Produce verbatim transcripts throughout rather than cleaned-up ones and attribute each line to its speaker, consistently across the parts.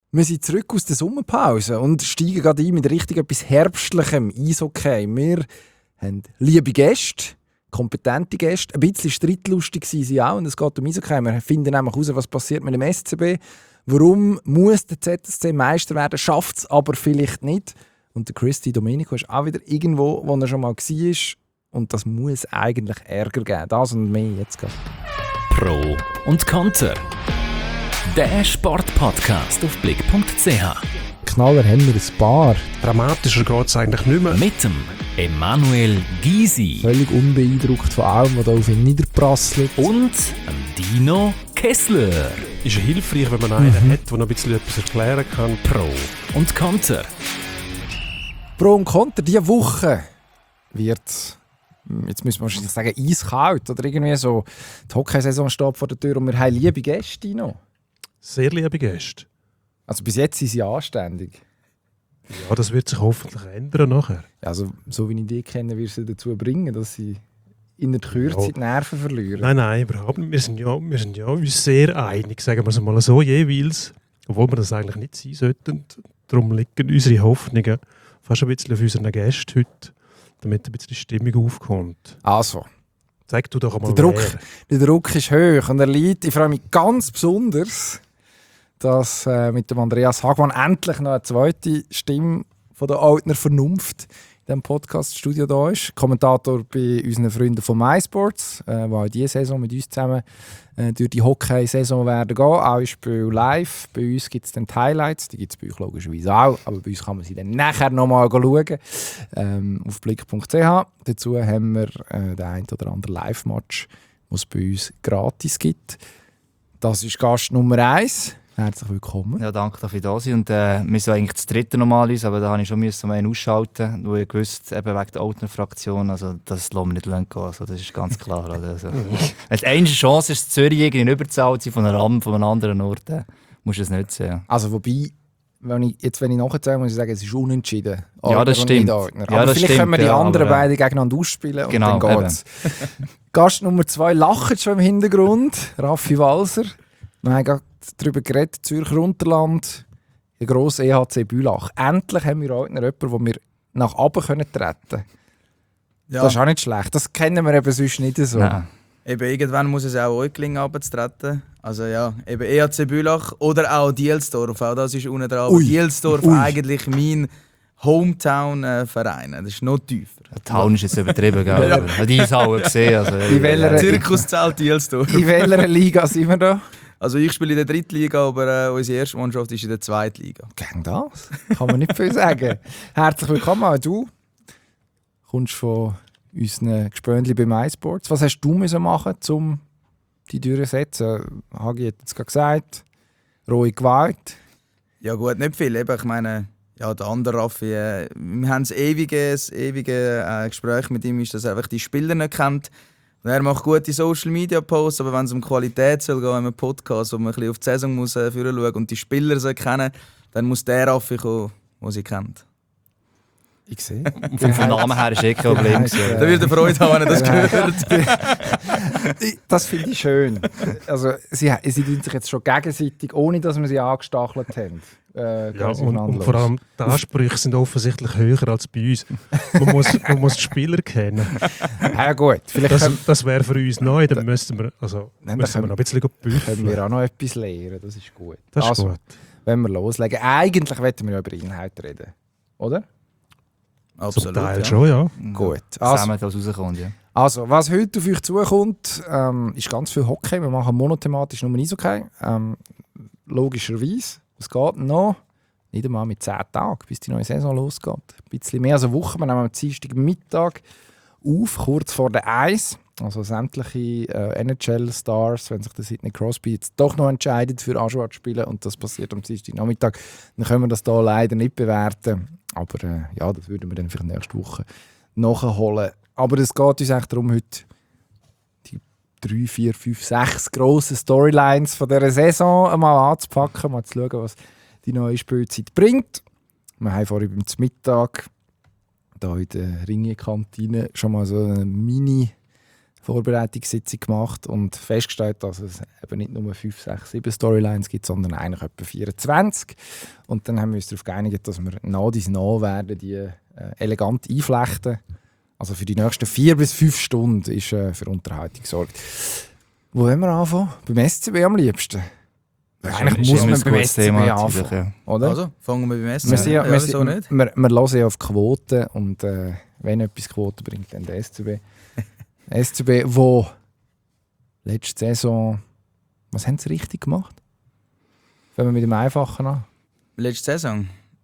Speaker 1: Wir sind zurück aus der Sommerpause und steigen gerade ein mit richtig etwas Herbstlichem, Eishockey. Wir haben liebe Gäste, kompetente Gäste, ein bisschen streitlustig sind sie auch und es geht um Eishockey. Wir finden nämlich heraus, was passiert mit dem S C B. Warum muss der Z S C Meister werden, schafft es aber vielleicht nicht. Und der Christy Domenico ist auch wieder irgendwo, wo er schon mal war. Und das muss eigentlich Ärger geben. Das und mehr jetzt gerade.
Speaker 2: Pro und Konter. Der Sportpodcast auf blick punkt c h.
Speaker 1: Knaller haben wir ein paar.
Speaker 3: Dramatischer geht es eigentlich nicht mehr.
Speaker 2: Mit dem Emanuel Gysi.
Speaker 1: Völlig unbeeindruckt von allem, was da auf ihn niederprasselt.
Speaker 2: Und dem Dino Kessler.
Speaker 3: Ist ja hilfreich, wenn man einen mhm. hat, der noch ein bisschen etwas erklären kann.
Speaker 2: Pro und Konter.
Speaker 1: Pro und Konter, diese Woche wird, jetzt müssen wir wahrscheinlich sagen, eiskalt oder irgendwie so. Die Hockeysaison steht vor der Tür und wir haben liebe Gäste, Dino.
Speaker 3: Sehr liebe Gäste.
Speaker 1: Also bis jetzt sind sie anständig.
Speaker 3: Ja, das wird sich hoffentlich ändern nachher.
Speaker 1: Also so wie ich die kenne, wird sie dazu bringen, dass sie in der Kürze ja. die Nerven verlieren.
Speaker 3: Nein, nein, überhaupt nicht. Wir sind ja, wir sind ja uns sehr einig, sagen wir es mal so, jeweils. Obwohl wir das eigentlich nicht sein sollten. Darum liegen unsere Hoffnungen fast ein bisschen auf unseren Gästen heute, damit ein bisschen Stimmung aufkommt.
Speaker 1: Also.
Speaker 3: Zeig du doch einmal
Speaker 1: der Druck, der Druck ist hoch und er liegt. Ich freue mich ganz besonders, dass äh, mit dem Andreas Hagmann endlich noch eine zweite Stimme von der Altner Vernunft in diesem Podcast-Studio da ist. Kommentator bei unseren Freunden von MySports, äh, die auch diese Saison mit uns zusammen äh, durch die Hockey-Saison werden gehen. Auch ist bei live. Bei uns gibt es dann die Highlights, die gibt es bei euch logischerweise auch, aber bei uns kann man sie dann nachher nochmal schauen. Ähm, auf blick punkt c h. Dazu haben wir äh, den einen oder anderen Live-Match, den es bei uns gratis gibt. Das ist Gast Nummer eins. Herzlich willkommen.
Speaker 4: Ja, danke, dass ich da sein. Und äh, wir sind eigentlich das dritte normalerweise, aber da habe ich schon müssen einen ausschalten, weil ich wusste, eben wegen der Altner-Fraktion, also das lassen wir nicht gehen. Also, das ist ganz klar. Also, wenn die einzige Chance ist, Zürich irgendwie überzahlt zu sein von einem Rahmen von einem anderen Ort, dann musst du es nicht sehen.
Speaker 1: Also wobei, wenn ich, jetzt wenn ich nachzähle, muss ich sagen, es ist unentschieden.
Speaker 4: Ja, das stimmt.
Speaker 1: Aber
Speaker 4: ja,
Speaker 1: das vielleicht
Speaker 4: stimmt,
Speaker 1: können wir die
Speaker 4: ja,
Speaker 1: anderen
Speaker 4: aber,
Speaker 1: beide gegeneinander ausspielen und
Speaker 4: genau,
Speaker 1: dann geht's. Gast Nummer zwei lacht schon im Hintergrund, Raffi Walser. Wir haben gerade darüber geredet, Zürcher Unterland, der grosse E H C Bülach. Endlich haben wir auch jemanden, den wir nach oben treten können. Ja. Das ist auch nicht schlecht. Das kennen wir eben sonst nicht so.
Speaker 5: Nein. Eben, irgendwann muss es auch euch gelingen, runterzutreten. Also ja, eben E H C Bülach oder auch Dielsdorf. Auch das ist unten dran. Aber Dielsdorf Ui. eigentlich mein Hometown-Verein. Das ist noch tiefer.
Speaker 4: Der Town ist jetzt übertrieben, gell? Ja. Die ist auch gesehen. Also,
Speaker 1: in welcher
Speaker 5: Zirkuszelt Dielsdorf.
Speaker 1: In welcher Liga sind wir da?
Speaker 5: Also ich spiele in der dritten Liga, aber äh, unsere erste Mannschaft ist in der zweiten Liga.
Speaker 1: Gegen das? Kann man nicht viel sagen. Herzlich willkommen auch du. Kommst von unseren Gespönchen bei MySports. Was hast du müssen machen, um die Türen zu setzen? Hagi hat jetzt gerade gesagt, rohe Gewalt.
Speaker 5: Ja gut, nicht viel. Eben, ich meine, ja, der andere Raffi, äh, wir haben das ewige, das ewige äh, Gespräch mit ihm, ist, dass er einfach die Spieler nicht kennt. Und er macht gute Social-Media-Posts, aber wenn es um Qualität soll gehen, einem Podcast, wo man ein bisschen auf die Saison muss, äh, schauen und die Spieler so kennen, dann muss der Raffi kommen, den sie kennt.
Speaker 1: Ich sehe.
Speaker 4: Vom Namen her ist eh kein Problem.
Speaker 5: Da wird er Freude haben, wenn er das gehört.
Speaker 1: Das finde ich schön. Also, sie, sie tun sich jetzt schon gegenseitig, ohne dass wir sie angestachelt haben. Äh,
Speaker 3: ja, und, und vor allem die Ansprüche sind offensichtlich höher als bei uns. Man muss, man muss die Spieler kennen.
Speaker 1: Ja gut. Vielleicht
Speaker 3: das
Speaker 1: können,
Speaker 3: das wäre für uns neu, dann müssten wir, also,
Speaker 1: dann
Speaker 3: müssen wir noch ein bisschen büffeln.
Speaker 1: Können wir auch noch etwas lernen, das ist gut.
Speaker 3: Das ist
Speaker 1: also,
Speaker 3: gut.
Speaker 1: Wenn wir loslegen, eigentlich wollten wir ja über Inhalt reden, oder?
Speaker 5: Absolut,
Speaker 3: Zum Teil
Speaker 5: ja.
Speaker 3: schon, ja.
Speaker 1: Gut.
Speaker 4: Also,
Speaker 1: also,
Speaker 4: was rauskommt, ja.
Speaker 1: Also, was heute auf euch zukommt, ähm, ist ganz viel Hockey. Wir machen monothematisch nur Eishockey. Ähm, logischerweise. Es geht noch nicht einmal mit zehn Tagen, bis die neue Saison losgeht. Ein bisschen mehr als eine Woche. Wir nehmen am Dienstag Mittag auf, kurz vor der Eis. Also sämtliche äh, N H L-Stars, wenn sich der Sidney Crosby jetzt doch noch entscheidet für Ajoa zu spielen und das passiert am Dienstag Nachmittag, dann können wir das hier leider nicht bewerten. Aber äh, ja, das würden wir dann vielleicht nächste Woche nachholen. Aber es geht uns eigentlich darum, heute die drei, vier, fünf, sechs grossen Storylines von dieser Saison einmal anzupacken, mal zu schauen, was die neue Spielzeit bringt. Wir haben vorhin beim Mittag da in der Ringe-Kantine schon mal so eine Mini- Vorbereitungssitzung gemacht und festgestellt, dass es eben nicht nur fünf, sechs, sieben Storylines gibt, sondern eigentlich etwa vierundzwanzig. Und dann haben wir uns darauf geeinigt, dass wir nach dies nach werden, die äh, elegant einflechten. Also für die nächsten vier bis fünf Stunden ist äh, für Unterhaltung gesorgt. Wo wollen wir anfangen? Beim S C B am liebsten. Eigentlich muss man beim S C B anfangen, oder?
Speaker 5: Also, fangen wir beim S C B
Speaker 1: Wir,
Speaker 5: an.
Speaker 1: sind ja,
Speaker 5: Ja,
Speaker 1: wir,
Speaker 5: wieso
Speaker 1: sind,
Speaker 5: nicht?
Speaker 1: wir, wir hören ja auf Quoten und äh, wenn etwas Quoten bringt, dann der S C B. S C B, wo letzte Saison, was haben sie richtig gemacht? Fangen wir mit dem Einfachen an.
Speaker 5: Letzte Saison?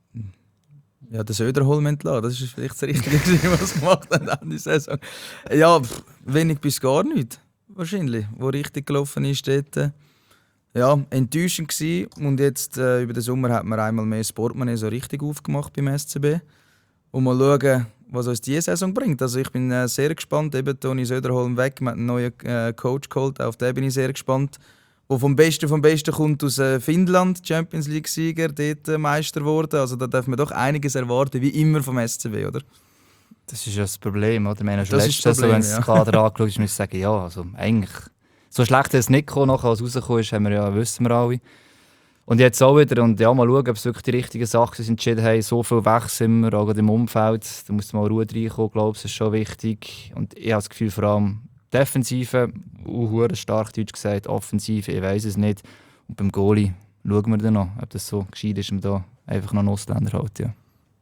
Speaker 5: Ja, den Söderholm entlassen. Das ist vielleicht das Richtige, was sie gemacht haben an der Saison. Ja, pff, wenig bis gar nichts. Wahrscheinlich. Wo richtig gelaufen ist, dort. äh, Ja, enttäuschend gewesen. Und jetzt äh, über den Sommer hat man einmal mehr das Portemonnaie so richtig aufgemacht beim S C B. Und mal schauen, was uns diese Saison bringt. Also ich bin äh, sehr gespannt. Eben Toni Söderholm weg, man hat einen neuen äh, Coach geholt. Auf den bin ich sehr gespannt. Der vom Besten vom Besten kommt aus äh, Finnland, Champions League-Sieger, dort äh, Meister geworden. Also da darf man doch einiges erwarten, wie immer vom S C B, oder?
Speaker 4: Das ist ja das Problem, oder? Wir haben ja schon
Speaker 5: Das
Speaker 4: letztes
Speaker 5: ist das
Speaker 4: Jahr, wenn
Speaker 5: Problem,
Speaker 4: es
Speaker 5: ja.
Speaker 4: das Kader angeschaut ist, muss ich sagen, ja, also eigentlich so schlecht ist es nicht gekommen, nachher, als es rausgekommen ist, haben wir ja, wissen wir alle. Und jetzt auch wieder, und ja, mal schauen, ob es wirklich die richtigen Sachen sind, entschieden haben. So viel Wechsel immer, auch gerade im Umfeld. Da muss mal Ruhe reinkommen, glaube ich, das ist schon wichtig. Und ich habe das Gefühl, vor allem Defensive, uh, stark deutsch gesagt, Offensive, ich weiß es nicht. Und beim Goalie schauen wir dann noch, ob das so gescheit ist, wenn man da einfach noch einen Ausländer hat. Ja.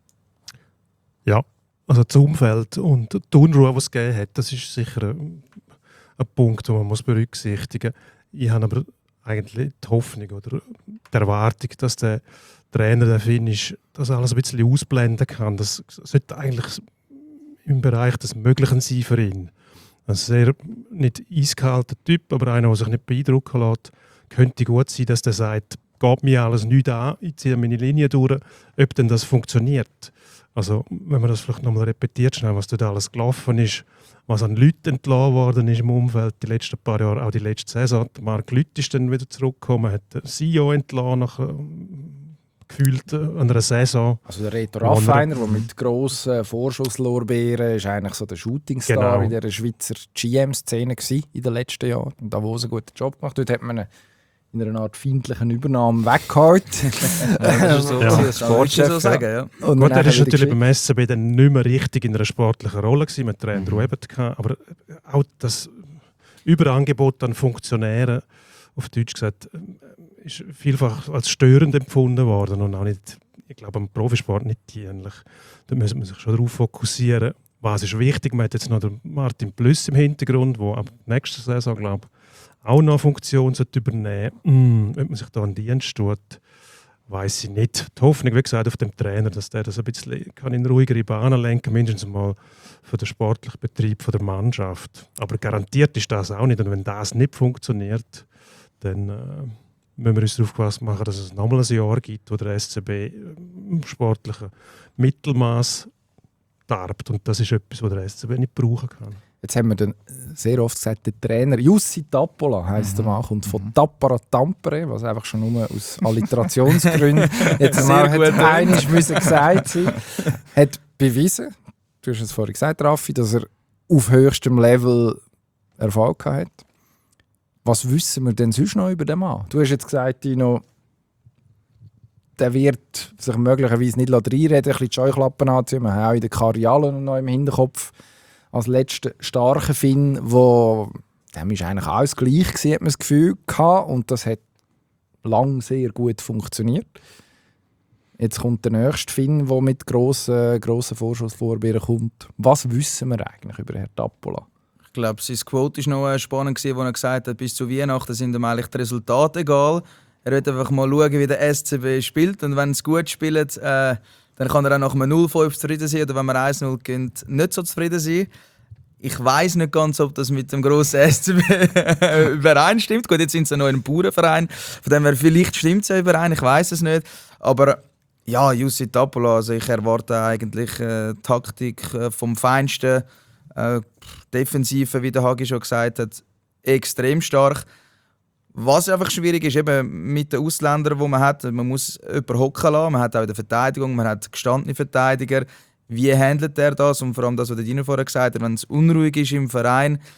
Speaker 3: Ja, also das Umfeld und die Unruhe, die es gegeben hat, das ist sicher ein, ein Punkt, den man muss berücksichtigen muss. Ich habe aber eigentlich die Hoffnung oder die Erwartung, dass der Trainer, der Finnisch, das alles ein bisschen ausblenden kann. Das sollte eigentlich im Bereich des Möglichen sein für ihn. Ein sehr nicht eiskalter Typ, aber einer, der sich nicht beeindrucken lässt. Könnte gut sein, dass der sagt, geht mir alles nichts an, ich ziehe meine Linie durch, ob denn das funktioniert. Also, wenn man das vielleicht nochmal repetiert, schnell, was dort alles gelaufen ist, was an Leuten entlassen worden ist im Umfeld, die letzten paar Jahre, auch die letzte Saison. Marc Lüth ist dann wieder zurückgekommen, hat den C E O entlassen, nach, äh, gefühlt äh, an einer Saison.
Speaker 1: Also der Reto Raffiner, der mit grossen Vorschusslorbeeren ist eigentlich so der Shootingstar
Speaker 3: Genau.
Speaker 1: in der Schweizer G M-Szene gsi in den letzten Jahren. Und da wo sie einen guten Job gemacht. Dort hat man ihn in einer Art feindlichen Übernahme weggehauen.
Speaker 4: Das ist so,
Speaker 3: Ja.
Speaker 4: als
Speaker 5: Kann man wirklich
Speaker 4: Sportchef.
Speaker 5: so sagen, ja.
Speaker 1: Und
Speaker 3: Gut,
Speaker 1: dann
Speaker 3: er ist
Speaker 1: wieder
Speaker 3: natürlich
Speaker 1: geschickt.
Speaker 3: beim S C B dann nicht mehr richtig in einer sportlichen Rolle gewesen, mit Trainer
Speaker 1: Mhm.
Speaker 3: Ebert gehabt, aber auch das Überangebot an Funktionären, auf Deutsch gesagt, ist vielfach als störend empfunden worden und auch nicht, ich glaube, am Profisport nicht dienlich. Da muss man sich schon darauf fokussieren, was ist wichtig. Man hat jetzt noch den Martin Plüss im Hintergrund, der ab nächster Saison, glaube ich, auch noch eine Funktion sollte übernehmen sollte. Mm, ob man sich da einen Dienst tut, weiß ich nicht. Die Hoffnung, wie gesagt, auf dem Trainer, dass der das ein bisschen kann in ruhigere Bahnen lenken, mindestens mal für den sportlichen Betrieb von der Mannschaft. Aber garantiert ist das auch nicht. Und wenn das nicht funktioniert, dann äh, müssen wir uns darauf gefasst machen, dass es nochmal ein Jahr gibt, wo der S C B im sportlichen Mittelmaß darbt. Und das ist etwas, was der S C B nicht brauchen kann.
Speaker 1: Jetzt haben wir dann sehr oft gesagt, der Trainer Jussi Tappola heisst der Mann, kommt von Tappara Tampere, was einfach schon nur aus Alliterationsgründen jetzt
Speaker 5: Sehr
Speaker 1: mal
Speaker 5: gut,
Speaker 1: hat einiges müssen gesagt sein. Hat bewiesen, du hast es vorhin gesagt, Raffi, dass er auf höchstem Level Erfolg hat. Was wissen wir denn sonst noch über den Mann? Du hast jetzt gesagt, Dino, der wird sich möglicherweise nicht reinreden, ein bisschen die Scheuklappen anziehen. Wir haben auch in der Karriere noch im Hinterkopf als letzter starker Finn, wo dem ist eigentlich alles gleich gewesen, hat man das Gefühl gehabt, und das hat lang sehr gut funktioniert. Jetzt kommt der nächste Finn, der mit grossen, grossen Vorschusslorbeeren kommt. Was wissen wir eigentlich über Herrn Tappola?
Speaker 5: Ich glaube, sein Quote war noch spannend, als er gesagt hat, bis zu Weihnachten sind ihm eigentlich die Resultate egal. Er wird einfach mal schauen, wie der S C B spielt. Und wenn es gut spielt, äh, dann kann er auch nach einem null fünf zufrieden sein. Oder wenn man eins null gewinnt, nicht so zufrieden sein. Ich weiss nicht ganz, ob das mit dem grossen S C B übereinstimmt. Gut, jetzt sind sie noch in einem Bauernverein. Von dem her, vielleicht stimmt es ja überein, ich weiss es nicht. Aber ja, Jussi Tappola, also ich erwarte eigentlich äh, Taktik äh, vom Feinsten. Äh, Defensive, wie der Hagi schon gesagt hat, extrem stark. Was einfach schwierig ist, eben mit den Ausländern, die man hat, man muss jemanden hocken lassen, man hat auch in der Verteidigung, man hat gestandene Verteidiger. Wie handelt er das? Und vor allem das, was der Dino vorher gesagt hat, wenn es unruhig ist im Verein,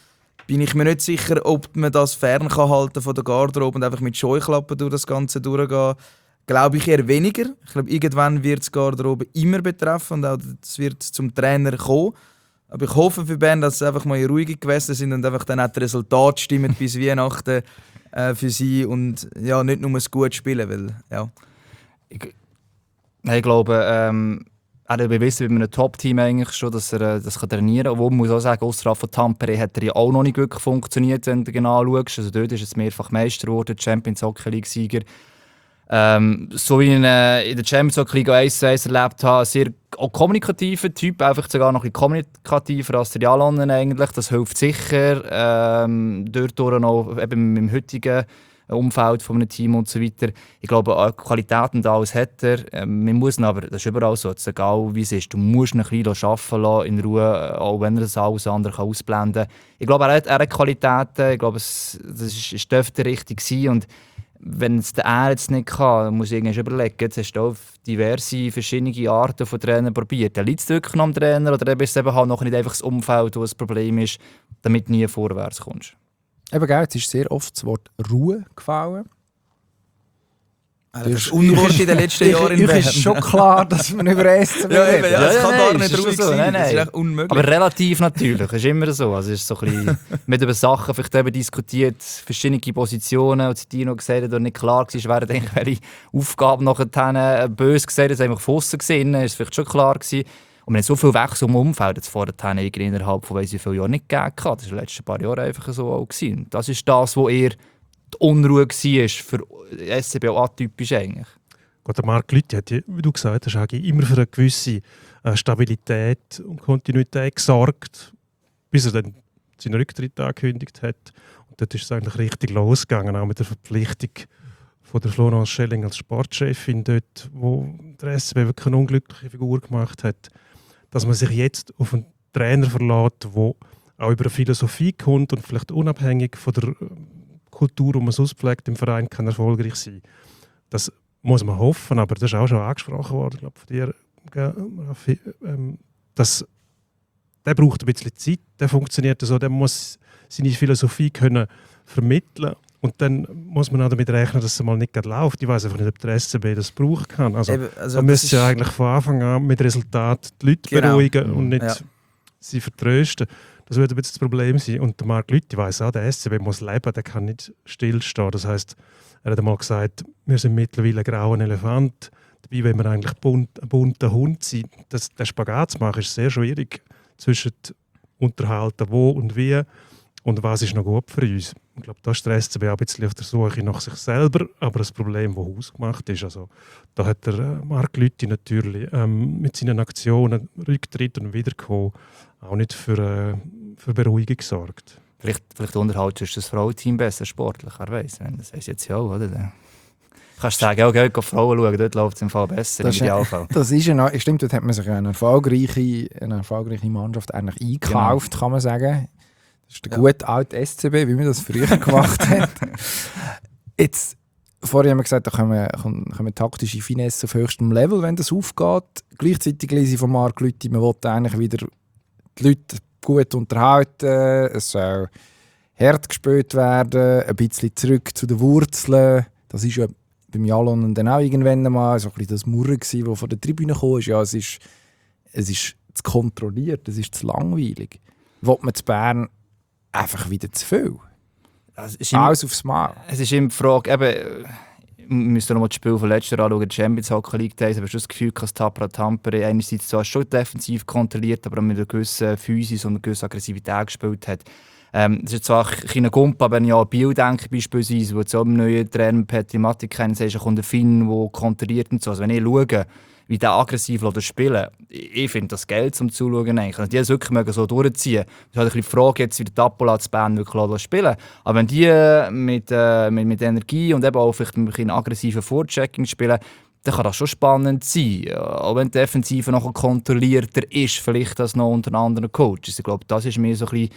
Speaker 5: bin ich mir nicht sicher, ob man das fernhalten von der Garderobe und einfach mit Scheuklappen durch das Ganze durchgehen. Glaube ich eher weniger. Ich glaube, irgendwann wird es Garderobe immer betreffen und auch das wird zum Trainer kommen. Aber ich hoffe für Bern, dass sie einfach mal in ruhige Gewässer sind und einfach dann auch das Resultat stimmen bis Weihnachten äh, für sie und ja, nicht nur das gut spielen, weil ja.
Speaker 4: Ich, ich glaube, ähm, er hat bewiesen bei einem Top-Team eigentlich schon, dass er das kann trainieren kann. Obwohl man muss auch sagen, außerhalb von Tampere hat er ja auch noch nicht wirklich funktioniert, wenn du genau schaust. Also dort ist es mehrfach Meister geworden, Champions Hockey League-Sieger. Ähm, so wie ich ihn äh, in der Champions Hockey League eins zu eins erlebt habe, sehr auch kommunikativer Typ, einfach sogar noch ein bisschen kommunikativer als der Jalonen eigentlich. Das hilft sicher. Ähm, dort noch eben im heutigen Umfeld von einem Team und so weiter. Ich glaube, auch Qualitäten da alles hat er. Ähm, man muss ihn aber, das ist überall so, ist egal wie es ist, du musst ihn ein bisschen arbeiten lassen, in Ruhe, auch wenn er das alles andere ausblenden kann. Ich glaube, er hat, er hat Qualitäten, ich glaube, es, das ist, es dürfte richtig sein. Und wenn es der er jetzt nicht kann, dann muss ich irgendwie überlegen, jetzt hast du auf diverse verschiedene Arten von Trainern probiert. Liegt es wirklich noch am Trainer oder ist es eben halt noch nicht einfach das Umfeld, wo das Problem ist, damit du nie vorwärts kommst?
Speaker 1: Eben, gell, jetzt ist sehr oft das Wort Ruhe gefallen.
Speaker 5: Das ist Unwort in den letzten Jahren in Bern.
Speaker 1: Es ist schon klar, dass man über S C B
Speaker 5: ja,
Speaker 1: redet.
Speaker 5: ja, es
Speaker 4: ja,
Speaker 5: kann
Speaker 4: ja,
Speaker 5: gar
Speaker 4: nein,
Speaker 5: nicht
Speaker 4: ist
Speaker 5: ruhig
Speaker 4: so.
Speaker 5: sein.
Speaker 4: Nein,
Speaker 5: Das ist
Speaker 4: nein.
Speaker 5: echt unmöglich.
Speaker 4: Aber relativ natürlich, ist immer so. Also es ist so ein bisschen mit über Sachen vielleicht eben diskutiert, verschiedene Positionen, und Tino gesagt hat, nicht klar war, wären eigentlich welche Aufgaben nachher böse gesagt, das einfach von aussen gesehen, ist vielleicht schon klar gewesen. Und wir haben so viel Wechsel im Umfeld jetzt vorher innerhalb von weiss wie vielen Jahren nicht gegeben. Das war in den letzten paar Jahren einfach so auch gewesen. Das ist das, was eher die Unruhe war für S C B auch atypisch eigentlich.
Speaker 3: Gut, der Marc Lüthi hat, wie du gesagt hast, immer für eine gewisse äh, Stabilität und Kontinuität gesorgt, bis er dann seinen Rücktritt angekündigt hat. Und dort ist es eigentlich richtig losgegangen, auch mit der Verpflichtung von der Florence Schelling als Sportchefin dort, wo der S C B wirklich eine unglückliche Figur gemacht hat, dass man sich jetzt auf einen Trainer verlässt, der auch über eine Philosophie kommt und vielleicht unabhängig von der Kultur, die man sonst pflegt im Verein, kann erfolgreich sein. Das muss man hoffen, aber das ist auch schon angesprochen worden, glaube von dir, Raffi. Ähm, das, der braucht ein bisschen Zeit, der funktioniert so, der muss seine Philosophie können vermitteln und dann muss man auch damit rechnen, dass es mal nicht läuft. Ich weiß einfach nicht, ob der S C B das brauchen kann. Also,
Speaker 5: Eben, also
Speaker 3: man müsste ja eigentlich von Anfang an mit Resultat die Leute
Speaker 5: Genau.
Speaker 3: beruhigen und nicht
Speaker 5: Ja.
Speaker 3: sie vertrösten. Das würde ein bisschen das Problem sein. Und der Marc Lüthi weiss auch, der S C B muss leben, der kann nicht stillstehen. Das heisst, er hat einmal gesagt, wir sind mittlerweile ein grauer Elefant. Dabei, wenn wir eigentlich bunt, ein bunter Hund sind, das, den Spagat zu machen, ist sehr schwierig zwischen unterhalten, wo und wie und was ist noch gut für uns. Ich glaube, da ist der S C B auch ein bisschen auf der Suche nach sich selber, aber ein Problem, das hausgemacht ist. Also, da hat der Marc Lüthi natürlich ähm, mit seinen Aktionen, Rücktritt und Wiederkommen auch nicht für, äh, für Beruhigung gesorgt.
Speaker 4: Vielleicht, vielleicht unterhaltest du das Frauenteam besser sportlich, wer weiß. Das heisst jetzt ja auch, oder? Dann kannst du sagen, ja, geh auf Frauen schauen, dort läuft es im Fall besser,
Speaker 1: Das
Speaker 4: im
Speaker 1: ist-
Speaker 4: Idealfall.
Speaker 1: Das ist eine, stimmt, dort hat man sich eine erfolgreiche, eine erfolgreiche Mannschaft eigentlich eingekauft,
Speaker 4: Genau.
Speaker 1: kann man sagen. Das ist der
Speaker 5: Ja.
Speaker 1: gute alte S C B, wie man das früher gemacht hat. Jetzt, vorher haben wir gesagt, da kommen, kommen, kommen taktische Finesse auf höchstem Level, wenn das aufgeht. Gleichzeitig lese ich von Marc Lüthi, man will eigentlich wieder die Leute gut unterhalten, es soll hart gespielt werden, ein bisschen zurück zu den Wurzeln. Das ist ja beim Jalon dann auch irgendwann mal so ein bisschen das Murren gsi, das von der Tribüne kam. Ja, es ist, es ist zu kontrolliert, es ist zu langweilig. Will man zu Bern einfach wieder zu viel?
Speaker 4: Also, es ist immer,
Speaker 1: Alles aufs Mal.
Speaker 4: es ist immer die Frage, eben, wir müssen noch mal das Spiel von letzter Jahr anschauen, die Champions Hockey League Days, aber schon das Gefühl, dass Tapra Tampere einerseits zwar schon defensiv kontrolliert, aber auch mit einer gewissen Physis und einer gewissen Aggressivität gespielt hat. Ähm, das ist zwar ein kleiner Gump, aber wenn ich an Biel denke beispielsweise, wo jetzt auch im neuen Trainer Petri Matik kennen, sagst, da kommt der Finn, der konteriert und so. Also wenn ich schaue, wie der aggressiv spielen, ich, ich finde das geil zum Zuschauen. Eigentlich. Also die es wirklich so durchziehen. Das ist halt ein bisschen die Frage, jetzt, wie der Tapola zu Bern wirklich spielen. Aber wenn die mit, äh, mit, mit Energie und eben auch vielleicht mit einem aggressiven Vorchecking spielen, dann kann das schon spannend sein. Auch wenn die Defensive noch kontrollierter ist, vielleicht als noch unter anderen Coaches. Ich glaube, das ist mir so ein bisschen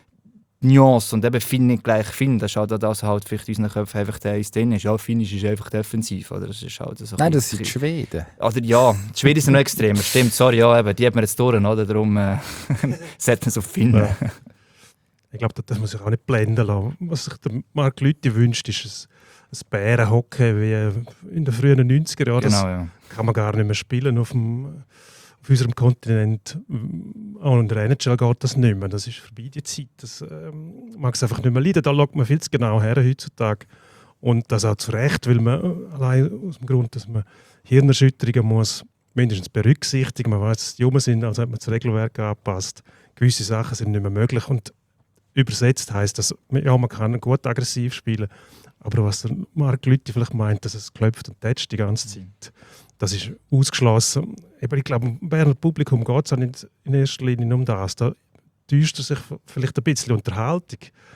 Speaker 4: Nuance und eben Finn nicht gleich Finn. Das ist halt das halt vielleicht in unseren Köpfen einfach der eins drin ist. Ja, Finnisch ist einfach defensiv. Oder? Das ist halt so
Speaker 1: Nein, das
Speaker 4: bisschen-
Speaker 1: sind die Schweden.
Speaker 4: Oder ja, die Schweden sind noch extremer. Stimmt, sorry, ja, eben, die hat man jetzt durch, oder? Darum äh, setzen wir es auf Finn.
Speaker 3: Ja. Ich glaube, das darf man sich auch nicht blenden lassen. Was sich der Marc Lüthi wünscht, ist ein, ein Bärenhockey wie in den frühen neunziger Jahren.
Speaker 4: Genau,
Speaker 3: Das
Speaker 4: ja.
Speaker 3: kann man gar nicht mehr spielen auf, dem, auf unserem Kontinent. Auch in der N H L geht das nicht mehr. Das ist vorbei, die Zeit. Das ähm, mag es einfach nicht mehr leiden. Da schaut man viel zu genau her heutzutage. Und das auch zu Recht, weil man allein aus dem Grund, dass man Hirnerschütterungen muss mindestens berücksichtigen. Man weiß, dass die jung sind, also hat man das Regelwerk angepasst. Gewisse Sachen sind nicht mehr möglich. Und übersetzt heisst das, ja, man kann gut aggressiv spielen, aber was der Marc Lüthi vielleicht meint, dass es klopft und tätscht die ganze Zeit, das ist ausgeschlossen. Aber ich glaube, im Berner Publikum geht es auch nicht in erster Linie um das. Da täuscht er sich vielleicht ein bisschen. Unterhaltung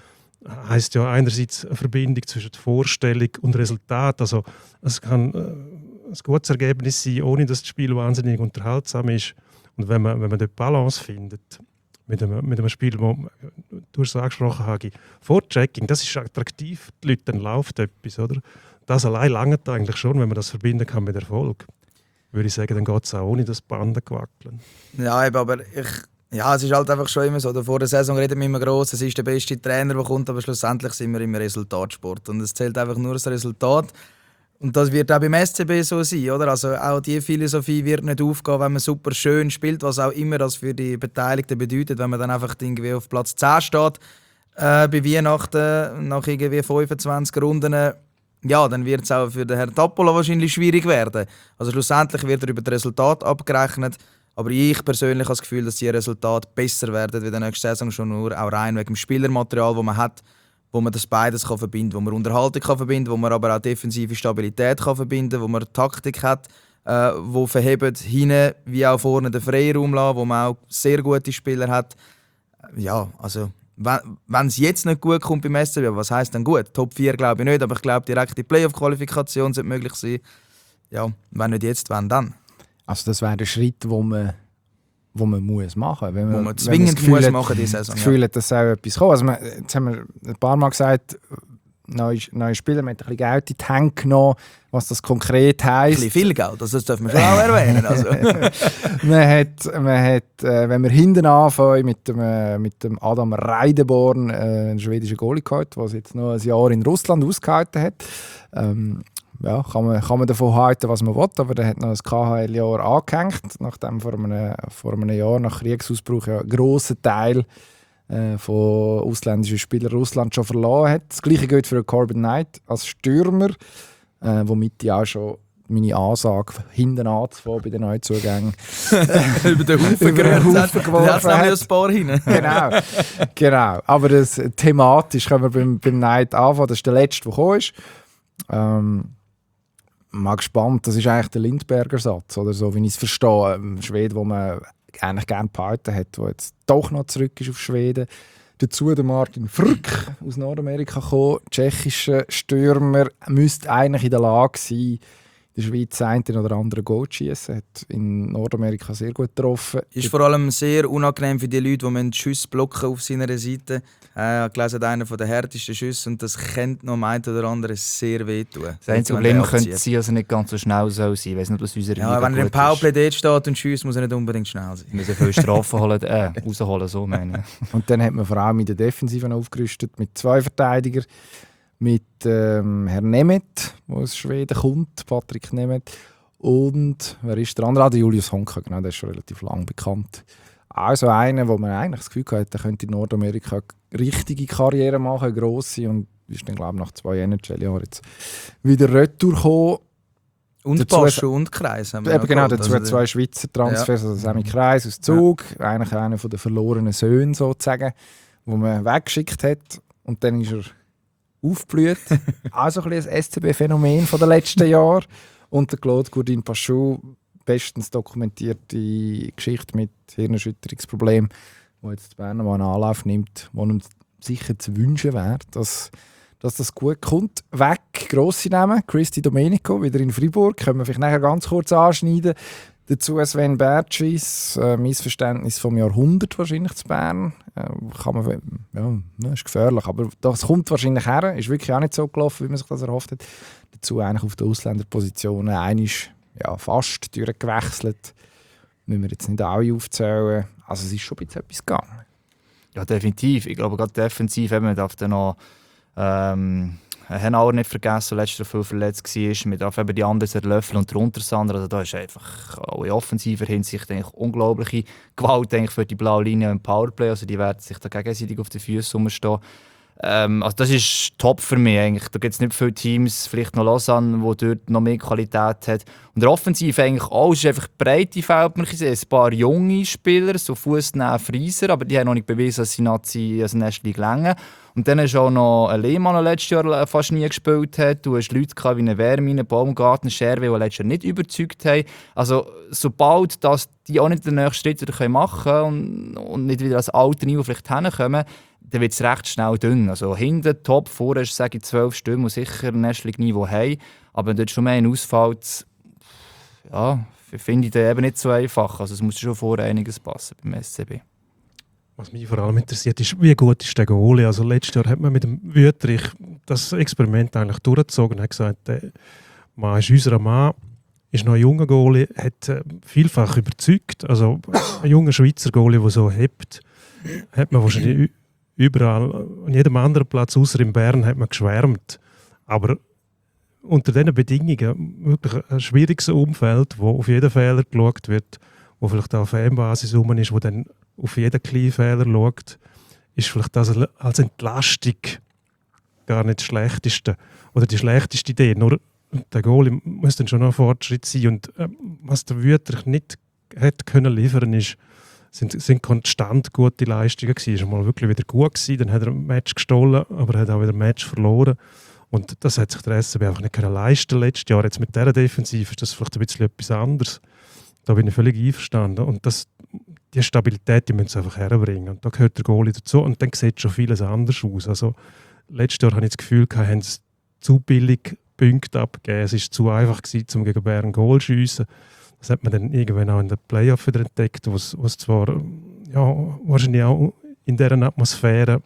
Speaker 3: heisst ja einerseits eine Verbindung zwischen Vorstellung und Resultat. Also es kann äh, ein gutes Ergebnis sein, ohne dass das Spiel wahnsinnig unterhaltsam ist. Und wenn man, wenn man dort Balance findet, mit einem, mit einem Spiel, wo du es angesprochen hast, Vorchecking, das ist attraktiv, die Leute, dann läuft etwas, oder? Das allein langt eigentlich schon, wenn man das verbinden kann mit Erfolg. Würde ich sagen, dann geht es auch ohne das Banden wackeln.
Speaker 5: Ja, eben, aber ich, ja, es ist halt einfach schon immer so. Vor der Saison reden wir immer gross, es ist der beste Trainer, der kommt, aber schlussendlich sind wir immer Resultatsport. Und es zählt einfach nur das Resultat. Und das wird auch beim S C B so sein, oder? Also auch diese Philosophie wird nicht aufgehen, wenn man super schön spielt, was auch immer das für die Beteiligten bedeutet, wenn man dann einfach irgendwie auf Platz zehn steht, äh, bei Weihnachten, nach irgendwie fünfundzwanzig Runden, ja, dann wird es auch für den Herrn Tappola wahrscheinlich schwierig werden. Also schlussendlich wird er über das Resultat abgerechnet, aber ich persönlich habe das Gefühl, dass die Resultate besser werden wie der nächste Saison, schon nur auch rein wegen dem Spielermaterial, das man hat, wo man das beides kann verbinden kann, wo man Unterhaltung kann verbinden kann, wo man aber auch defensive Stabilität kann verbinden kann, wo man Taktik hat, äh, wo verhebt hinten wie auch vorne den Freiraum lassen, wo man auch sehr gute Spieler hat. Ja, also wenn es jetzt nicht gut kommt beim S C B, was heisst denn gut? Top vier glaube ich nicht, aber ich glaube direkt die Playoff-Qualifikation sollte möglich sein. Ja, wenn nicht jetzt, wenn dann?
Speaker 1: Also das wäre der Schritt, wo man wo man muss machen muss. Wenn
Speaker 5: wo
Speaker 1: man,
Speaker 5: man zwingend muss
Speaker 1: hat,
Speaker 5: machen diese Saison.
Speaker 1: Das Gefühl hat, dass auch etwas kommt. Also man, jetzt haben wir ein paar Mal gesagt, neue, neue Spieler, man hat ein bisschen Geld in die Hände genommen, was das konkret heisst.
Speaker 5: Ein bisschen viel Geld, also das dürfen wir schon auch erwähnen. Also.
Speaker 1: man hat, man hat, äh, wenn wir hinten anfangen mit dem, äh, mit dem Adam Reideborn, äh, einen schwedischen Goalie gehabt, der jetzt noch ein Jahr in Russland ausgehalten hat. Ähm, Ja, kann man, kann man davon halten, was man will, aber der hat noch ein K H L-Jahr angehängt, nachdem vor einem, vor einem Jahr nach Kriegsausbruch ja einen grossen Teil äh, von ausländischen Spielern Russland schon verloren hat. Das Gleiche gilt für Corbin Knight als Stürmer, äh, womit ich auch schon meine Ansage hinten anzufangen bei den Neuzugängen
Speaker 5: über den Haufen gerührt geworfen hat. Ein paar hin.
Speaker 1: Genau, genau. Aber das, thematisch können wir beim, beim Knight anfangen. Das ist der letzte, der gekommen ist. Ähm, mal gespannt, das ist eigentlich der Lindberger-Satz, oder so, wie ich es verstehe. Ein Schwede, den man eigentlich gerne behalten hat, der jetzt doch noch zurück ist auf Schweden. Dazu der Martin Frück aus Nordamerika gekommen, tschechischer Stürmer, müsste eigentlich in der Lage sein, in der Schweiz einen oder anderen Goal zu schiessen. Hat in Nordamerika sehr gut getroffen.
Speaker 5: Ist vor allem sehr unangenehm für die Leute, die Schüsse blocken auf seiner Seite. Ich habe gelesen, einer der härtesten Schüsse und das könnte noch ein oder andere sehr wehtun.
Speaker 4: Das einzige Problem könnte sein, dass er nicht ganz so schnell soll sein. Ich weiss nicht, was unsere
Speaker 5: Ja, wenn er im Powerplay dort steht und schießt, muss er nicht unbedingt schnell sein.
Speaker 4: Wir müssen viele Strafen holen, äh, rausholen, so meine ich.
Speaker 1: Und dann hat man vor allem in der Defensive aufgerüstet mit zwei Verteidigern. Mit ähm, Herrn Nemeth, der aus Schweden kommt, Patrick Nemeth. Und wer ist der andere? Ah, der Julius Honka, genau, der ist schon relativ lang bekannt. Also einer, wo man eigentlich das Gefühl hat, der könnte in Nordamerika eine richtige Karriere machen, eine grosse. Und ist dann, glaube ich, nach zwei N H L-Jahren jetzt wieder retour gekommen.
Speaker 5: Und Baschu und Kreis haben wir
Speaker 1: eben genau, dazu
Speaker 5: also
Speaker 1: zwei Schweizer Transfers, ja. Also Sammy Kreis aus Zug, ja. Eigentlich einer der verlorenen Söhne sozusagen, den man weggeschickt hat. Und dann ist er aufgeblüht. Auch so ein bisschen das S C B-Phänomen der letzten Jahre. Und der Claude Gourdin-Pachoux, bestens dokumentierte Geschichte mit Hirnerschütterungsproblemen, wo jetzt Bern mal einen Anlauf nimmt, wo ihm sicher zu wünschen wäre, dass, dass das gut kommt. Weg, grosse Namen, Christy Domenico, wieder in Freiburg, können wir vielleicht nachher ganz kurz anschneiden. Dazu Sven Bertschis, äh, Missverständnis vom Jahrhundert wahrscheinlich zu Bern. Äh, kann man, ja, das ist gefährlich, aber das kommt wahrscheinlich her. Ist wirklich auch nicht so gelaufen, wie man sich das erhofft hat. Dazu eigentlich auf der Ausländerposition einmal ja, fast durchgewechselt. Müssen wir jetzt nicht alle aufzählen. Also es ist schon ein bisschen etwas gegangen.
Speaker 4: Ja, definitiv. Ich glaube, gerade defensiv, eben, man darf dann noch ähm, Henauer nicht vergessen, der letztes Jahr viel verletzt war. Man darf eben die anderen Löffel und drunter Sander. Also da ist einfach auch in offensiver Hinsicht eigentlich unglaubliche Gewalt eigentlich für die blaue Linie im Powerplay. Also die werden sich da gegenseitig auf die Füße rumstehen. Ähm, also das ist top für mich eigentlich. Da gibt es nicht viele Teams, vielleicht noch Lausanne, die dort noch mehr Qualität hat. Und der Offensiv eigentlich auch, es ist einfach breite Feld. Ein paar junge Spieler, so Fussnähe Frieser, aber die haben noch nicht bewiesen, dass sie Nazi als Nest League längen. Und dann hast du auch noch einen Lehmann, der letztes Jahr fast nie gespielt hat. Du hast Leute wie eine Wärmine, Baumgarten, Scherwe, die letztes Jahr nicht überzeugt haben. Also sobald dass die auch nicht den nächsten Schritt wieder machen können und, und nicht wieder als alte Niveau vielleicht hinkommen, dann wird es recht schnell dünn. Also hinten, top, vorne ist sage ich zwölf Stimmen, die sicher ein Nestling-Niveau haben. Aber wenn dort schon mehr ausfällt, ja, finde ich das eben nicht so einfach. Also es muss schon vorher einiges passen beim S C B.
Speaker 3: Was mich vor allem interessiert, ist, wie gut ist der Goalie? Also letztes Jahr hat man mit dem Wüttrich das Experiment eigentlich durchgezogen und hat gesagt, der Mann ist unser Mann, ist noch ein junger Goalie, hat äh, vielfach überzeugt. Also ein junger Schweizer Goalie, der so hebt, hat man wahrscheinlich überall, an jedem anderen Platz, außer in Bern, hat man geschwärmt. Aber unter diesen Bedingungen, wirklich ein schwieriges Umfeld, wo auf jeden Fehler geschaut wird, wo vielleicht auch Fanbasis rum ist, wo dann auf jeden kleinen Fehler schaut, ist vielleicht das als Entlastung gar nicht das Schlechteste oder die schlechteste Idee. Nur der Goalie muss dann schon noch ein Fortschritt sein. Und äh, was der Wüttrich nicht hätte können liefern, ist, sind, sind konstant gute Leistungen gewesen. Er war mal wirklich wieder gut gewesen, dann hat er ein Match gestohlen, aber er hat auch wieder ein Match verloren. Und das hat sich der S C B einfach nicht können leisten letztes Jahr. Jetzt mit dieser Defensive ist das vielleicht ein bisschen etwas anderes. Da bin ich völlig einverstanden. Und das, die Stabilität, die müssen sie einfach herbringen. Und da gehört der Goalie dazu. Und dann sieht schon vieles anders aus. Also, letztes Jahr hatte ich das Gefühl, sie haben zu billig Punkte abgegeben. Es war zu einfach gewesen, um gegen Bern Goal zu schiessen. Das hat man dann irgendwann auch in den Playoff wieder entdeckt, wo es zwar ja, wahrscheinlich auch in dieser Atmosphäre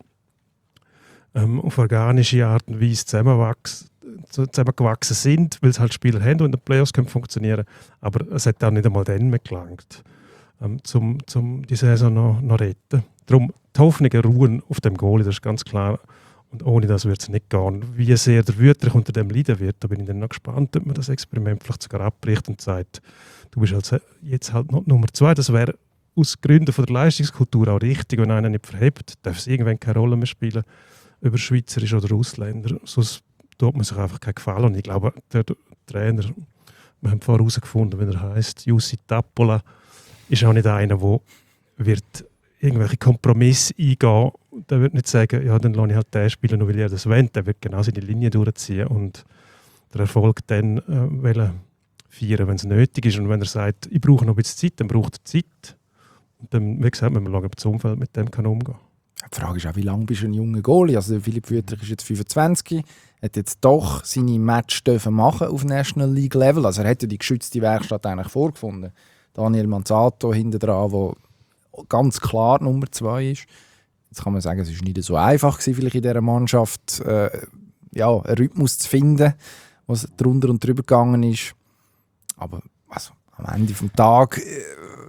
Speaker 3: ähm, auf organische Art und Weise zusammengewachsen sind, weil es halt Spieler haben, die in den Playoffs können funktionieren können. Aber es hat auch nicht einmal dann mehr gelangt, ähm, um zum die Saison noch, noch retten. Darum, die Hoffnungen ruhen auf dem Goalie, das ist ganz klar. Und ohne das wird es nicht gehen. Wie sehr der Wüttrich unter dem leiden wird, da bin ich dann noch gespannt, ob man das Experiment vielleicht sogar abbricht und sagt, du bist also jetzt halt noch Nummer zwei. Das wäre aus Gründen von der Leistungskultur auch richtig. Wenn einer nicht verhebt, darf es irgendwann keine Rolle mehr spielen, über Schweizerisch oder Ausländer. Sonst tut man sich einfach keinen Gefallen. Und ich glaube, der Trainer, wir haben vorher herausgefunden, wie er heisst, Jussi Tappola, ist auch nicht einer, der wird irgendwelche Kompromisse eingehen. Der wird nicht sagen, ja, dann lasse ich halt den spielen, nur weil er das will. Der wird genau seine Linie durchziehen und der Erfolg dann äh, feiern, wenn es nötig ist. Und wenn er sagt, ich brauche noch ein bisschen Zeit, dann braucht er Zeit. Und dann, wie gesagt, müssen wir schauen, ob das Umfeld mit dem kann umgehen kann.
Speaker 1: Die Frage ist auch, wie lange bist du ein junger Goalie? Also Philipp Wüttrich ist jetzt fünfundzwanzig, hat jetzt doch seine Match dürfen machen auf National League Level. Also er hätte die geschützte Werkstatt eigentlich vorgefunden. Daniel Manzato hinten dran, der ganz klar Nummer zwei ist. Jetzt kann man sagen, es war nicht so einfach gewesen, vielleicht in dieser Mannschaft äh, ja, einen Rhythmus zu finden, was drunter und drüber gegangen ist. Aber also, am Ende des Tages, äh,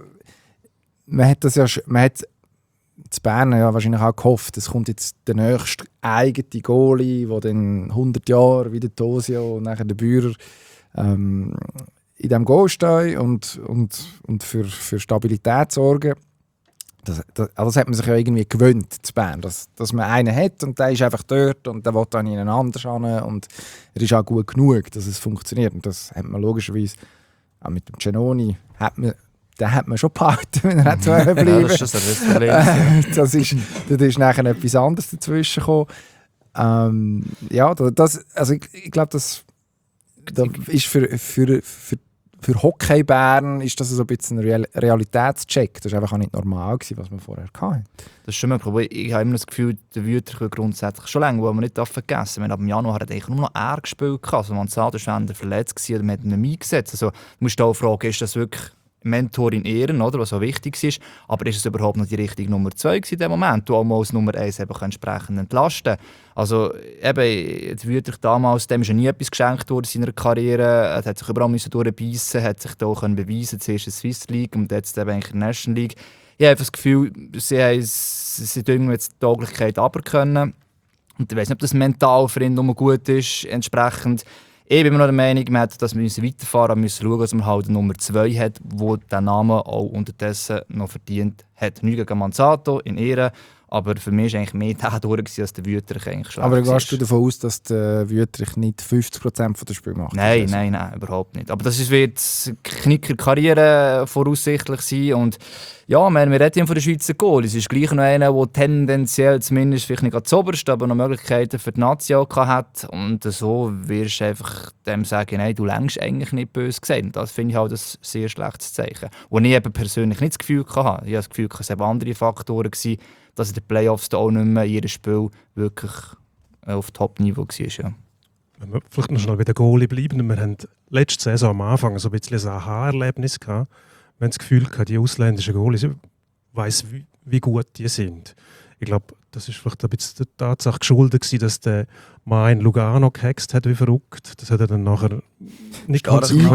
Speaker 1: man hat das ja, man hat in Bern ja wahrscheinlich auch gehofft, es kommt jetzt der nächste eigene Goalie, der dann hundert Jahre wie der Tosio und nachher der Bührer ähm, in diesem Goal stehen und, und, und für, für Stabilität sorgen. Das, das, das hat man sich ja irgendwie gewöhnt zu Bern, dass, dass man einen hat und der ist einfach dort und der will dann in einen anderen hin und er ist auch gut genug, dass es funktioniert. Und das hat man logischerweise auch mit dem Giannoni, hat man, den hat man schon behalten, wenn er hat bleiben wollte.
Speaker 4: Ja, das ist das Problem.
Speaker 1: das ist, da ist nachher etwas anderes dazwischen gekommen. Ähm, ja, das, also ich, ich glaube, das, das ist für, für, für Für Hockey Bern ist das so ein bisschen ein Real- Realitätscheck. Das war einfach auch nicht normal, gewesen, was wir vorher hatten.
Speaker 4: Das ist schon ein Problem. Ich habe immer das Gefühl, der Wüttrich grundsätzlich schon länger, wo man nicht vergessen darf. Ab dem Januar hat eigentlich nur noch er gespielt. Also Manzato war verletzt oder man hat ihn nicht eingesetzt. Also, du musst auch fragen, ist das wirklich Mentor in Ehren, oder, was so wichtig ist. Aber ist es überhaupt noch die richtige Nummer zwei in dem Moment, die auch mal als Nummer eins eben entsprechend entlasten kann? Also eben, der Wüttrich damals, dem ist ja nie etwas geschenkt worden in seiner Karriere. Er hat sich überall durchbeissen, hat sich da auch beweisen, zuerst in der Swiss League und jetzt eben in der National League. ich habe das Gefühl, sie haben sie irgendwie jetzt die Tauglichkeit runter können. Und ich weiß nicht, ob das mental für ihn nur gut ist. Entsprechend, ich bin mir noch der Meinung, wir hätten das müssen weiterfahren müssen, schauen, dass man halt eine Nummer zwei hat, die den Namen auch unterdessen noch verdient hat. Nicht gegen Manzato in Ehren, aber für mich war eigentlich mehr der durch, als der Wüterich eigentlich schlecht.
Speaker 1: Aber gehst du davon aus, dass der Wüterich nicht fünfzig Prozent des Spiels macht?
Speaker 4: Nein, nein, nein, überhaupt nicht. Aber das ist, wird Knicker Karriere voraussichtlich sein. Und ja, wir, wir reden von der Schweizer Goal. Es ist gleich noch einer, der tendenziell zumindest vielleicht nicht ganz oberst, aber noch Möglichkeiten für die Nazi hat. Und so wirst du einfach dem sagen, nein, du längst eigentlich nicht böse gesagt. Und das finde ich halt ein sehr schlechtes Zeichen. Und ich eben persönlich nicht das Gefühl hatte. Ich habe das Gefühl, es waren andere Faktoren gewesen, dass in den Playoffs da auch nicht mehr jedes Spiel wirklich auf Top-Niveau war. Ja.
Speaker 3: Wenn wir vielleicht noch schnell bei der Goalie bleiben. Wir hatten letzte Saison am Anfang so ein bisschen ein Aha-Erlebnis gehabt. Wir haben das Gefühl gehabt, die ausländischen Goalies, ich weiss, wie, wie gut die sind. Ich glaube, das ist vielleicht ein bisschen der Tatsache geschuldet gewesen, dass der Mann in Lugano gehext hat wie verrückt. Das hat er dann nachher nicht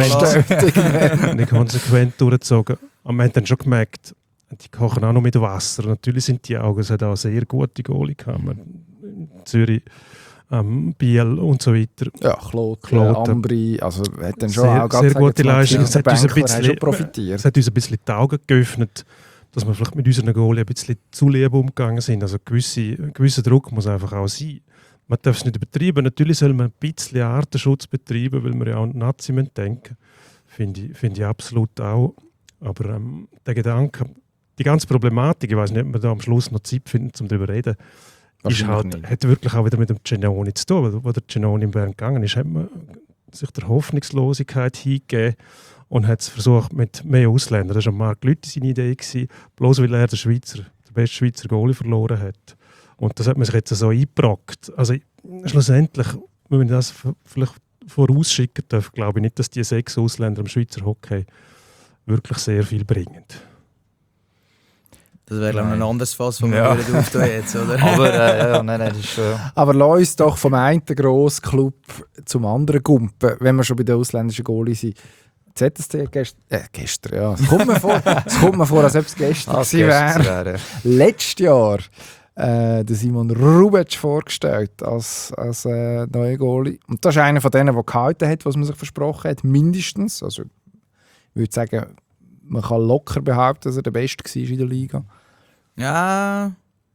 Speaker 3: konsequent, nicht konsequent durchgezogen. Aber wir haben dann schon gemerkt, die kochen auch noch mit Wasser. Natürlich sind die Augen, es hat auch sehr gute Goalie gehabt. In Zürich, ähm, Biel und so weiter.
Speaker 1: Ja, Kloten,
Speaker 3: Kloten.
Speaker 1: Ambri, also hat dann schon
Speaker 3: Sehr,
Speaker 1: auch
Speaker 3: sehr gute Leistung. Es hat uns ein
Speaker 1: Bänkler
Speaker 3: bisschen,
Speaker 1: schon profitiert.
Speaker 3: es hat uns ein bisschen die Augen geöffnet, dass wir vielleicht mit unseren Goalie ein bisschen zu lieb umgegangen sind. Also gewisse, ein gewisser Druck muss einfach auch sein. Man darf es nicht übertreiben. Natürlich soll man ein bisschen Artenschutz betreiben, weil wir ja auch an Nazi denken. Finde ich, finde ich absolut auch. Aber ähm, der Gedanke, die ganze Problematik, ich weiß nicht, ob wir da am Schluss noch Zeit finden, um darüber zu reden, ist halt, hat wirklich auch wieder mit dem Genoni zu tun. Weil, wo der Genoni in Bern gegangen ist, hat man sich der Hoffnungslosigkeit hingegeben und hat es versucht mit mehr Ausländern. Das war Marc Lüthi seine Idee, gewesen, bloß weil er den Schweizer, den besten Schweizer Goalie verloren hat. Und das hat man sich jetzt so eingebrockt. Also schlussendlich, wenn man das vielleicht vorausschicken darf, glaube ich nicht, dass die sechs Ausländer im Schweizer Hockey wirklich sehr viel bringen.
Speaker 5: Das wäre glaube ich ein anderes Fass, das wir
Speaker 4: Ja.
Speaker 5: würden auftun jetzt, oder?
Speaker 4: Aber äh, ja, nein, nein, das ist schon...
Speaker 1: Aber lass uns doch vom einen grossen Club zum anderen gumpen, wenn wir schon bei den ausländischen Goalies sind. Z S C gest äh, gestern, ja. Es kommt mir vor, es kommt mir vor, als ob es gestern
Speaker 4: Als
Speaker 1: gewesen
Speaker 4: gestern
Speaker 1: wäre.
Speaker 4: wäre.
Speaker 1: Letztes Jahr äh, der Simon Rubec vorgestellt als, als äh, neuer Goalie. Und das ist einer von denen, der gehalten hat, was man sich versprochen hat, mindestens. Also, ich würde sagen, man kann locker behaupten, dass er der Beste war in der Liga.
Speaker 5: Ja,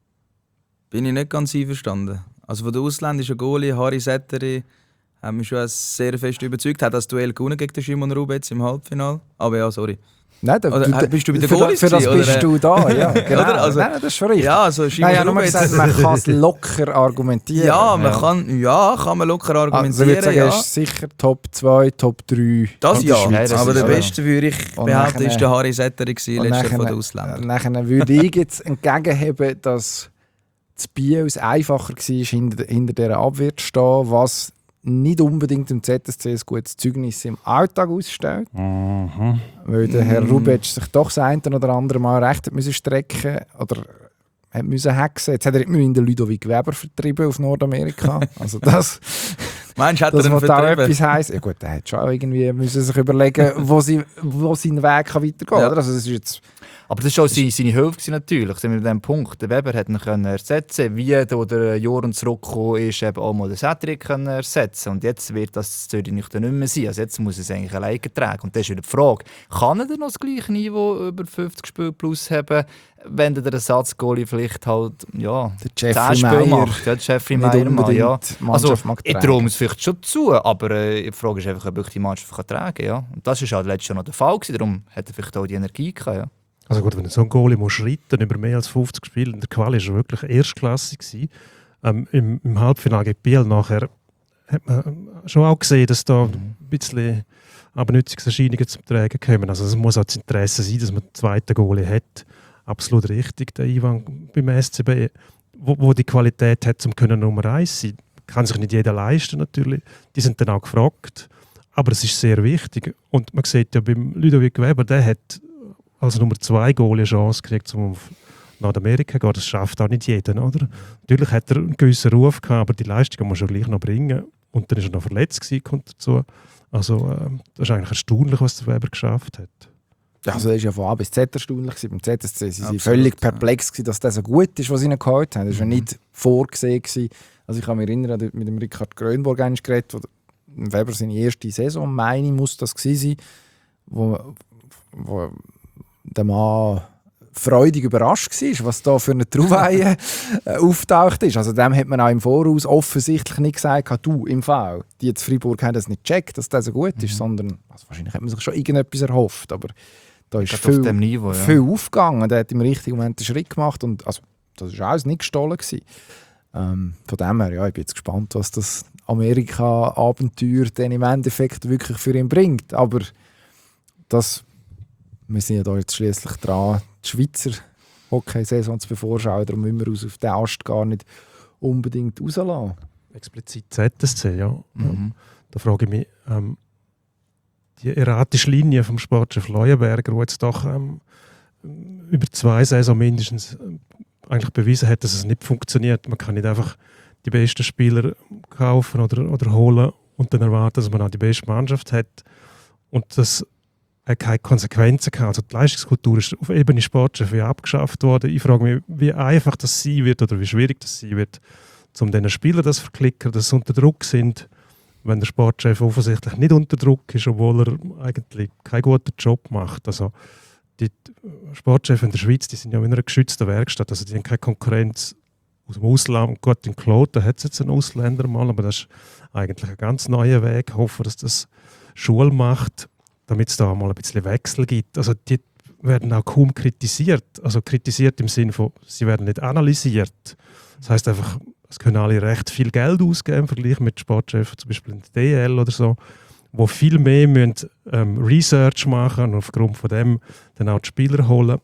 Speaker 5: bin ich nicht ganz einverstanden. Also von der ausländischen Goalie, Harry Setteri, hat mich schon sehr fest überzeugt. Hat das Duell gewonnen gegen den Simon Rubec im Halbfinale. Aber ja, sorry.
Speaker 1: Nein, da,
Speaker 5: Oder,
Speaker 1: du,
Speaker 5: bist du bei den
Speaker 1: für,
Speaker 5: Goalies
Speaker 1: für das
Speaker 5: gewesen,
Speaker 1: bist
Speaker 5: oder?
Speaker 1: du da, ja. Genau.
Speaker 5: Oder? Also-
Speaker 1: nein, nein, das ist schon richtig.
Speaker 5: Ja, also Simon
Speaker 1: Nein, ja, nur
Speaker 5: Rubec.
Speaker 1: gesagt, man kann es locker argumentieren.
Speaker 5: Ja, man
Speaker 4: Ja.
Speaker 5: Kann, ja, kann man locker
Speaker 1: Also ich
Speaker 5: argumentieren.
Speaker 1: würde sagen,
Speaker 5: ja.
Speaker 1: er ist sicher Top zwei, Top drei.
Speaker 5: Das
Speaker 1: in der
Speaker 5: ja,
Speaker 1: Schweiz.
Speaker 4: das
Speaker 5: aber
Speaker 4: ist
Speaker 5: der
Speaker 4: ja-
Speaker 5: Beste würde ich
Speaker 1: Und
Speaker 5: behaupten,
Speaker 1: nachher-
Speaker 5: ist der Harry Setteri gewesen,
Speaker 1: Und
Speaker 5: letzter von
Speaker 1: nachher-
Speaker 5: den Ausländern.
Speaker 1: Nachher würde ich jetzt entgegenheben, dass das Biel es einfacher war, hinter, hinter dieser Abwehr zu stehen, was nicht unbedingt im Z S C ein gutes Zeugnis im Alltag ausstellt.
Speaker 3: Mhm.
Speaker 1: Weil der Herr Rubec sich doch das eine oder andere Mal recht hat müssen strecken oder hat müssen hexen. Jetzt hat er in den Ludovic Weber vertrieben auf Nordamerika. Also das,
Speaker 5: Meinst du, hat
Speaker 1: das
Speaker 5: er ihn
Speaker 1: was auch
Speaker 5: vertrieben?
Speaker 1: etwas heisst. Ja gut, der hat schon auch irgendwie müssen sich überlegen, wo, sie, wo sein Weg kann weitergehen kann.
Speaker 5: Ja.
Speaker 1: Oder? Also das ist jetzt
Speaker 4: Aber das war auch seine, seine Hilfe gewesen, natürlich. Sind wir an diesem Punkt. Der Weber hat ihn können ersetzen, wie der, der Joran zurückgekommen ist, eben auch mal den Cedric können ersetzen. Und jetzt wird das Zürich nicht mehr sein. Also jetzt muss er es eigentlich alleine tragen. Und das ist wieder die Frage, kann er denn noch das gleiche Niveau über fünfzig Spiele plus haben, wenn der Ersatzgoalie vielleicht halt, ja,
Speaker 1: der
Speaker 4: zehn
Speaker 1: Jeffrey
Speaker 4: Spiele
Speaker 1: Meyer
Speaker 4: macht? Ja, der Jeffrey
Speaker 1: nicht
Speaker 4: Meyer mal, ja.
Speaker 1: unbedingt die Mannschaft
Speaker 4: Also,
Speaker 1: mag
Speaker 4: ich
Speaker 1: tragen.
Speaker 4: traue es vielleicht schon zu, aber äh, die Frage ist einfach, ob ich die Mannschaft kann tragen kann. Ja. Und das war halt letztes Jahr noch der Fall gewesen, darum hat er vielleicht auch die Energie gehabt. Ja.
Speaker 3: Also gut, wenn so ein Goalie muss reiten über mehr als fünfzig Spiele, in der Quali war er wirklich erstklassig gewesen. Ähm, im, Im Halbfinale gegen Biel nachher hat man schon auch gesehen, dass da ein bisschen Abnutzungserscheinungen zum Tragen kommen. Also es muss auch das Interesse sein, dass man einen zweiten Goalie hat. Absolut richtig, der Ivan beim S C B, wo, wo die Qualität hat, um können Nummer eins sein. Kann sich nicht jeder leisten natürlich. Die sind dann auch gefragt. Aber es ist sehr wichtig. Und man sieht ja beim Ludovic Weber, der hat als Nummer zwei Goalie eine Chance gekriegt, um auf Nordamerika zu gehen. Das schafft auch nicht jeder, oder? Natürlich hat er einen gewissen Ruf gehabt, aber die Leistung muss er gleich noch bringen. Und dann war er noch verletzt gewesen, kommt dazu. Also äh, das ist eigentlich erstaunlich, was der Weber geschafft hat.
Speaker 1: Ja, also das war ja von A bis Z erstaunlich. Beim Z S C sie waren
Speaker 5: Absolut,
Speaker 1: völlig
Speaker 5: ja.
Speaker 1: perplex, gewesen, dass das so gut ist, was sie ihnen geholt haben. Das war
Speaker 5: Mhm.
Speaker 1: ja nicht vorgesehen. Gewesen. Also ich kann mich erinnern, dort mit dem Richard Grönborg einmal geredet, wo im Weber seine erste Saison, meine ich, muss das gewesen sein, wo, wo der Mann freudig überrascht war, was da für eine Trouvaille äh, auftaucht ist. Also dem hat man auch im Voraus offensichtlich nicht gesagt, du im Fall, die jetzt Freiburg haben das nicht gecheckt, dass das so gut ist,
Speaker 4: Mhm.
Speaker 1: sondern also wahrscheinlich hat man sich schon irgendetwas erhofft, aber da ist
Speaker 4: Gerade auf
Speaker 1: viel,
Speaker 4: dem Niveau, ja.
Speaker 1: viel aufgegangen. Der hat im richtigen Moment einen Schritt gemacht und also, das war alles nicht gestohlen gewesen. Ähm, von dem her, ja, ich bin jetzt gespannt, was das Amerika-Abenteuer dann im Endeffekt wirklich für ihn bringt. Aber das, wir sind ja da jetzt schliesslich dran, die Schweizer Hockey-Saison zu bevorschauen, darum müssen wir uns auf den Ast gar nicht unbedingt rauslassen.
Speaker 3: Explizit Z S C, ja.
Speaker 4: Mhm.
Speaker 3: Da frage ich mich, ähm, die erratische Linie vom Sportchef Leuenberger, die jetzt doch ähm, über zwei Saison mindestens ähm, eigentlich bewiesen hat, dass es nicht funktioniert. Man kann nicht einfach die besten Spieler kaufen oder, oder holen und dann erwarten, dass man auch die beste Mannschaft hat. Und das hat keine Konsequenzen gehabt. Also die Leistungskultur ist auf Ebene Sportchef ja abgeschafft worden. Ich frage mich, wie einfach das sein wird oder wie schwierig das sein wird, um diesen Spielern das zu verklickern, dass sie unter Druck sind, wenn der Sportchef offensichtlich nicht unter Druck ist, obwohl er eigentlich keinen guten Job macht. Also die Sportchefs in der Schweiz, die sind ja in einer geschützten Werkstatt, also die haben keine Konkurrenz aus dem Ausland. Gott, in Kloten hat es jetzt einen Ausländer mal, aber das ist eigentlich ein ganz neuer Weg. Ich hoffe, dass das Schule macht, damit es da mal ein bisschen Wechsel gibt. Also die werden auch kaum kritisiert. Also kritisiert im Sinne von, sie werden nicht analysiert. Das heisst einfach, es können alle recht viel Geld ausgeben im Vergleich mit Sportchefs, zum Beispiel in der D L oder so, wo viel mehr müssen, ähm, Research machen und aufgrund von dem dann auch die Spieler holen.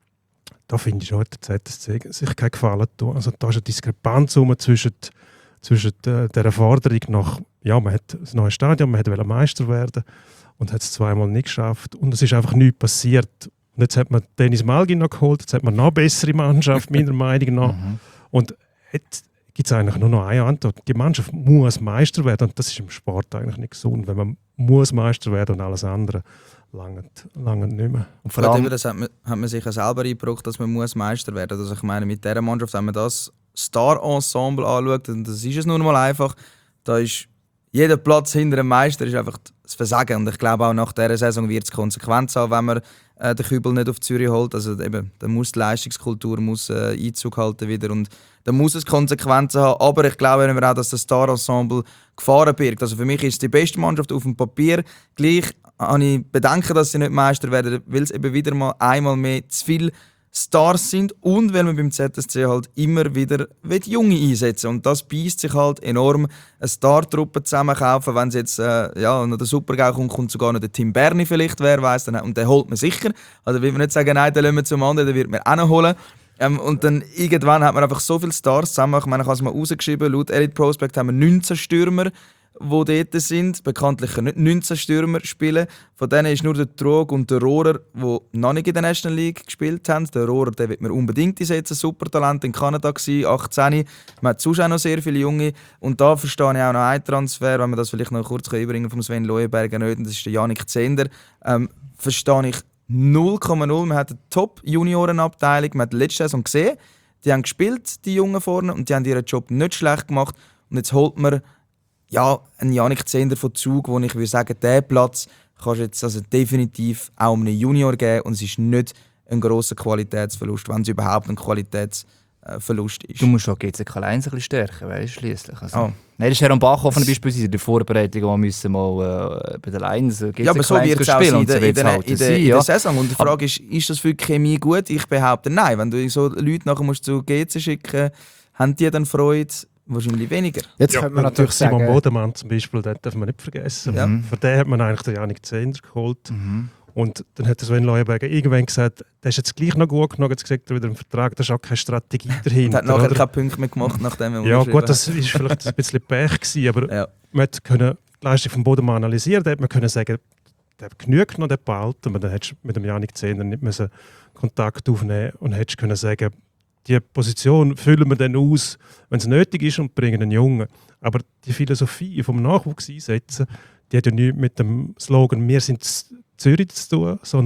Speaker 3: Da finde ich heute der Z S C sich keinen Gefallen tun. Also da ist eine Diskrepanz zwischen, zwischen der, der Forderung nach, ja, man hat ein neues Stadion, man wollte Meister werden und hat es zweimal nicht geschafft und es ist einfach nichts passiert. Und jetzt hat man Dennis Malgin noch geholt, jetzt hat man noch eine bessere Mannschaft, meiner Meinung nach.
Speaker 4: Mhm.
Speaker 3: Und jetzt gibt es eigentlich nur noch eine Antwort. Die Mannschaft muss Meister werden und das ist im Sport eigentlich nicht gesund, wenn man muss Meister werden und alles andere langt, langt nicht mehr.
Speaker 4: Und vor
Speaker 5: Vor
Speaker 4: allem,
Speaker 5: das hat man, hat man sich ja selber eingebrockt, dass man muss Meister werden muss. Also ich meine, mit dieser Mannschaft, wenn man das Star-Ensemble anschaut, und das ist es nun mal einfach, da ist jeder Platz hinter dem Meister ist einfach das Versagen. Und ich glaube auch nach dieser Saison wird es Konsequenzen haben, wenn man äh, den Kübel nicht auf Zürich holt. Also eben, da muss die Leistungskultur muss, äh, Einzug halten wieder und da muss es Konsequenzen haben. Aber ich glaube auch, dass das Star-Ensemble Gefahren birgt. Also für mich ist es die beste Mannschaft auf dem Papier. Gleich habe ich Bedenken, dass sie nicht Meister werden, weil es eben wieder mal einmal mehr zu viele Stars sind und weil man beim Z S C halt immer wieder Junge einsetzen und das beißt sich halt enorm. Eine Star-Truppe zusammenkaufen, wenn es jetzt äh, ja, noch der Supergau kommt, kommt sogar noch der Tim Berni vielleicht, wer weiß, dann, und den holt man sicher. Also will man nicht sagen, nein, den lassen wir zum anderen, den wird man auch noch holen. Ähm, und dann irgendwann hat man einfach so viele Stars zusammen. Ich meine, ich habe es mal rausgeschrieben, laut Elite Prospect haben wir neunzehn Stürmer, die dort sind. Bekanntlich können nicht neunzehn Stürmer spielen. Von denen ist nur der Trog und der Rohrer, die noch nicht in der National League gespielt haben. Der Rohrer, den wird man unbedingt einsetzen. Supertalent in Kanada gewesen, achtzehn. Man hat sonst auch noch sehr viele Junge. Und da verstehe ich auch noch einen Transfer, wenn wir das vielleicht noch kurz überbringen vom Sven Leuenberger. Das ist der Janik Zehnder. Ähm, verstehe ich null Komma null. Man hat eine Top-Juniorenabteilung. Man hat letzte Saison gesehen, die haben gespielt, die Jungen vorne, und die haben ihren Job nicht schlecht gemacht. Und jetzt holt man ja, ein Janik Zehnder von Zug, wo ich würde sagen, diesen Platz kannst du jetzt also definitiv auch einem Junior geben und es ist nicht ein grosser Qualitätsverlust, wenn es überhaupt ein Qualitätsverlust ist.
Speaker 4: du musst auch G C K eins ein bisschen stärken, weißt du, schliesslich. Also,
Speaker 5: Oh.
Speaker 4: Nein, das ist Heron Bachhofen beispielsweise in der Vorbereitung, wo wir müssen mal äh, bei der Lions G C K
Speaker 5: Ja, aber so wird es auch
Speaker 4: spielen
Speaker 5: sein in
Speaker 4: und so
Speaker 5: der, in
Speaker 4: wird's
Speaker 5: der,
Speaker 4: halt
Speaker 5: in der,
Speaker 4: sein,
Speaker 5: in
Speaker 4: ja.
Speaker 5: der Saison. Und die Frage ist, ist das für die Chemie gut? Ich behaupte nein. Wenn du so Leute nachher musst zu G C schicken, haben die dann Freude? Wahrscheinlich weniger.
Speaker 1: Jetzt
Speaker 3: Ja,
Speaker 1: könnte man
Speaker 3: und
Speaker 1: natürlich
Speaker 3: Simon
Speaker 1: sagen,
Speaker 3: Bodemann zum Beispiel, den darf man nicht vergessen.
Speaker 5: Ja.
Speaker 3: Für den hat man eigentlich den Janik Zehnder geholt.
Speaker 4: Mhm.
Speaker 3: Und dann hat der Sven Leuenberger irgendwann gesagt, der ist jetzt gleich noch gut genug, jetzt gesagt er wieder im Vertrag, da ist auch keine Strategie
Speaker 5: Und
Speaker 3: dahinter.
Speaker 5: hat nachher
Speaker 3: oder?
Speaker 5: keine Punkte mehr gemacht, nachdem er
Speaker 3: Ja
Speaker 5: unterschrieben
Speaker 3: gut, das ist vielleicht ein bisschen Pech gewesen, aber
Speaker 5: Ja.
Speaker 3: man hat können die Leistung von Bodemann analysieren, da hat man können sagen, der genügt noch, der behalten, aber dann hättest du mit dem Janik Zehnder nicht müssen Kontakt aufnehmen und hättest können sagen, die Position füllen wir dann aus, wenn es nötig ist, und bringen einen Jungen. Aber die Philosophie vom Nachwuchs einsetzen, die hat ja nichts mit dem Slogan «Wir sind Z- Zürich» zu tun, sondern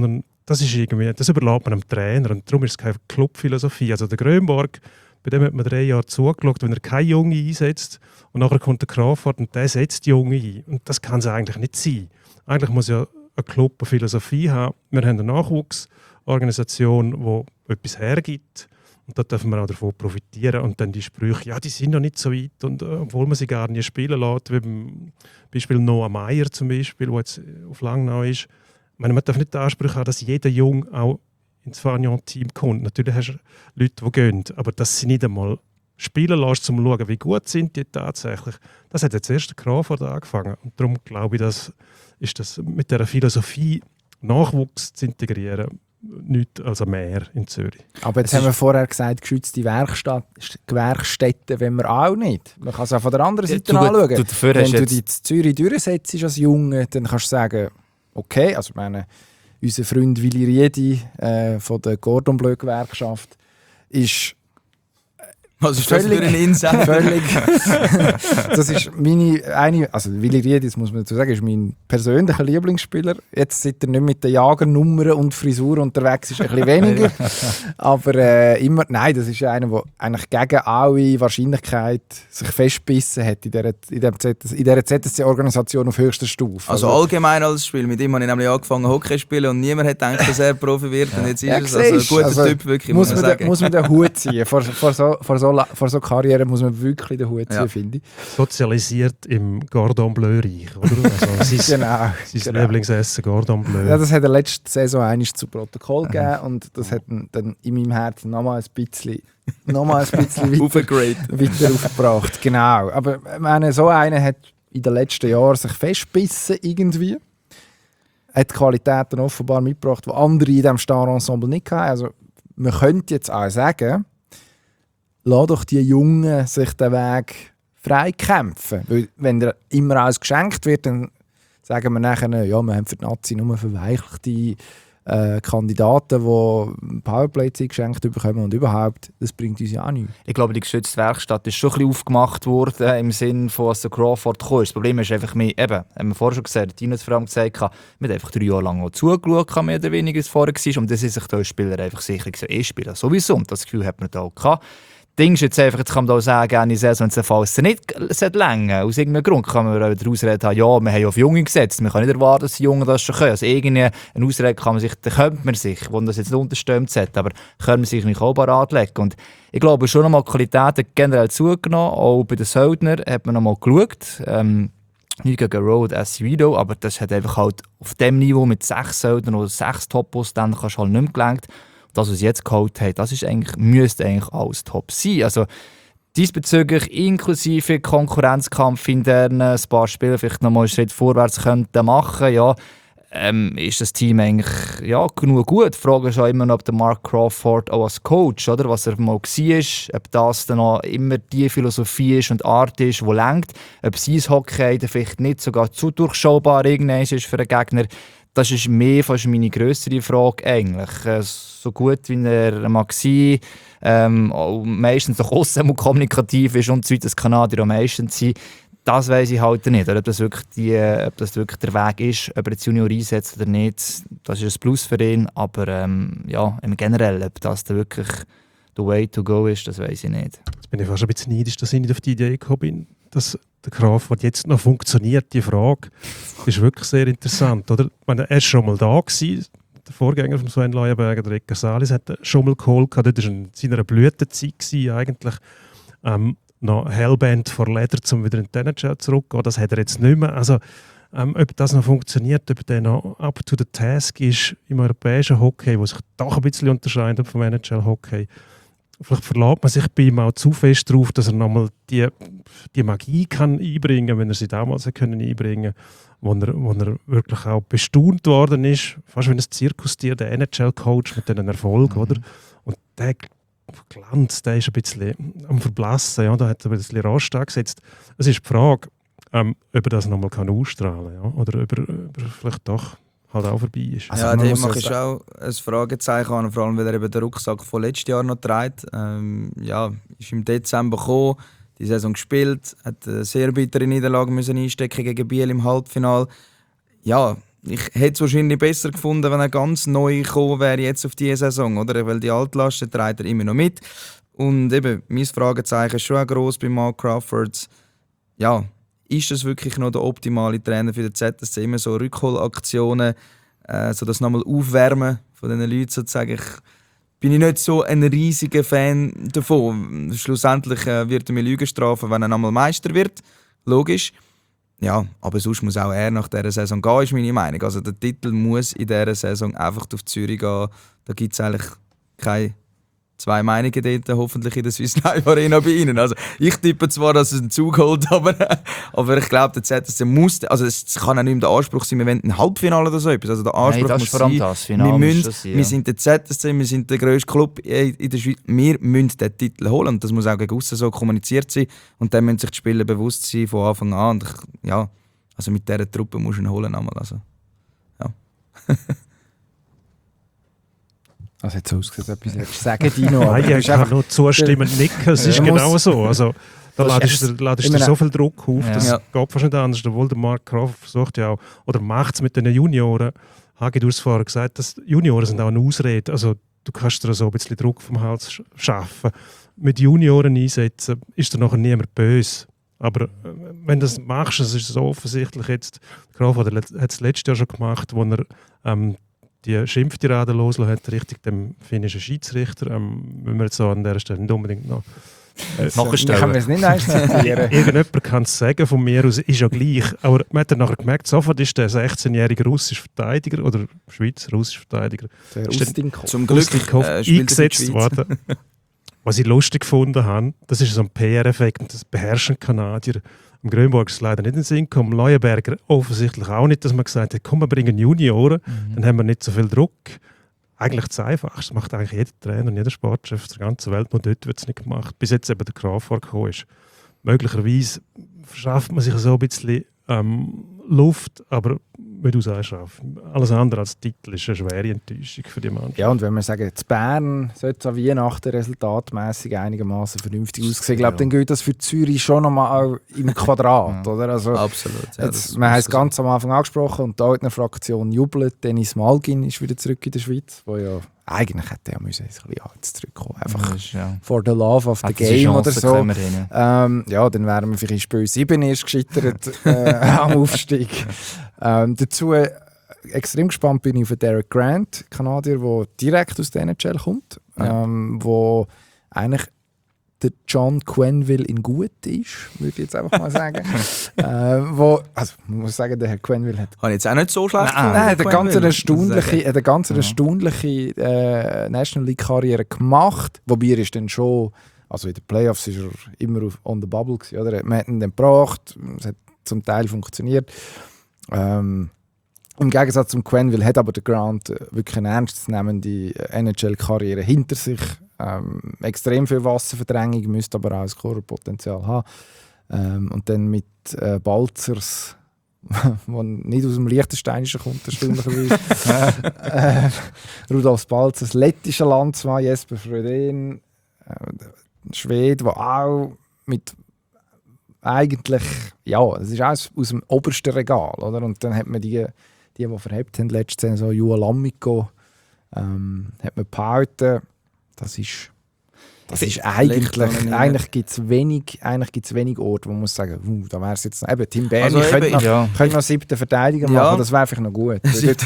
Speaker 3: das ist irgendwie, das überlässt man dem Trainer und darum ist es keine Clubphilosophie. Also der Grönborg, bei dem hat man drei Jahre zugeschaut, wenn er keine Junge einsetzt und nachher kommt der Crawford und der setzt die Junge ein. Und das kann es eigentlich nicht sein. Eigentlich muss ja ein Club eine Philosophie haben. Wir haben eine Nachwuchsorganisation, die etwas hergibt. Und da dürfen wir auch davon profitieren. Und dann die Sprüche, ja, die sind noch nicht so weit. Und äh, obwohl man sie gar nicht spielen lässt, wie beim Beispiel Noah Meyer zum Beispiel, der jetzt auf Langnau ist. Ich meine, man darf nicht den Anspruch haben, dass jeder Jung auch ins Fagnon-Team kommt. Natürlich hast du Leute, die gehen, aber dass sie nicht einmal spielen lässt, um zu schauen, wie gut sind die tatsächlich. Das hat jetzt erst der Crawford angefangen. Und darum glaube ich, dass ist das mit dieser Philosophie, Nachwuchs zu integrieren, nichts als mehr in Zürich.
Speaker 1: Aber jetzt
Speaker 3: Es
Speaker 1: haben wir vorher gesagt, geschützte Werkstatt, Gewerkstätten wollen wir auch nicht. Man kann es auch von der anderen Seite
Speaker 4: du,
Speaker 1: anschauen.
Speaker 4: du, dafür
Speaker 1: Wenn
Speaker 4: hast
Speaker 1: du
Speaker 4: jetzt,
Speaker 1: dich in Zürich durchsetzt als Junge, dann kannst du sagen, okay, also ich meine, unser Freund Willi Riedi äh, von der Gordon Bleu Gewerkschaft ist
Speaker 5: Was ist das für ein Insight?
Speaker 1: völlig. Das ist meine eine, also Willi Riedi, das muss man dazu sagen, ist mein persönlicher Lieblingsspieler. Jetzt seit er nicht mit den Jagernummern und Frisur unterwegs ist, ein bisschen weniger. Aber äh, immer, nein, das ist einer, der eigentlich gegen alle Wahrscheinlichkeit sich festbissen hat in dieser, in dieser, Z S, in dieser Z S C-Organisation auf höchster Stufe.
Speaker 5: Also allgemein als Spiel. Mit ihm habe ich nämlich angefangen Hockey zu spielen und niemand hat gedacht, dass er Profi wird. Und jetzt ist
Speaker 1: Ja,
Speaker 5: es also ein guter
Speaker 1: also,
Speaker 5: Typ, wirklich,
Speaker 1: muss,
Speaker 5: muss man
Speaker 1: man
Speaker 5: sagen.
Speaker 1: den, muss man den Hut ziehen. Vor, vor, so, vor, so, vor so Karriere muss man wirklich den Hut ziehen,
Speaker 5: Ja.
Speaker 1: finde ich.
Speaker 3: Sozialisiert im Gordon Bleu-Reich, oder? Also sein
Speaker 1: Genau.
Speaker 3: sein
Speaker 1: genau.
Speaker 3: Lieblingsessen, Gordon Bleu.
Speaker 1: Ja, das hat er letzte Saison einmal zu Protokoll gegeben und das hat ihn dann in meinem Herzen nochmal ein bisschen, nochmal ein bisschen weiter,
Speaker 5: Aufgegradet.
Speaker 1: weiter aufgebracht. Genau. Aber ich meine, so einer hat in den letzten Jahren sich festbissen irgendwie. Hat Qualitäten offenbar mitgebracht, die andere in diesem Star-Ensemble nicht hatten. Also man könnte jetzt auch sagen, lass doch die Jungen sich den Weg frei kämpfen. Weil wenn dir immer alles geschenkt wird, dann sagen wir nachher, ja, wir haben für die Nazi nur verweichlichte äh, Kandidaten, die Powerplay-Zeit geschenkt bekommen und überhaupt, das bringt uns ja auch nichts.
Speaker 4: ich glaube, die geschützte Werkstatt ist schon ein bisschen aufgemacht worden im Sinne von, was der Crawford kam. Das Problem ist einfach, mehr, eben, haben wir vorher schon gesagt, Tino hat es vor allem gesagt, wir haben einfach drei Jahre lang auch zugeschaut, mehr oder weniger, was vorher war. Und das ist sich der Spieler einfach sicher gesagt, ich spiele sowieso. Und das Gefühl hat man da auch gehabt. Ding ist jetzt einfach, jetzt kann man auch sagen, eine Saison, wenn es Fall es nicht länger aus irgendeinem Grund kann man wieder Ausrede haben, ja, wir haben auf Junge gesetzt, man kann nicht erwarten, dass die Jungen das schon können. Also irgendeine Ausrede kann man sich, da könnte man sich, wo das jetzt nicht unterstimmt hat, aber können man sich nicht auch parat legen. Und ich glaube schon nochmal, die Qualität hat generell zugenommen, auch bei den Söldner hat man nochmal geschaut. Ähm, nicht gegen Road S Video, aber das hat einfach halt auf dem Niveau mit sechs Söldnern oder sechs Topos, dann kannst du halt nicht mehr gelangt. Das, was sie jetzt geholt haben, das ist eigentlich, müsste eigentlich alles top sein. Also diesbezüglich inklusive Konkurrenzkampf in denen ein paar Spiele vielleicht nochmal einen Schritt vorwärts könnten machen, ja, ähm, ist das Team eigentlich ja, genug gut. Die Frage ist auch immer noch, ob der Mark Crawford auch als Coach, oder, was er mal war, ob das dann auch immer die Philosophie ist und Art ist, die lenkt, ob sein Hockey dann vielleicht nicht sogar zu durchschaubar irgendwann ist für einen Gegner. Das ist mehr fast meine grössere Frage eigentlich. Äh, so gut wie er mag sein, ähm, auch meistens auch aussen kommunikativ ist und so weiter, das Kanadier auch meistens sein, das weiss ich halt nicht. Oder ob, das wirklich die, ob das wirklich der Weg ist, ob er jetzt Junior einsetzt oder nicht, das ist ein Plus für ihn. Aber ähm, ja, im Generell, ob das dann wirklich the way to go ist, das weiss ich nicht.
Speaker 3: Jetzt bin ich fast ein bisschen neidisch, dass ich nicht auf die Idee gekommen bin, dass der Crawford jetzt noch funktioniert. Die Frage ist wirklich sehr interessant. Oder? Ich meine, er war schon mal da gewesen. Der Vorgänger von Sven Leuenberger, der Edgar Salis, hat schon mal geholt. Das war in seiner Blütezeit gewesen, eigentlich. Ähm, noch Hellbent vor Leder, um wieder in die N H L zurückzugehen. Das hat er jetzt nicht mehr. Also, ähm, ob das noch funktioniert, ob der noch up to the task ist im europäischen Hockey, wo sich doch ein bisschen unterscheidet vom N H L-Hockey. Vielleicht verlässt man sich bei ihm auch zu fest darauf, dass er nochmal die, die Magie kann einbringen kann, wenn er sie damals können einbringen konnte, wo er, wo er wirklich auch bestaunt worden ist. Fast wie ein Zirkustier, der N H L-Coach mit diesen Erfolg. Mhm. Oder? Und der Glanz, der ist ein bisschen am Verblassen. Ja? Da hat er ein bisschen Rost angesetzt. Es ist die Frage, ähm, ob er das nochmal ausstrahlen kann. Ja? Oder ob er, ob er vielleicht doch halt auch vorbei ist.
Speaker 5: Also ja, dem mache ich auch ein Fragezeichen an, vor allem weil er eben den Rucksack von letztes Jahr noch trägt. Ähm, ja, ist im Dezember gekommen, die Saison gespielt, hat eine sehr bittere Niederlage müssen einstecken gegen Biel im Halbfinale. Ja, ich hätte es wahrscheinlich besser gefunden, wenn er ganz neu gekommen wäre jetzt auf diese Saison, oder? Weil die Altlasten trägt er immer noch mit. Und eben, mein Fragezeichen ist schon auch gross bei Mark Crawford. Ja, ist das wirklich noch der optimale Trainer für den Z S C? Immer so Rückholaktionen, äh, so das nochmal Aufwärmen von diesen Leuten sozusagen. Ich bin ich nicht so ein riesiger Fan davon. Schlussendlich äh, wird er mir Lügen strafen, wenn er nochmal Meister wird. Logisch. Ja, aber sonst muss auch er nach dieser Saison gehen, ist meine Meinung. Also der Titel muss in dieser Saison einfach auf Zürich gehen. Da gibt es eigentlich keine zwei Meinungen dort, hoffentlich in der Swiss Life Arena bei Ihnen. Also ich tippe zwar, dass es einen Zug holt, aber, aber ich glaube, der Z S C muss, also es kann auch nicht mehr der Anspruch sein, wir wollen ein Halbfinale oder so etwas. Also der Anspruch
Speaker 4: Nein, das
Speaker 5: muss
Speaker 4: ist vor allem
Speaker 5: sein,
Speaker 4: das. Finale
Speaker 5: wir, müssen,
Speaker 4: das sein, ja.
Speaker 5: wir sind der Z S C, wir sind der grösste Club in der Schweiz, wir müssen den Titel holen und das muss auch gegen aussen so kommuniziert sein und dann müssen sich die Spieler bewusst sein von Anfang an. Und ich, ja, also mit dieser Truppe musst du ihn holen einmal. Also, ja.
Speaker 1: Also jetzt ausgesehen, etwas willst du sagen, Dino. aber
Speaker 3: Nein,
Speaker 1: du
Speaker 3: ich
Speaker 1: bist
Speaker 3: kann
Speaker 1: einfach-
Speaker 3: nur zustimmend nicken. Es ist
Speaker 1: Ja,
Speaker 3: genau
Speaker 1: muss-
Speaker 3: so. Also, da
Speaker 1: Das
Speaker 3: ladest
Speaker 1: ist-
Speaker 3: du ladest
Speaker 1: ich
Speaker 3: dir
Speaker 1: meine-
Speaker 3: so viel Druck auf,
Speaker 4: Ja.
Speaker 3: das
Speaker 5: Ja.
Speaker 3: geht fast nicht anders. Obwohl der Mark Crawford versucht ja auch, oder macht es mit den Junioren. Hagi, du hast es vorher gesagt, dass Junioren sind auch eine Ausrede. Also, du kannst dir so ein bisschen Druck vom Hals sch- schaffen. Mit Junioren einsetzen, ist dir nachher niemand böse. Aber äh, wenn du das machst, es ist so offensichtlich jetzt, Crawford hat es letztes Jahr schon gemacht, wo er ähm, die Schimpftirade losgelassen hat, richtig dem finnischen Schiedsrichter, ähm, wenn wir jetzt so an der Stelle nicht unbedingt noch... Äh,
Speaker 4: Nachstellen.
Speaker 1: Können wir es nicht eins zitieren?
Speaker 3: Irgendjemand kann es sagen, von mir aus ist ja gleich. Aber man hat dann nachher gemerkt, sofort ist der sechzehnjährige russische Verteidiger oder Schweizer russische Verteidiger
Speaker 1: Der
Speaker 3: Ist der-
Speaker 1: Austinko.
Speaker 5: Zum Glück
Speaker 3: Lustighoff
Speaker 5: äh, spielt er für die
Speaker 3: eingesetzt
Speaker 5: Schweiz.
Speaker 3: worden. Was ich lustig gefunden habe, das ist so ein P R-Effekt und das beherrschen Kanadier. Am Grönburg ist es leider nicht in den Sinn gekommen, Leuenberger offensichtlich auch nicht, dass man gesagt hat, komm, wir bringen Junioren,
Speaker 4: Mhm.
Speaker 3: dann haben wir nicht so viel Druck. Eigentlich das Einfachste, das macht eigentlich jeder Trainer und jeder Sportchef der ganzen Welt, nur dort wird es nicht gemacht, bis jetzt eben der Crawford gekommen ist. Möglicherweise verschafft man sich so ein bisschen ähm, Luft, aber wie du sagst, Ralf, alles andere als Titel ist eine schwere Enttäuschung für die Mannschaft.
Speaker 1: Ja, und wenn wir sagen, zu Bern sollte es an Weihnachten resultatmässig einigermaßen vernünftig aussehen, ich glaube,
Speaker 4: Ja.
Speaker 1: dann gilt das für Zürich schon nochmal auch im Quadrat,
Speaker 4: Ja.
Speaker 1: oder? Also,
Speaker 5: Absolut. Ja,
Speaker 1: jetzt,
Speaker 5: das
Speaker 1: wir haben
Speaker 5: muss
Speaker 1: es
Speaker 5: so
Speaker 1: ganz am Anfang angesprochen und da in der Fraktion jubelt. Dennis Malgin ist wieder zurück in der Schweiz, wo ja eigentlich hätte er müssen ein bisschen jetzt zurückkommen. Einfach
Speaker 4: Das ist, ja.
Speaker 1: for the love of the
Speaker 4: Hat diese
Speaker 1: game
Speaker 4: Chance
Speaker 1: oder so.
Speaker 4: können wir hin, ja.
Speaker 1: Ähm, ja, dann wären wir vielleicht in Spiel sieben erst gescheitert äh, am Aufstieg. Ähm, dazu äh, extrem gespannt bin ich auf den Derek Grant, Kanadier, der direkt aus der N H L kommt,
Speaker 5: Ja.
Speaker 1: ähm, wo eigentlich der John Quenneville in gut ist, würde ich jetzt einfach mal sagen. äh, wo, also, ich muss sagen, der Herr Quenneville hat
Speaker 5: Habe ich jetzt auch nicht so schlecht
Speaker 4: Nein,
Speaker 5: gefunden,
Speaker 1: Nein, der
Speaker 5: muss
Speaker 1: ganz
Speaker 5: ich
Speaker 1: erstaunliche,
Speaker 5: sagen.
Speaker 1: hat eine ganz
Speaker 4: Ja.
Speaker 1: erstaunliche äh, National League Karriere gemacht, wobei er ist dann schon, also in den Playoffs ist er immer auf, on the bubble gewesen, oder? Man hat ihn dann gebracht, es hat zum Teil funktioniert. Ähm, Im Gegensatz zum Quenneville hat aber der Grant äh, wirklich eine ernstzunehmende N H L-Karriere hinter sich. Ähm, extrem viel Wasserverdrängung, müsste aber auch ein Scorerpotenzial haben. Ähm, und dann mit äh, Balzers, der nicht aus dem Liechtensteinischen kommt, erstaunlicherweise. äh, Rudolf Balzers, lettischer Landsmann, Jesper Fröden, äh, Schwede, der auch mit eigentlich, ja, das ist alles aus dem obersten Regal, oder? Und dann hat man die, die, die verhebt haben, letzte Saison, Juha Lamiko, ähm, hat man behalten. Das ist, das ist eigentlich,
Speaker 5: Vielleicht noch
Speaker 1: eigentlich gibt es wenig, eigentlich gibt's wenig Orte, wo man muss sagen, uh, da wäre es jetzt, eben, Tim Berni
Speaker 5: Also
Speaker 1: könnte
Speaker 5: eben,
Speaker 1: noch,
Speaker 4: Ja.
Speaker 1: könnte noch siebten Verteidiger
Speaker 5: Ja.
Speaker 1: machen, das wäre vielleicht noch gut.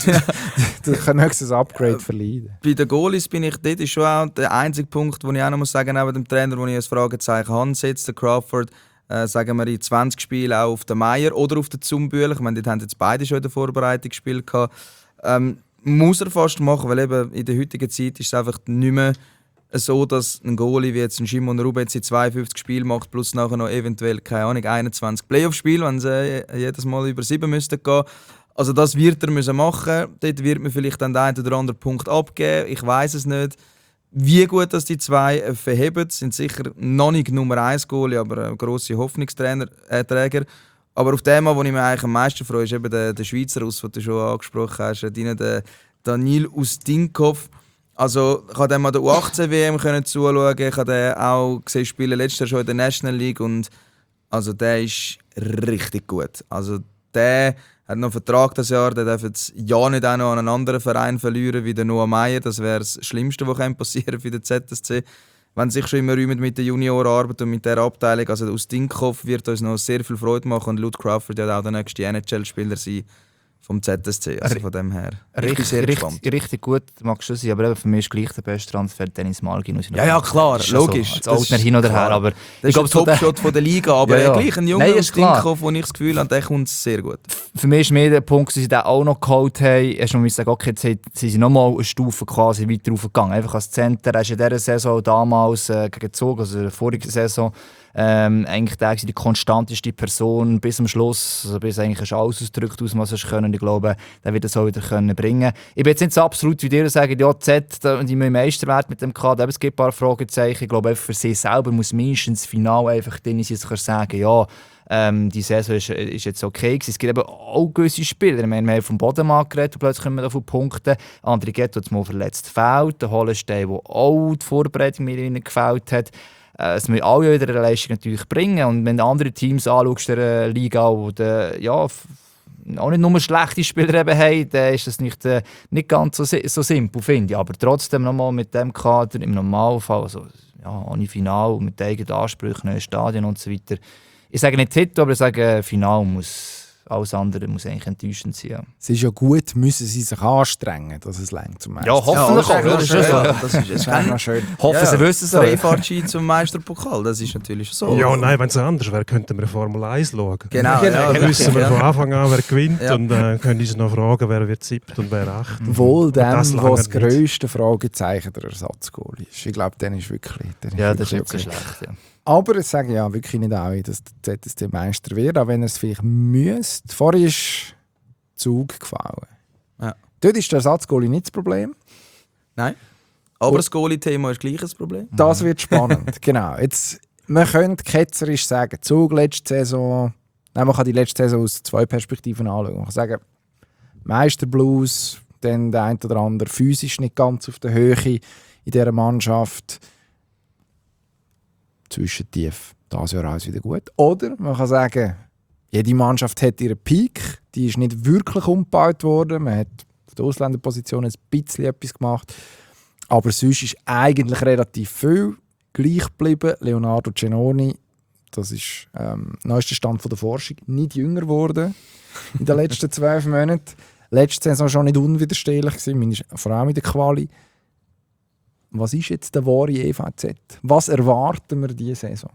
Speaker 1: Du kannst höchstens ein Upgrade verlieren.
Speaker 5: Bei den Goalies bin ich dort ist schon auch der einzige Punkt, wo ich auch noch muss sagen, neben dem Trainer, wo ich ein Fragezeichen habe, setzt der Crawford, äh, sagen wir in zwanzig Spielen auch auf den Meier oder auf den Zumbühler. Ich meine, dort haben jetzt beide schon in der Vorbereitung gespielt. Ähm, muss er fast machen, weil eben in der heutigen Zeit ist es einfach nicht mehr so, dass ein Goalie wie jetzt ein Shimon Rube jetzt in zweiundfünfzig Spiele macht, plus nachher noch eventuell, keine Ahnung, einundzwanzig Playoff-Spiele, wenn sie äh, jedes Mal über sieben müssten gehen. Also das wird er müssen machen. Dort wird man vielleicht dann den einen oder anderen Punkt abgeben. Ich weiß es nicht. Wie gut dass die zwei äh, verheben, sind sicher noch nicht Nummer eins Goalie, aber äh, grosse Hoffnungsträger. Äh, Träger. Aber auf dem, wo ich mich eigentlich am meisten freue, ist eben der, der Schweizer Russ, den du schon angesprochen hast, äh, der Daniil Ustinkov. Also ich konnte dem an der U achtzehn W M zuschauen, ich habe den auch gesehen spielen, letztes Jahr schon in der National League und also der ist richtig gut. Also der hat noch einen Vertrag das Jahr, der darf jetzt ja nicht auch noch an einen anderen Verein verlieren wie der Noah Meyer. Das wäre das Schlimmste, was passieren für den Z S C. Wenn sie sich schon immer räumen mit der Juniorenarbeit und mit dieser Abteilung, also aus Dinkoff wird uns noch sehr viel Freude machen und Luke Crawford wird auch der nächste N H L-Spieler sein vom Z S C, also von dem her. Ich
Speaker 4: Richtig,
Speaker 5: bin sehr gespannt.
Speaker 4: richtig, richtig gut, mag schon sein, aber eben für mich ist gleich der beste Transfer Dennis Malgin aus
Speaker 5: Ja, ja, klar,
Speaker 4: ist
Speaker 5: logisch.
Speaker 4: Also, als Altner hin oder her, aber
Speaker 5: Das
Speaker 4: ich
Speaker 5: ist
Speaker 4: glaube,
Speaker 5: ein
Speaker 4: so der-
Speaker 5: Topshot von der Liga, aber
Speaker 4: Ja, ja.
Speaker 5: gleich ein Junge
Speaker 4: Nein,
Speaker 5: aus
Speaker 4: ist klar.
Speaker 5: Dinkoff, wo ich das Gefühl habe, der kommt sehr gut.
Speaker 4: für mich ist mehr der Punkt, dass sie den auch noch geholt haben. Erst mal sagen, okay, jetzt sind sie nochmal eine Stufe quasi weiter raufgegangen. Einfach als Center, er ist in dieser Saison damals äh, gegen Zug, also in der vorigen Saison, ähm, eigentlich der, die konstanteste Person bis zum Schluss, also bis eigentlich alles ausgedrückt aus, was er können. Ich glaube, der wird das auch wieder können bringen. Ich bin jetzt nicht so absolut wie dir, sagen, ja, Z, die müssen Meisterwert mit dem Kader, aber es gibt ein paar Fragezeichen. Ich glaube, für sie selber muss mindestens das Finale einfach drin sein, dass sie sagen, ja, Ähm, die Saison ist, ist jetzt okay gewesen. Es gibt eben auch gewisse Spieler. Wir haben vom Bodenmarkt geredet und plötzlich kommen wir da von Punkten. André Ghetto hat mal verletzt gefällt. Der Hollenstein, der auch die Vorbereitung mir gefällt hat. Äh, es müssen alle wieder eine Leistung natürlich bringen. Und wenn du andere Teams anschaust, der Liga, die ja, f- auch nicht nur schlechte Spieler eben haben, dann ist das nicht, äh, nicht ganz so, si- so simpel, finde ich. Aber trotzdem nochmal mit dem Kader im Normalfall, also, ja, ohne Final, mit eigenen Ansprüchen, neuen Stadien und so weiter. Ich sage nicht Titel, aber ich sage, Final muss, alles andere muss eigentlich enttäuschend sein. Ja,
Speaker 1: Es ist ja gut, müssen sie sich anstrengen, dass es längt zum Meister.
Speaker 4: hoffentlich
Speaker 5: Ja,
Speaker 4: auch.
Speaker 5: das ist
Speaker 4: Das ist
Speaker 5: ja-
Speaker 4: so.
Speaker 5: das ist-
Speaker 1: Das
Speaker 5: es
Speaker 1: wäre
Speaker 5: kann-
Speaker 1: noch schön.
Speaker 4: Hoffen,
Speaker 5: Ja,
Speaker 4: sie wissen es auch.
Speaker 5: Freifahrtschein zum Meisterpokal, das ist natürlich so.
Speaker 3: Ja, nein, wenn es anders wäre, könnten wir Formel eins schauen.
Speaker 5: Genau, ja,
Speaker 3: Dann wissen wir
Speaker 5: ja.
Speaker 3: von Anfang an, wer gewinnt
Speaker 5: Ja.
Speaker 3: und äh, können uns noch fragen, wer wird siebter und wer acht.
Speaker 1: Wohl dem,
Speaker 3: das
Speaker 1: was
Speaker 3: langt
Speaker 1: das
Speaker 3: nicht.
Speaker 1: grösste Fragezeichen der Ersatzgoal ist. Ich glaube, dann ist wirklich. Dann ist
Speaker 4: Ja, das ist
Speaker 1: wirklich
Speaker 4: nicht so
Speaker 1: okay.
Speaker 4: schlecht. Ja.
Speaker 1: Aber ich sage ja wirklich nicht auch, dass der Z S C Meister wird, auch wenn er es vielleicht müsste. Vorher ist Zug gefallen.
Speaker 5: Ja.
Speaker 1: Dort ist der Ersatzgoalie nicht das Problem.
Speaker 5: Nein. Aber das Goalie-Thema ist gleich ein Problem.
Speaker 1: Das wird spannend. Genau. Jetzt, man könnte ketzerisch sagen, Zug letzte Saison. Nein, man kann die letzte Saison aus zwei Perspektiven anschauen. Man kann sagen, Meisterblues, dann der eine oder andere physisch nicht ganz auf der Höhe in dieser Mannschaft. Zwischentief, das Jahr alles wieder gut. Oder man kann sagen, jede Mannschaft hat ihren Peak, die ist nicht wirklich umgebaut worden. Man hat auf der Ausländerposition ein bisschen etwas gemacht. Aber sonst ist eigentlich relativ viel gleich geblieben. Leonardo Cenoni, das ist ähm, der neueste Stand von der Forschung, nicht jünger geworden in den letzten zwölf Monaten. Letzte Saison schon nicht unwiderstehlich gewesen, vor allem in der Quali. Was ist jetzt der wahre E V Z? Was erwarten wir diese Saison?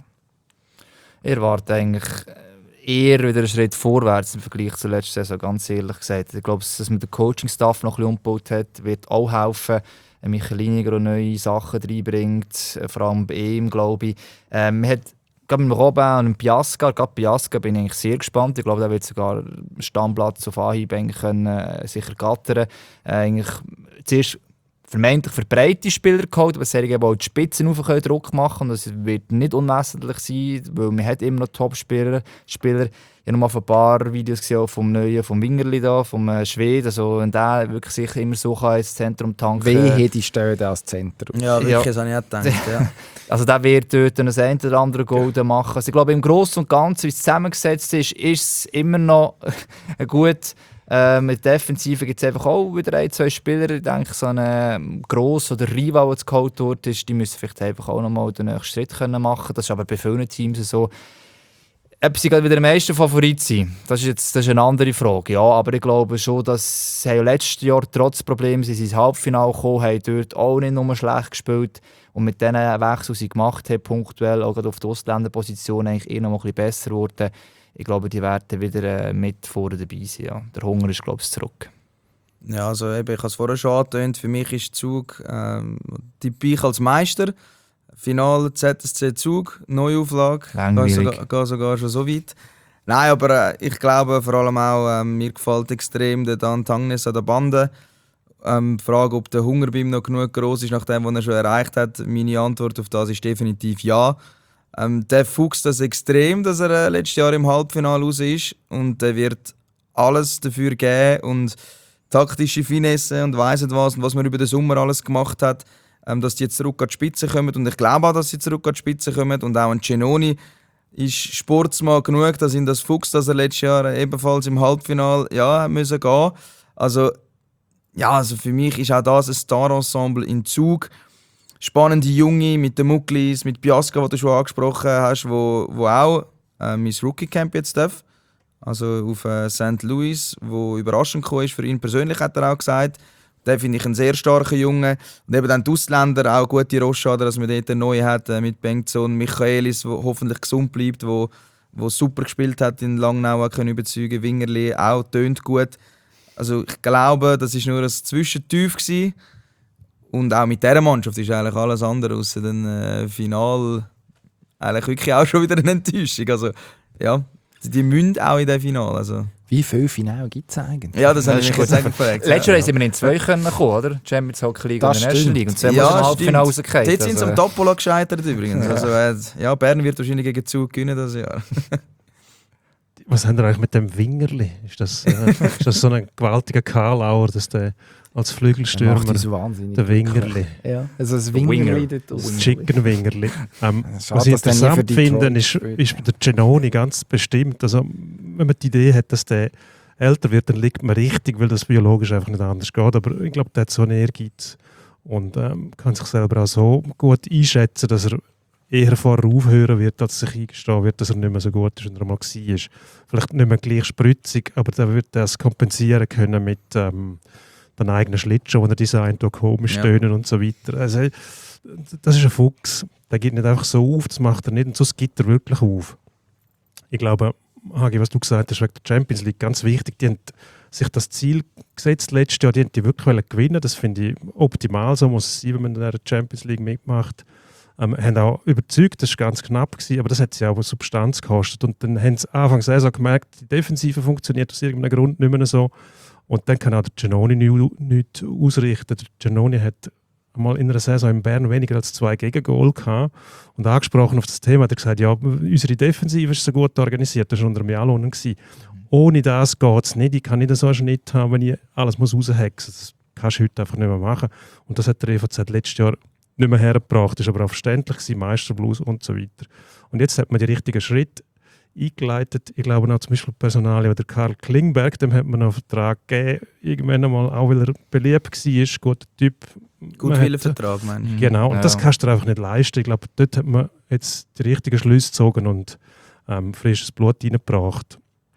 Speaker 4: Ich erwarte eigentlich eher wieder einen Schritt vorwärts im Vergleich zur letzten Saison, ganz ehrlich gesagt. Ich glaube, dass man den Coaching-Staff noch ein bisschen umgebaut hat, wird auch helfen. Micheliniger neue Sachen reinbringt, vor allem bei ihm, glaube ich. Ähm, man hat gerade mit dem Robin und dem Piasca, gerade Piasca bin ich eigentlich sehr gespannt. Ich glaube, der wird sogar einen Stammplatz auf Anhieb eigentlich können, äh, sicher gattern. Äh, eigentlich zuerst vermeintlich für breite Spieler geholt, aber sie eben auch die Spitzen rauf können Druck machen. Und das wird nicht unwesentlich sein, weil man hat immer noch Top-Spieler. Spieler. Ich habe noch mal ein paar Videos gesehen vom neuen, vom Wingerli da, vom äh, Schweden. Also, wenn der wirklich sich immer so kann ins Zentrum tanken.
Speaker 1: Wehe, die stehen als Zentrum.
Speaker 5: Ja, wirklich,
Speaker 4: Ja.
Speaker 5: das habe ich auch gedacht. Ja.
Speaker 4: Also der wird dort ein ein oder andere Golden machen. Also ich glaube, im Großen und Ganzen, wie es zusammengesetzt ist, ist es immer noch gut. Äh, mit Defensive gibt es einfach auch wieder ein, zwei Spieler. Ich denke, so ein Gross oder Rival, der geholt wurde, die müssen vielleicht einfach auch noch mal den nächsten Schritt können machen. Das ist aber bei vielen Teams so. Ob sie gerade wieder der meiste Favorit sind, das ist jetzt das ist eine andere Frage. Ja, aber ich glaube schon, dass sie letztes Jahr trotz Problemen sind sie ins Halbfinale gekommen, haben dort auch nicht nur schlecht gespielt. Und mit diesen Wechseln, die sie gemacht haben, punktuell auch gerade auf der Ausländerposition, eigentlich eher noch mal ein bisschen besser geworden. Ich glaube, die werden wieder äh, mit vorne dabei sein. Ja. Der Hunger ist, glaube ich, zurück.
Speaker 5: Ja, also eben, ich habe es vorher schon angetönt, für mich ist Zug ähm, typisch als Meister. Finale Z S C Zug, Neuauflage.
Speaker 4: Langweilig.
Speaker 5: Geht sogar, geht sogar schon so weit. Nein, aber äh, ich glaube vor allem auch, äh, mir gefällt extrem der Dan Tangnes an der Bande. Ähm, die Frage, ob der Hunger bei ihm noch genug groß ist, nach dem, was er schon erreicht hat. Meine Antwort auf das ist definitiv ja. Ähm, der fuchst das extrem, dass er äh, letztes Jahr im Halbfinale raus ist. Und er wird alles dafür geben und taktische Finesse und weiss nicht was und was man über den Sommer alles gemacht hat, ähm, dass die jetzt zurück an die Spitze kommen. Und ich glaube auch, dass sie zurück an die Spitze kommen. Und auch ein Cenoni, ist Sportsmann genug, dass ihn das Fuchs, dass er letztes Jahr ebenfalls im Halbfinale ja, müssen gehen. Also, ja, also für mich ist auch das ein Star-Ensemble in Zug. Spannende Junge mit den Mucklis, mit Biasca, die du schon angesprochen hast, wo, wo auch äh, mein Rookie-Camp jetzt darf. Also auf äh, Saint Louis, wo überraschend gekommen ist. Für ihn persönlich hat er auch gesagt, den finde ich einen sehr starken Jungen. Und eben dann die Ausländer, auch gute Rochader, dass man dort einen neuen hat, äh, mit Bengtson, Michaelis, der hoffentlich gesund bleibt, wo, wo super gespielt hat in Langnau, können überzeugen. Wingerli auch tönt gut. Also ich glaube, das war nur ein Zwischentief gewesen. Und auch mit dieser Mannschaft ist eigentlich alles andere außer dem äh, Final eigentlich wirklich auch schon wieder eine Enttäuschung. Also ja, die, die müssen auch in dem Finale. Also.
Speaker 1: Wie viele Finale gibt es eigentlich?
Speaker 5: Ja, das, das habe ich
Speaker 4: gut
Speaker 5: jetzt gefragt.
Speaker 4: Letztes Jahr sind wir in zwei können kommen, oder? Champions Hockey League
Speaker 1: Das
Speaker 4: und National
Speaker 1: stimmt.
Speaker 4: League. Und zweimal
Speaker 5: Ja,
Speaker 4: im Halbfinale rausgefallen.
Speaker 5: Jetzt sind sie
Speaker 4: also,
Speaker 5: am Topola gescheitert übrigens. Also, äh, ja, Bern wird wahrscheinlich gegen Zug gewinnen das Jahr.
Speaker 3: Was haben wir eigentlich mit dem Wingerli? Ist das, äh, ist das so ein gewaltiger Karlauer, dass der als Flügelstürmer,
Speaker 1: macht uns wahnsinnig
Speaker 3: der Wingerli,
Speaker 1: Ja, also das Wingerli
Speaker 4: Winger.
Speaker 1: dort aus.
Speaker 3: das Chicken Wingerli. Ähm,
Speaker 1: Schade,
Speaker 3: was ich
Speaker 1: dass der nie für
Speaker 3: interessant
Speaker 1: Detroit
Speaker 3: finde, ist,
Speaker 1: spielt.
Speaker 3: ist bei der Genoni ganz bestimmt. Also, wenn man die Idee hat, dass der älter wird, dann liegt man richtig, weil das biologisch einfach nicht anders geht. Aber ich glaube, der hat so einen Ehrgeiz und ähm, kann sich selber auch so gut einschätzen, dass er eher vorher aufhören wird, als sich eingestehen wird, dass er nicht mehr so gut ist, wie er mal war. Vielleicht nicht mehr gleich spritzig, aber der wird das kompensieren können mit ähm, den eigenen Schlittschuh, den er designt, der komisch
Speaker 5: Ja.
Speaker 3: tönen und so weiter. Also, das ist ein Fuchs. Der geht nicht einfach so auf, das macht er nicht und sonst gibt er wirklich auf. Ich glaube, Hagi, was du gesagt hast, wegen der Champions League, ganz wichtig, die haben sich das Ziel gesetzt letztes Jahr, die haben die wirklich gewinnen. Das finde ich optimal, so muss es sein, wenn man in der Champions League mitmacht. Ähm, haben auch überzeugt, das war ganz knapp, gewesen, aber das hat sie auch Substanz gekostet. Und dann haben sie Anfang der Saison gemerkt, die Defensive funktioniert aus irgendeinem Grund nicht mehr so. Und dann kann auch der Giannoni nichts ausrichten. Der Giannoni hat einmal in einer Saison in Bern weniger als zwei Gegengol gehabt. Und angesprochen auf das Thema hat er gesagt, ja, unsere Defensive ist so gut organisiert, das war unter mir unten. Ohne das geht es nicht. Ich kann nicht so einen Schnitt haben, wenn ich alles muss raushexen muss. Das kannst du heute einfach nicht mehr machen. Und das hat der E V Z letztes Jahr nicht mehr hergebracht. Das war aber auch verständlich gewesen, Meisterblues und so weiter. Und jetzt hat man die richtigen Schritte eingeleitet. Ich glaube auch zum Beispiel Personalie, der Karl Klingberg, dem hat man noch einen Vertrag gegeben, irgendwann einmal, auch weil er beliebt war, guter Typ.
Speaker 5: Gutwillenvertrag, meine ich.
Speaker 3: Genau, und
Speaker 4: Ja.
Speaker 3: das kannst du dir einfach nicht leisten. Ich glaube, dort hat man jetzt die richtigen Schlüsse gezogen und ähm, frisches Blut reingebracht.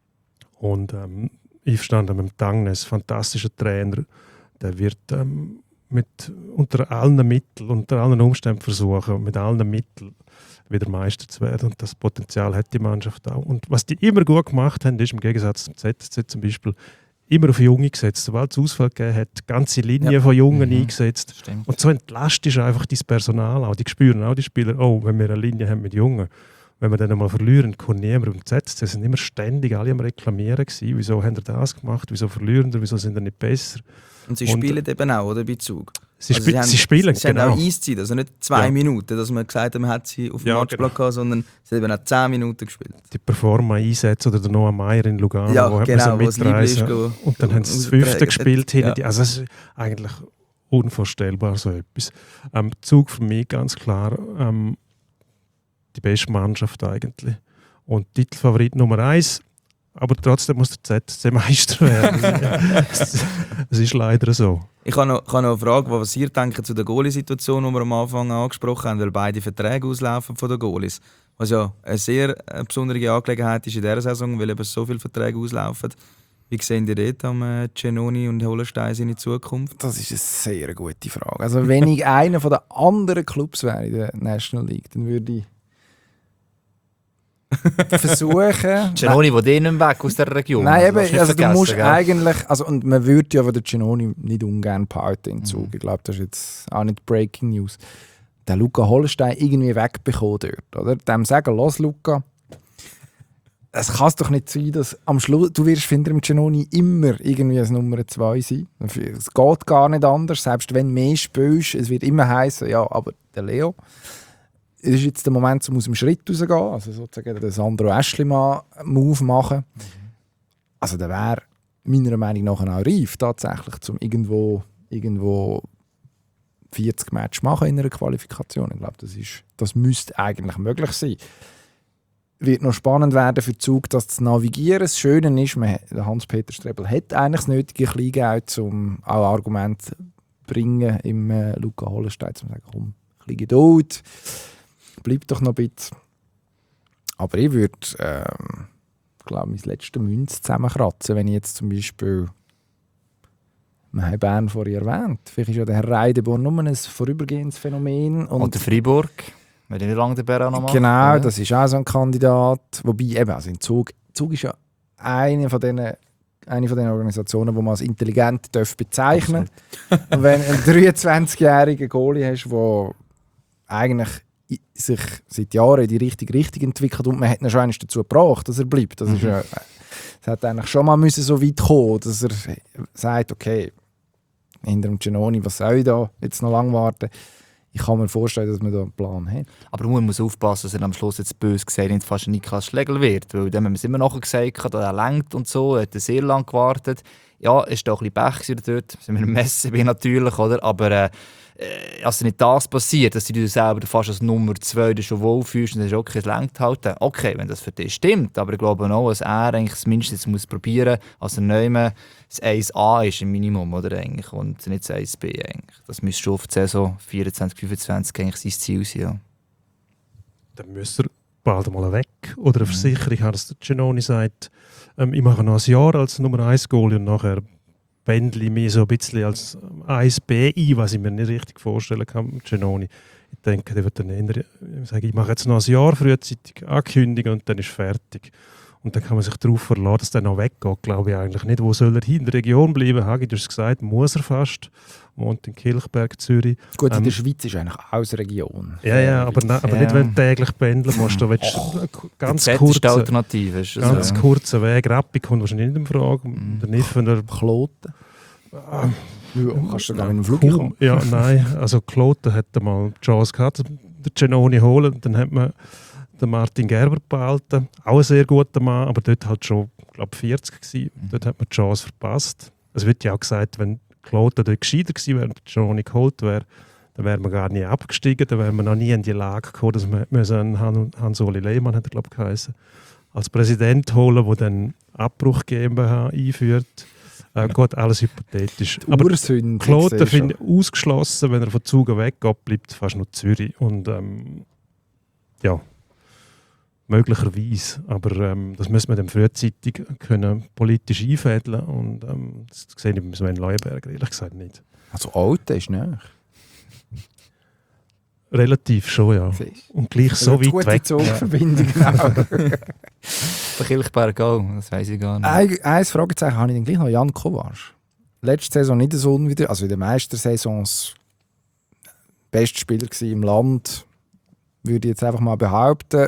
Speaker 3: Und ähm, einverstanden mit dem Tangnes, fantastischer Trainer, der wird ähm, mit, unter allen Mitteln, unter allen Umständen versuchen, mit allen Mitteln wieder Meister zu werden. Und das Potenzial hat die Mannschaft auch. Und was die immer gut gemacht haben, ist im Gegensatz zum Z S C zum Beispiel, immer auf Junge gesetzt. Sobald es Ausfall gegeben hat, ganze Linien
Speaker 5: Ja.
Speaker 3: von Jungen
Speaker 4: Mhm.
Speaker 3: eingesetzt.
Speaker 4: Stimmt.
Speaker 3: Und so entlastest du einfach dein Personal auch. Die spüren auch, die Spieler, oh, wenn wir eine Linie haben mit Jungen, wenn wir dann einmal verlieren, kommt niemand. Und Z S C sind immer ständig alle am Reklamieren gewesen. Wieso haben wir das gemacht? Wieso verlieren wir? Wieso sind wir nicht besser?
Speaker 5: Und sie
Speaker 3: Und-
Speaker 5: spielen eben auch, oder, bei Zug.
Speaker 3: Sie,
Speaker 5: Also
Speaker 3: spi
Speaker 5: haben-
Speaker 3: sie spielen,
Speaker 5: sie
Speaker 3: genau.
Speaker 5: haben auch Eiszeit, also nicht zwei
Speaker 3: Ja.
Speaker 5: Minuten, dass man gesagt hat, man hat sie auf dem
Speaker 3: Ja,
Speaker 5: Matchblock gehabt, sondern sie haben auch zehn Minuten gespielt.
Speaker 3: Die Performa-Einsätze oder der Noah Meyer in Lugano,
Speaker 5: Ja,
Speaker 3: wo hat
Speaker 5: genau,
Speaker 3: man
Speaker 5: wo
Speaker 3: so
Speaker 5: das Liebling ist,
Speaker 3: mitreisen.
Speaker 5: go-
Speaker 3: Und dann
Speaker 5: go-
Speaker 3: haben sie das
Speaker 5: austragen.
Speaker 3: Fünfte gespielt.
Speaker 5: Ja.
Speaker 3: hinten die- Also es ist eigentlich unvorstellbar, so etwas. Ähm, Zug für mich ganz klar ähm, die beste Mannschaft eigentlich. Und Titelfavorit Nummer eins, aber trotzdem muss der Z S C Meister werden. Es es ist leider so.
Speaker 5: Ich habe noch, ich habe noch eine Frage, was ihr denkt zu der Goalie-Situation, die wir am Anfang angesprochen haben, weil beide Verträge auslaufen von den Goalies. Was ja eine sehr äh, besondere Angelegenheit ist in dieser Saison, weil eben so viele Verträge auslaufen. Wie sehen die dort am äh, Giannoni und Hollenstein seine Zukunft?
Speaker 1: Das ist eine sehr gute Frage. Also wenn ich einer von den anderen Clubs wäre in der National League, dann würde ich versuchen...
Speaker 4: Giannoni, der den nicht mehr weg aus der Region.
Speaker 1: Nein, eben,
Speaker 4: darfst nicht
Speaker 1: also du
Speaker 4: vergessen,
Speaker 1: musst
Speaker 4: gell?
Speaker 1: eigentlich, also und man würde ja von der Giannoni nicht ungern behalten in Zug.
Speaker 4: Mhm.
Speaker 1: Ich glaube, das ist jetzt auch nicht Breaking News. Der Luca Hollenstein irgendwie wegbekommen dort, oder? Dem sagen, los Luca, es kann doch nicht sein, dass am Schluss, du wirst für den Giannoni immer irgendwie als Nummer zwei sein. Es geht gar nicht anders, selbst wenn du mehr spielst, es wird immer heißen, ja, aber der Leo. Es ist jetzt der Moment, um aus dem Schritt rauszugehen, also sozusagen den Sandro Aeschlimann-Move machen. Also der wäre meiner Meinung nach auch reif, tatsächlich, um irgendwo, irgendwo vierzig Matches machen in einer Qualifikation. Ich glaube, das, ist, das müsste eigentlich möglich sein. wird noch spannend werden für Zug, das zu navigieren. Das Schöne ist, man, der Hans-Peter Strebel hat eigentlich das nötige Kleingeld, um auch Argumente zu bringen im äh, Luca Hollenstein, um zu sagen, komm, ein bisschen Geduld, bleibt doch noch ein bisschen. Aber ich würde, ähm, glaube mein letzte Münz zusammenkratzen, wenn ich jetzt zum Beispiel, wir haben Bern vorhin erwähnt, vielleicht ist ja der Herr Reideborn nur ein vorübergehendes Phänomen. Und
Speaker 4: Oder Freiburg, wenn ich nicht lange den Bär noch mache.
Speaker 1: genau,
Speaker 4: ja.
Speaker 1: das ist auch so ein Kandidat. Wobei, eben, also in Zug, Zug ist ja eine von diesen eine von den Organisationen, die man als intelligent darf bezeichnen darf. Und wenn du einen dreiundzwanzigjährigen Goalie hast, der eigentlich sich seit Jahren in die richtige Richtung entwickelt und man hat ihn schon einmal dazu gebracht, dass er bleibt. Das, ist,
Speaker 4: Mhm.
Speaker 1: ja, es hat eigentlich schon mal müssen so weit kommen, dass er sagt, okay, hinter dem Giannoni, was soll ich da jetzt noch lange warten? Ich kann mir vorstellen, dass man da einen Plan hat.
Speaker 4: Aber man muss aufpassen, dass er am Schluss jetzt böse gesagt nicht fast ein Niklas Schlegel wird. Weil dann haben wir es immer nachher gesagt, dass er lenkt und so, er hat sehr lange gewartet. Ja, es war doch ein bisschen Pech dort, sind wir im Messen bin natürlich, oder? Aber äh, also nicht das passiert, dass du dich selber fast als Nummer zwei schon wohlfühlst und dann ist okay, es lenkt halt. Okay, wenn das für dich stimmt, aber ich glaube auch, dass er eigentlich das Mindeste muss probieren, als er neu das eins a ist im Minimum, oder eigentlich, und nicht das eins b eigentlich. Das müsste schon auf die Saison vierundzwanzig fünfundzwanzig eigentlich sein Ziel sein. Ja.
Speaker 3: Dann müsste er bald mal weg. Oder eine Versicherung hat, dass der Giannoni sagt, ähm, ich mache noch ein Jahr als Nummer eins Goalie und nachher pendle ich mich so ein bisschen als eins b ein, was ich mir nicht richtig vorstellen kann mit Giannoni. Ich denke, der wird dann eher sagen, ich mache jetzt noch ein Jahr frühzeitig ankündigen und dann ist fertig. Und dann kann man sich darauf verlassen, dass der noch weggeht, glaube ich eigentlich nicht. Wo soll er hin? In der Region bleiben? Hagi, du hast es gesagt, muss er fast. Wohnt in Kilchberg, Zürich.
Speaker 1: Gut, in
Speaker 3: Ähm,
Speaker 1: der Schweiz ist eigentlich aus Region.
Speaker 3: Ja, ja, aber, ne, aber
Speaker 4: Ja.
Speaker 3: nicht, wenn du täglich pendeln musst. Da willst du ganz
Speaker 4: Die ist
Speaker 3: kurze,
Speaker 4: die Alternative. Ist das
Speaker 3: ganz
Speaker 4: so, ja.
Speaker 3: kurzen Weg. Rappi kommt wahrscheinlich nicht in Frage.
Speaker 4: Mhm.
Speaker 3: Der Niffener...
Speaker 1: Kloten.
Speaker 3: Ah,
Speaker 1: Ja, kannst du da mit dem Flug
Speaker 3: kaum-
Speaker 1: kommen?
Speaker 3: Ja, nein. Also Kloten hat mal die Chance gehabt, den Giannoni holen. Dann hat man den Martin Gerber behalten. Auch ein sehr guter Mann, aber dort halt schon, glaube vierzig gewesen.
Speaker 4: Mhm.
Speaker 3: Dort hat man die Chance verpasst. Es wird ja auch gesagt, wenn Kloten dort gescheiter gewesen wäre, der Giannoni geholt wäre, dann wäre man gar nie abgestiegen. Dann wäre man noch nie in die Lage gekommen, dass man einen Han- Hans-Oli Lehmann, hat er, glaube ich, geheißen, als Präsident holen, der dann Abbruch GmbH einführt. Äh, Gott, alles hypothetisch. Aber
Speaker 1: Ursünde.
Speaker 3: Kloten finde ich ausgeschlossen, wenn er von Zug weggeht, bleibt fast nur Zürich. Und ähm, ja, möglicherweise. Aber ähm, das müssen wir dann frühzeitig können politisch einfädeln. Und ähm, das sehe ich bei Sven Leuenberger ehrlich gesagt nicht.
Speaker 1: Also Alten ist näher.
Speaker 3: Relativ schon, ja.
Speaker 1: Siehst
Speaker 3: Und gleich so weit
Speaker 1: gute
Speaker 3: weg.
Speaker 1: Zugverbindung, genau.
Speaker 4: Der Kilchberg auch, das weiss ich gar nicht.
Speaker 1: Ein, ein Fragezeichen habe ich dann gleich noch. Jan Kovac. Letzte Saison nicht so unwider, also in den Meistersaisons bester Spieler gewesen im Land, würde ich jetzt einfach mal behaupten.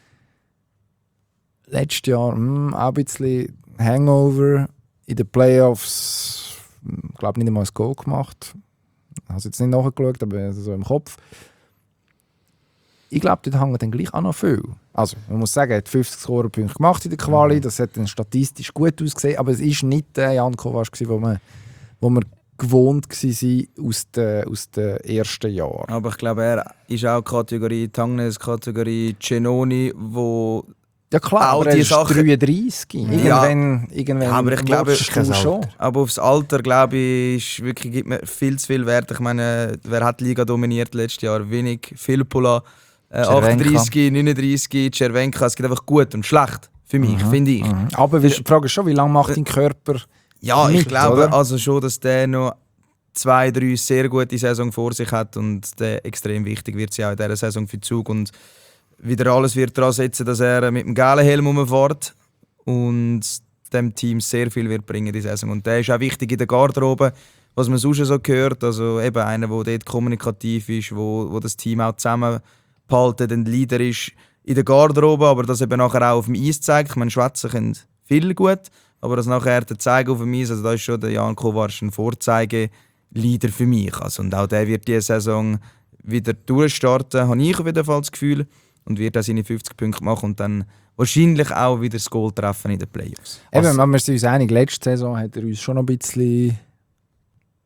Speaker 1: Letztes Jahr mh, auch ein bisschen Hangover in den Playoffs. Ich glaube nicht einmal ein Goal gemacht. Ich habe es jetzt nicht nachgeschaut, aber so im Kopf. Ich glaube, dort hängen dann gleich auch noch viel. Also, man muss sagen, er hat fünfzig Scorerpunkte gemacht in der Quali, das hat dann statistisch gut ausgesehen, aber es war nicht der Jan Kovac, wo man, wo man gewohnt war aus den, aus den ersten Jahren.
Speaker 5: Aber ich glaube, er ist auch Kategorie Tangnes, Kategorie Giannoni, wo
Speaker 1: Ja klar,
Speaker 5: Auch
Speaker 1: aber er
Speaker 5: die
Speaker 1: ist
Speaker 5: Sachen-
Speaker 1: dreiunddreißig.
Speaker 5: Ja.
Speaker 1: Irgendwann, irgendwann
Speaker 5: Ja, aber ich glaube,
Speaker 1: willst du schon.
Speaker 5: Aber aufs Alter, glaube ich, ist wirklich, gibt mir viel zu viel Wert. Ich meine, wer hat die Liga dominiert letztes Jahr? Wenig. Filippola, äh,
Speaker 4: Cervenka.
Speaker 5: achtunddreißig, neununddreißig, Cervenka. Es gibt einfach gut und schlecht. Für mich, finde ich.
Speaker 1: Mhm. Aber wie- die Frage ist schon, wie lange macht dein Körper?
Speaker 5: Ja, ich
Speaker 1: Mit,
Speaker 5: glaube
Speaker 1: oder?
Speaker 5: also schon, dass der noch zwei, drei sehr gute Saison vor sich hat und der extrem wichtig wird sie auch in dieser Saison für Zug und wieder alles wird daran setzen, dass er mit dem gelben Helm rumfährt und dem Team sehr viel wird bringen die Saison. Und der ist auch wichtig in der Garderobe, was man sonst so gehört, also eben einer, der dort kommunikativ ist, wo, wo das Team auch zusammenhalten, ein Leader ist in der Garderobe, aber das eben nachher auch auf dem Eis zeigt. Ich meine, schwätzen können viel gut, aber das nachher der Zeigen auf dem Eis, also da ist schon der Jan Kovac ein Vorzeige-Leader für mich. Also, und auch der wird diese Saison wieder durchstarten, habe ich auf jeden Fall das Gefühl, und wird auch seine fünfzig Punkte machen und dann wahrscheinlich auch wieder das Goal treffen in den Playoffs.
Speaker 1: Eben,
Speaker 4: Also-
Speaker 1: wenn wir sind uns einig, letzte Saison hat er uns schon noch ein bisschen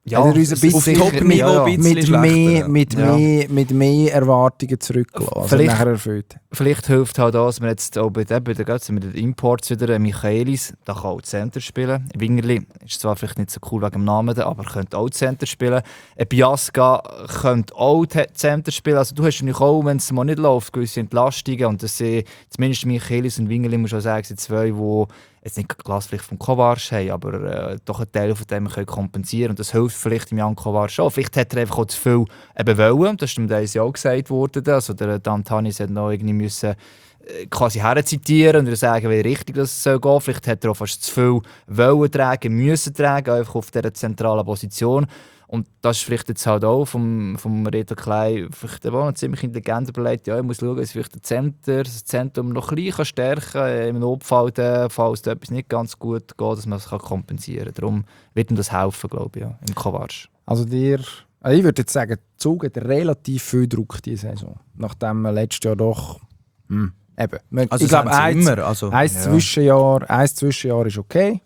Speaker 4: Ja,
Speaker 1: hat er uns ein
Speaker 5: auf
Speaker 1: bisschen
Speaker 5: Top-Niveau
Speaker 4: ja, ja.
Speaker 5: ein bisschen
Speaker 1: mit,
Speaker 5: schlechter,
Speaker 1: mehr,
Speaker 5: ja.
Speaker 1: mit,
Speaker 4: Ja.
Speaker 1: mehr, mit mehr Erwartungen zurückgelassen, als er
Speaker 4: Vielleicht-
Speaker 1: nachher erfüllt.
Speaker 4: Vielleicht hilft halt auch, dass wir jetzt auch bei den, bei den, mit den Imports wieder äh, Michaelis, da kann auch Center spielen. Wingerli ist zwar vielleicht nicht so cool wegen dem Namen, aber könnte auch Center spielen. Ein Biasca könnte auch Center spielen. Also du hast natürlich auch, wenn es mal nicht läuft, gewisse Entlastungen. Und das sind zumindest Michaelis und Wingerli, muss ich auch sagen, sind zwei, die jetzt nicht die Glaspflicht vom Kovac haben, aber äh, doch einen Teil von dem können kompensieren. Und das hilft vielleicht dem Jan Kovac schon. Vielleicht hat er einfach auch zu viel eben wollen. Das ist dem ja auch gesagt worden. Also der Dantanis hat noch irgendwie müssen äh, quasi herzitieren und sagen, wie richtig das soll gehen. Vielleicht hat er auch fast zu viel wollen tragen, müssen tragen, einfach auf dieser zentralen Position. Und das ist vielleicht jetzt halt auch vom, vom Reto Klein vielleicht auch noch ziemlich intelligent überlegt. Ja, ich muss schauen, dass ich vielleicht den Center, das Zentrum noch ein bisschen stärken kann, im Notfall, dann, falls da etwas nicht ganz gut geht, dass man es kompensieren kann. Darum wird ihm das helfen, glaube ich, ja, im Kovac.
Speaker 1: Also dir, also ich würde jetzt sagen, Zug hat relativ viel Druck diese Saison. Nachdem wir letztes Jahr doch, hm, eben. Man,
Speaker 5: Also
Speaker 1: ich glaube,
Speaker 5: das haben
Speaker 1: ein,
Speaker 5: sie immer. Also,
Speaker 1: ein,
Speaker 4: ja.
Speaker 1: Zwischenjahr, ein Zwischenjahr ist okay.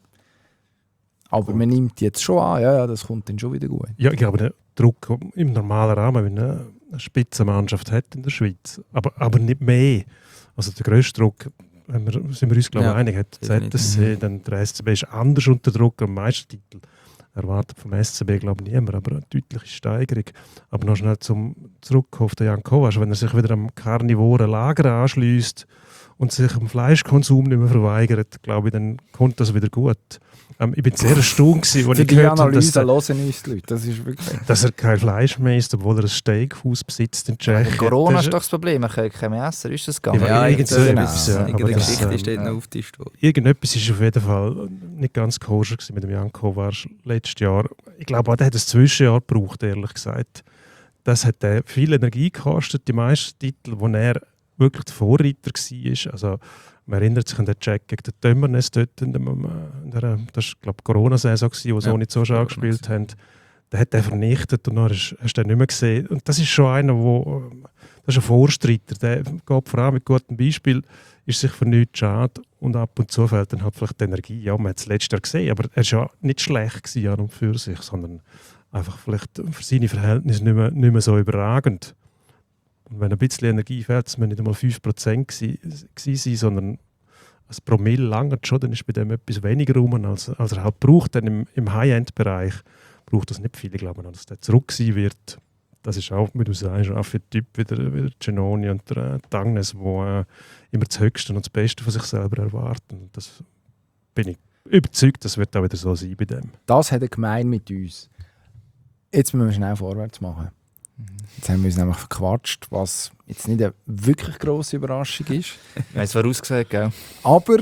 Speaker 1: Aber man nimmt jetzt schon an, ja, ja, das kommt dann schon wieder gut.
Speaker 3: Ja, ich glaube, der Druck im normalen Rahmen, wenn eine eine Spitzenmannschaft hat in der Schweiz, aber, aber nicht mehr. Also der grösste Druck, wenn wir, sind wir uns glaube ich
Speaker 5: Ja,
Speaker 3: einig, hat Z S C, dann der S C B ist anders unter Druck am Meistertitel. Erwartet vom S C B glaube ich niemand, aber eine deutliche Steigerung. Aber noch schnell zum zurück auf den Jan Kovac, wenn er sich wieder am karnivoren Lager anschliesst und sich dem Fleischkonsum nicht mehr verweigert, glaube ich, dann kommt das wieder gut. Ähm, ich bin sehr erstaunt, als ich
Speaker 1: Für die
Speaker 3: gehört habe, dass,
Speaker 1: Analyse hören uns die Leute, das ist wirklich...
Speaker 3: dass er kein Fleisch mehr isst, obwohl er ein Steakhaus besitzt in Tschechien.
Speaker 4: Corona
Speaker 3: Das
Speaker 4: ist doch das Problem, man kann kein mehr essen, ist das
Speaker 3: Ja,
Speaker 4: gegangen?
Speaker 5: ja,
Speaker 3: irgend so
Speaker 5: irgendeine
Speaker 3: etwas, ja. Aber
Speaker 5: irgendeine
Speaker 3: das,
Speaker 5: Geschichte
Speaker 3: ähm,
Speaker 5: steht
Speaker 4: ja.
Speaker 5: noch auf Tisch.
Speaker 3: Irgendetwas ist auf jeden Fall nicht ganz koscher gewesen mit dem Jan Kovac letztes Jahr. Ich glaube auch, der hat ein Zwischenjahr gebraucht, ehrlich gesagt. Das hat äh, viel Energie gekostet, die meisten Titel, wo er wirklich der Vorreiter war. Also, man erinnert sich an den Check gegen den Tömmernes dort, in dem, in der, das war glaube ich die Corona-Saison, wo sie
Speaker 5: Ja,
Speaker 3: auch nicht so schön gespielt haben. Der hat den vernichtet und dann hast, hast du den nicht mehr gesehen. Und das ist schon einer, wo, das ist ein Vorstreiter, der geht vor allem mit gutem Beispiel, ist sich für nichts schade und ab und zu fehlt dann halt vielleicht die Energie. Ja, man hat es letztes Jahr gesehen, aber er war ja nicht schlecht gewesen, an und für sich, sondern einfach vielleicht für seine Verhältnisse nicht mehr, nicht mehr so überragend. Und wenn ein bisschen Energie fehlt, es müssen nicht einmal fünf Prozent gewesen sein, sondern ein Promille langert schon, dann ist bei dem etwas weniger rum, als, als er halt braucht. Dann im, im High-End-Bereich braucht das nicht viel. Ich glaube, dass der zurück sein wird. Das ist auch, wie du sagst, auch für den Typ wie der, wie der Genoni und der äh, Tangnes, die äh, immer das Höchste und das Beste von sich selber erwarten. Und das bin ich überzeugt, das wird auch wieder so sein bei dem.
Speaker 1: Das hat er gemein mit uns. Jetzt müssen wir schnell vorwärts machen. Jetzt haben wir uns nämlich verquatscht, was jetzt nicht eine wirklich grosse Überraschung ist.
Speaker 4: Wir haben es vorausgesagt, gell?
Speaker 1: Aber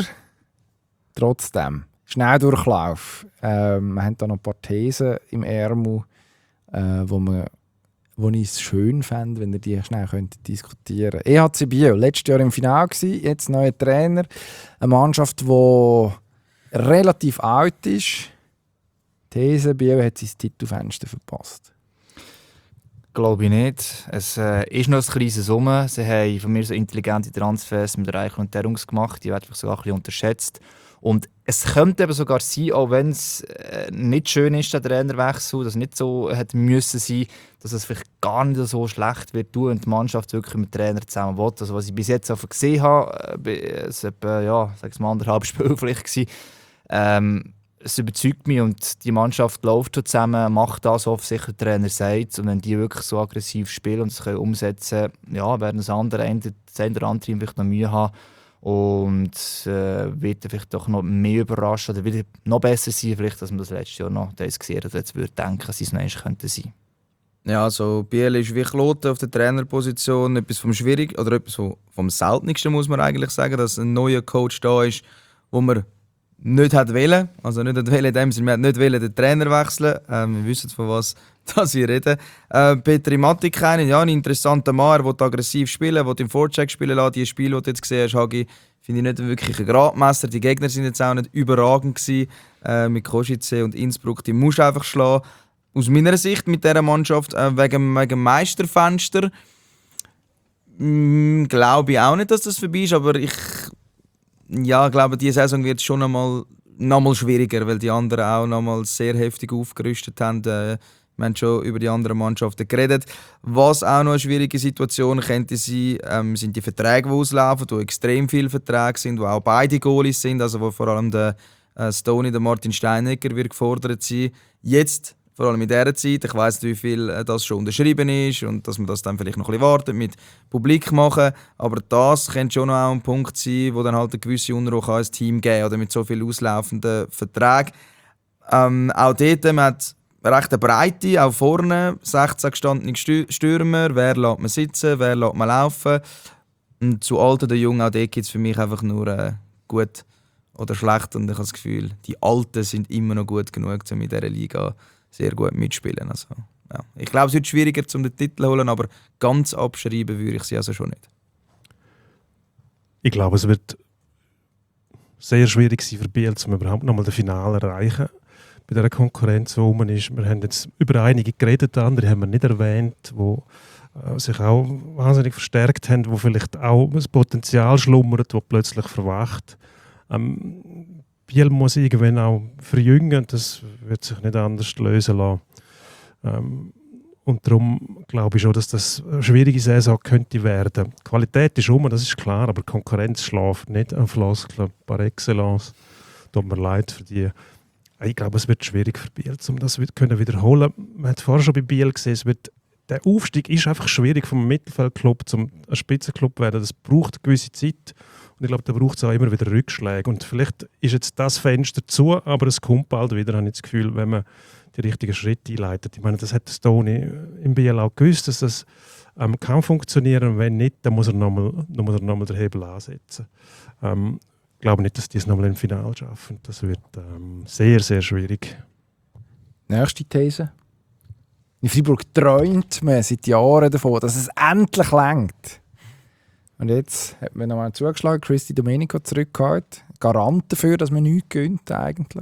Speaker 1: trotzdem, Schnelldurchlauf. Ähm, wir haben da noch ein paar Thesen im Ärmel, äh, wo, man, wo ich es schön fände, wenn ihr die schnell könntet diskutieren. E H C Biel, letztes Jahr im Finale gewesen, jetzt neuer Trainer. Eine Mannschaft, die relativ alt ist. These, Biel hat sein Titelfenster verpasst.
Speaker 4: Glaube ich nicht. Es äh, ist noch ein kleines Summe. Sie haben von mir so intelligente Transfers mit Reichel und Terungs gemacht. Die werden vielleicht sogar ein bisschen unterschätzt. Und es könnte eben sogar sein, auch wenn es äh, nicht schön ist, der Trainerwechsel, dass es nicht so hätte müssen sein, dass es vielleicht gar nicht so schlecht wird tun und die Mannschaft wirklich mit dem Trainer zusammen will. Also was ich bis jetzt auch gesehen habe, äh, es war ja, sag mal, anderthalb Spiel vielleicht gewesen, ähm, es überzeugt mich und die Mannschaft läuft schon zusammen, macht das, was offensichtlich der Trainer sagt. Und wenn die wirklich so aggressiv spielen und es können umsetzen können, ja, werden das andere, das eine oder andere vielleicht noch Mühe haben. Und äh, wird vielleicht doch noch mehr überraschen oder wieder noch besser sein, vielleicht, als man das letztes Jahr noch das gesehen hat. Jetzt würde ich denken, dass es noch einmal könnte sein.
Speaker 5: Ja, also Biel ist wie Kloten auf der Trainerposition etwas vom Schwierig oder etwas vom Seltensten, muss man eigentlich sagen, dass ein neuer Coach da ist, wo man nicht hat wollen, also nicht hat wollen in dem Sinne, wir hat nicht wollen den Trainer wechseln. Ähm, wir wissen von was das ich rede. Äh, Petri Matti kennen, ja, ein interessanter Mann, der aggressiv spielen, der im Vorcheck spielen lässt. Die Spiele, die du jetzt gesehen hast, Hagi, finde ich nicht wirklich ein Gradmesser. Die Gegner sind jetzt auch nicht überragend gewesen. Äh, mit Košice und Innsbruck, die musst du einfach schlagen. Aus meiner Sicht mit dieser Mannschaft, äh, wegen, wegen dem Meisterfenster, mm, glaube ich auch nicht, dass das vorbei ist, aber ich ja, glaube, diese Saison wird schon einmal nochmal schwieriger, weil die anderen auch nochmal sehr heftig aufgerüstet haben. Äh, wir haben schon über die anderen Mannschaften geredet. Was auch noch eine schwierige Situation könnte sein, ähm, sind die Verträge, die auslaufen, wo extrem viele Verträge sind, wo auch beide Goalies sind, also wo vor allem der äh, Stoney, der Martin Steinecker wird gefordert sein. Jetzt, vor allem in dieser Zeit, ich weiss nicht, wie viel äh, das schon unterschrieben ist und dass man das dann vielleicht noch ein bisschen wartet, mit publik machen, aber das könnte schon noch auch ein Punkt sein, wo dann halt eine gewisse Unruhe ins Team geben oder mit so vielen auslaufenden Verträgen. Ähm, auch dort, man hat recht eine Breite, auch vorne, sechzehn gestandene Stürmer, wer lässt man sitzen, wer lässt man laufen. Und zu alt oder jung, auch dort gibt es für mich einfach nur äh, gut oder schlecht. Und ich habe das Gefühl, die Alten sind immer noch gut genug, um in dieser Liga sehr gut mitspielen. Also, ja. Ich glaube, es wird schwieriger, um den Titel zu holen, aber ganz abschreiben würde ich sie also schon nicht.
Speaker 3: Ich glaube, es wird sehr schwierig sein für Biel, um überhaupt noch mal das Finale zu erreichen. Bei dieser Konkurrenz, die rum ist. Wir haben jetzt über einige geredet, andere haben wir nicht erwähnt, die äh, sich auch wahnsinnig verstärkt haben, wo vielleicht auch das Potenzial schlummert, das plötzlich verwacht. Ähm, Biel muss irgendwann auch verjüngen, das wird sich nicht anders lösen lassen. Ähm, und darum glaube ich schon, dass das eine schwierige Saison könnte werden. Die Qualität ist rum, das ist klar, aber die Konkurrenz schläft nicht an Floskeln par excellence. Tut mir leid für die. Ich glaube, es wird schwierig für Biel, um das können wiederholen. Man hat vorher schon bei Biel gesehen, es wird, der Aufstieg ist einfach schwierig vom Mittelfeldclub zum ein Spitzenclub zu werden. Das braucht eine gewisse Zeit. Und ich glaube, da braucht es auch immer wieder Rückschläge. Und vielleicht ist jetzt das Fenster zu, aber es kommt bald wieder, habe ich das Gefühl, wenn man die richtigen Schritte einleitet. Ich meine, das hat Stoney im Biel auch gewusst, dass das ähm, kann funktionieren. Wenn nicht, dann muss er nochmal noch noch den Hebel ansetzen. Ähm, Ich glaube nicht, dass die es nochmal im Finale schaffen. Das wird ähm, sehr, sehr schwierig.
Speaker 1: Nächste These. In Freiburg träumt man seit Jahren davon, dass es endlich reicht. Und jetzt hat man nochmal zugeschlagen, Christy Domenico zurückgeholt. Garant dafür, dass man nichts gönnt eigentlich.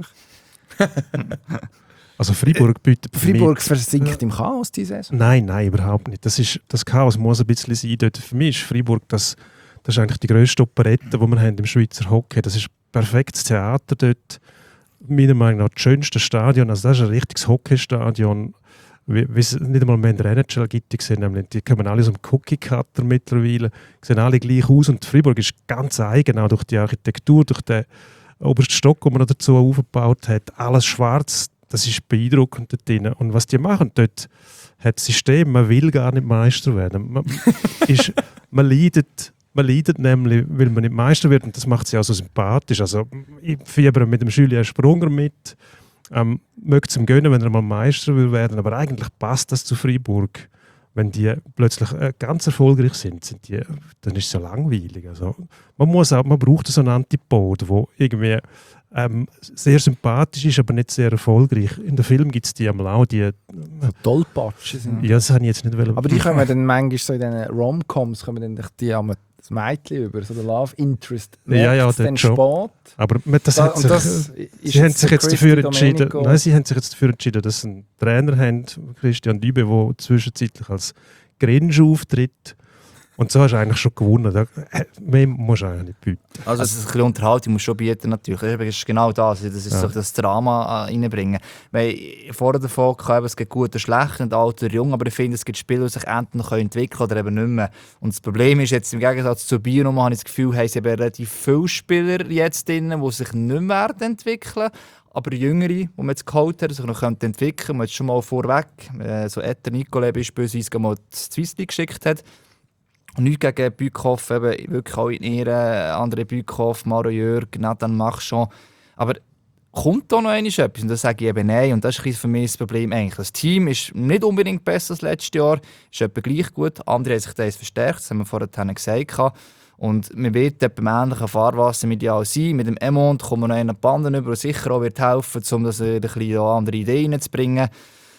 Speaker 3: Also Freiburg bietet für
Speaker 1: Freiburg
Speaker 3: mich,
Speaker 1: versinkt im Chaos diese Saison.
Speaker 3: Nein, nein, überhaupt nicht. Das, ist, das Chaos muss ein bisschen sein. Dort für mich ist Freiburg das, das ist eigentlich die grösste Operette, die wir haben im Schweizer Hockey. Das ist ein perfektes Theater dort. Meiner Meinung nach das schönste Stadion. Also das ist ein richtiges Hockeystadion, wie, wie es nicht einmal mehr in der N H L gibt. Die, sehen nämlich, die kommen alle aus dem Cookie-Cutter mittlerweile. Die sehen alle gleich aus. Und Freiburg ist ganz eigen, auch durch die Architektur, durch den obersten Stock, den man dazu aufgebaut hat. Alles schwarz. Das ist beeindruckend dort drin. Und was die machen dort, hat das System, man will gar nicht Meister werden. Man, ist, man, leidet, man leidet nämlich, weil man nicht Meister wird, und das macht sie auch so sympathisch. Also, ich fiebere mit dem Julien Sprunger mit, ähm, möchte es ihm gönnen, wenn er mal Meister will werden, aber eigentlich passt das zu Freiburg. Wenn die plötzlich äh, ganz erfolgreich sind, sind die, dann ist es so langweilig. Also, man, muss auch, man braucht so einen Antipod, der irgendwie ähm, sehr sympathisch ist, aber nicht sehr erfolgreich. In den Filmen gibt es die einmal auch, die... Äh,
Speaker 1: so Tollpatschen sind.
Speaker 3: Ja, das habe ich jetzt nicht wollen.
Speaker 1: Aber die kommen dann manchmal so in diesen Rom-Coms, kommen dann die am das Mädchen über, so der Love Interest.
Speaker 3: Ja, ja,
Speaker 1: dann
Speaker 3: schon.
Speaker 1: spät.
Speaker 3: Aber das
Speaker 1: Da,
Speaker 3: hat sich,
Speaker 1: das
Speaker 3: sie haben sich jetzt dafür entschieden,
Speaker 1: Domenico.
Speaker 3: nein, sie haben sich jetzt dafür entschieden, dass sie einen Trainer haben, Christian Dübe, der zwischenzeitlich als Gringe auftritt. Und so hast du eigentlich schon gewonnen. Da, äh, mehr musst du eigentlich nicht bieten.
Speaker 5: Also,
Speaker 4: Also ein bisschen Unterhaltung musst du schon bieten natürlich. Das ist genau das. Das ist
Speaker 3: Ja.
Speaker 4: so das Drama äh, reinbringen. Weil ich vorher davon gehabt, es gibt gut und schlecht und alt und jung, aber ich finde, es gibt Spiele, die sich entweder noch entwickeln können oder eben nicht mehr. Und das Problem ist jetzt, im Gegensatz zu Bier, habe ich das Gefühl, haben sie eben relativ viele Spieler jetzt drin, die sich nicht mehr entwickeln. Aber Jüngere, die man jetzt geholt hat, sich noch entwickeln können, man jetzt schon mal vorweg, äh, so Etter Nicolai beispielsweise mal die Swiss League geschickt hat. Und nichts gegen Bückhoff, eben wirklich auch in Ehre, andere Bückhoff, Mario Jörg, Nathan Marchand. Aber kommt da noch etwas? Und das sage ich eben nein. Und das ist für mich das Problem eigentlich. Das Team ist nicht unbedingt besser als letztes Jahr, ist etwa gleich gut. Andere haben sich das verstärkt, das haben wir vorhin gesagt. Und wir werden beim ähnlichen Fahrwasser medial sein. Mit dem Emond kommen wir noch einen Banden über, der sicher auch wird helfen, um das ein bisschen andere Ideen reinzubringen.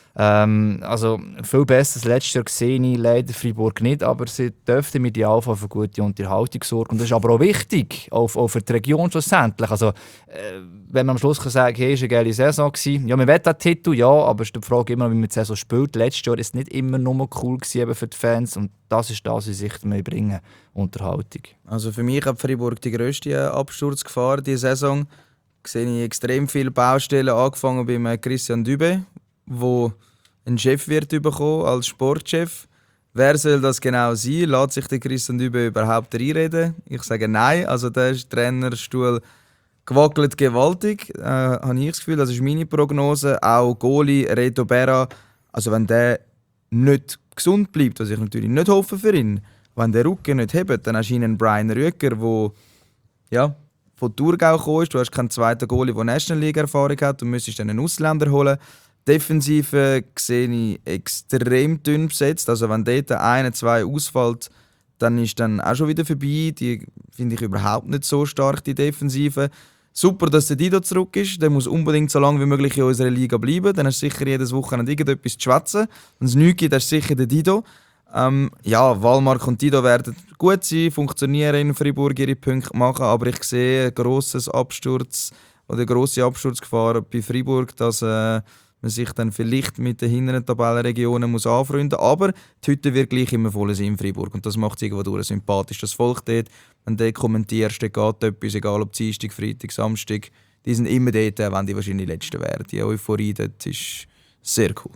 Speaker 4: Ähm, also viel besser als letztes Jahr sehe ich leider Freiburg nicht, aber sie dürften mit Idealfall für gute Unterhaltung sorgen. Und das ist aber auch wichtig, auch, auch für die Region schlussendlich. Also, äh, wenn man am Schluss kann sagen, hey, es war eine geile Saison gewesen. Ja, wir wollen den Titel, ja, aber es ist die Frage immer, wie man die Saison spielt. Letztes Jahr war es nicht immer nur cool gewesen, für die Fans, und das ist das, was sie mir bringen, Unterhaltung.
Speaker 5: also für mich hat Freiburg die grösste Absturzgefahr diese Saison. sehe ich extrem viele Baustellen, angefangen bei Christian Dübe, wo ein Chef wird bekommen als Sportchef. Wer soll das genau sein? Lässt sich der Christian Dübe überhaupt reinreden? Ich sage nein. Also der Trainerstuhl gewackelt gewaltig, äh, habe ich das Gefühl. Das ist meine Prognose. Auch Goalie Reto Berra. Also wenn der nicht gesund bleibt, was ich natürlich nicht hoffe für ihn, wenn der Rücken nicht hebt, dann hast du einen Brian Rüeger, der ja, von Thurgau gekommen ist. Du hast keinen zweiten Goalie, der National League Erfahrung hat. Du müsstest dann einen Ausländer holen. Defensive sehe ich extrem dünn besetzt. Also wenn dort einer, zwei ausfällt, dann ist dann auch schon wieder vorbei. Die finde ich überhaupt nicht so stark, die Defensive. Super, dass der Dido zurück ist. Der muss unbedingt so lange wie möglich in unserer Liga bleiben. Dann hast du sicher jedes Wochenende irgendetwas zu schwätzen. Wenn es nichts gibt, hast du sicher den Dido. Ähm, ja, Wallmark und Dido werden gut sein, funktionieren in Freiburg, ihre Punkte machen. Aber ich sehe ein grosses Absturz oder eine grosse Absturzgefahr bei Freiburg, dass äh, man sich dann vielleicht mit den hinteren Tabellenregionen muss anfreunden muss. Aber die Hütte wird gleich immer voll sein in Freiburg. Und das macht es irgendwo durch sympathisch. Das Volk dort, wenn du kommentierst, dann geht etwas, egal ob Dienstag, Freitag, Samstag. Die sind immer dort, wenn die wahrscheinlich die Letzten wären. Die Euphorie dort ist sehr cool.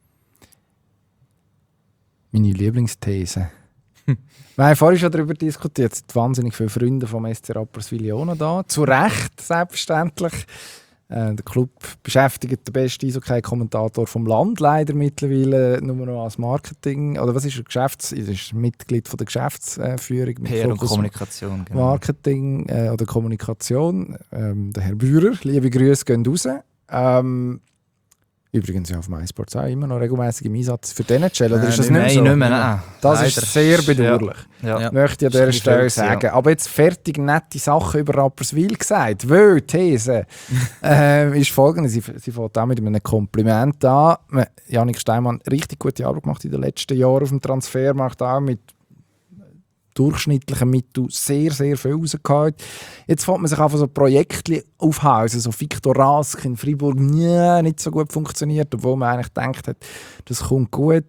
Speaker 1: Meine Lieblingsthese. Wir haben vorhin schon darüber diskutiert. Es sind wahnsinnig viele Freunde vom S C Rapperswil auch noch da. Zu Recht, selbstverständlich. Äh, der Club beschäftigt den besten Eishockey-Kommentator vom Land leider mittlerweile nur noch als Marketing. Oder was ist er? Geschäfts-, er ist Mitglied von der Geschäftsführung. Mit
Speaker 4: P R und
Speaker 1: Fokus
Speaker 4: Kommunikation. Genau.
Speaker 1: Marketing äh, oder Kommunikation. Ähm, der Herr Bührer, liebe Grüße gehen raus. Ähm, Übrigens ja auf MySports auch immer noch regelmäßig im Einsatz für den N H L, oder
Speaker 5: Nein,
Speaker 1: ist das
Speaker 5: nicht
Speaker 1: nicht
Speaker 4: Nein,
Speaker 1: so?
Speaker 4: nicht mehr, nein.
Speaker 1: Das
Speaker 4: Leider.
Speaker 1: ist sehr bedauerlich.
Speaker 4: Ja. Ja.
Speaker 1: Möchte ich an dieser Stelle sagen. Aber jetzt fertig nette Sachen über Rapperswil gesagt. Weil, These äh, ist folgende. Sie, sie fängt auch mit einem Kompliment an. Janik Steinmann richtig gute Arbeit gemacht in den letzten Jahren auf dem Transfermarkt, auch mit durchschnittlichen Mitteln sehr, sehr viel rausgehauen. Jetzt fängt man sich einfach so Projekte aufhausen, so Victor Rask in Freiburg, nie, nicht so gut funktioniert, obwohl man eigentlich gedacht hat, das kommt gut.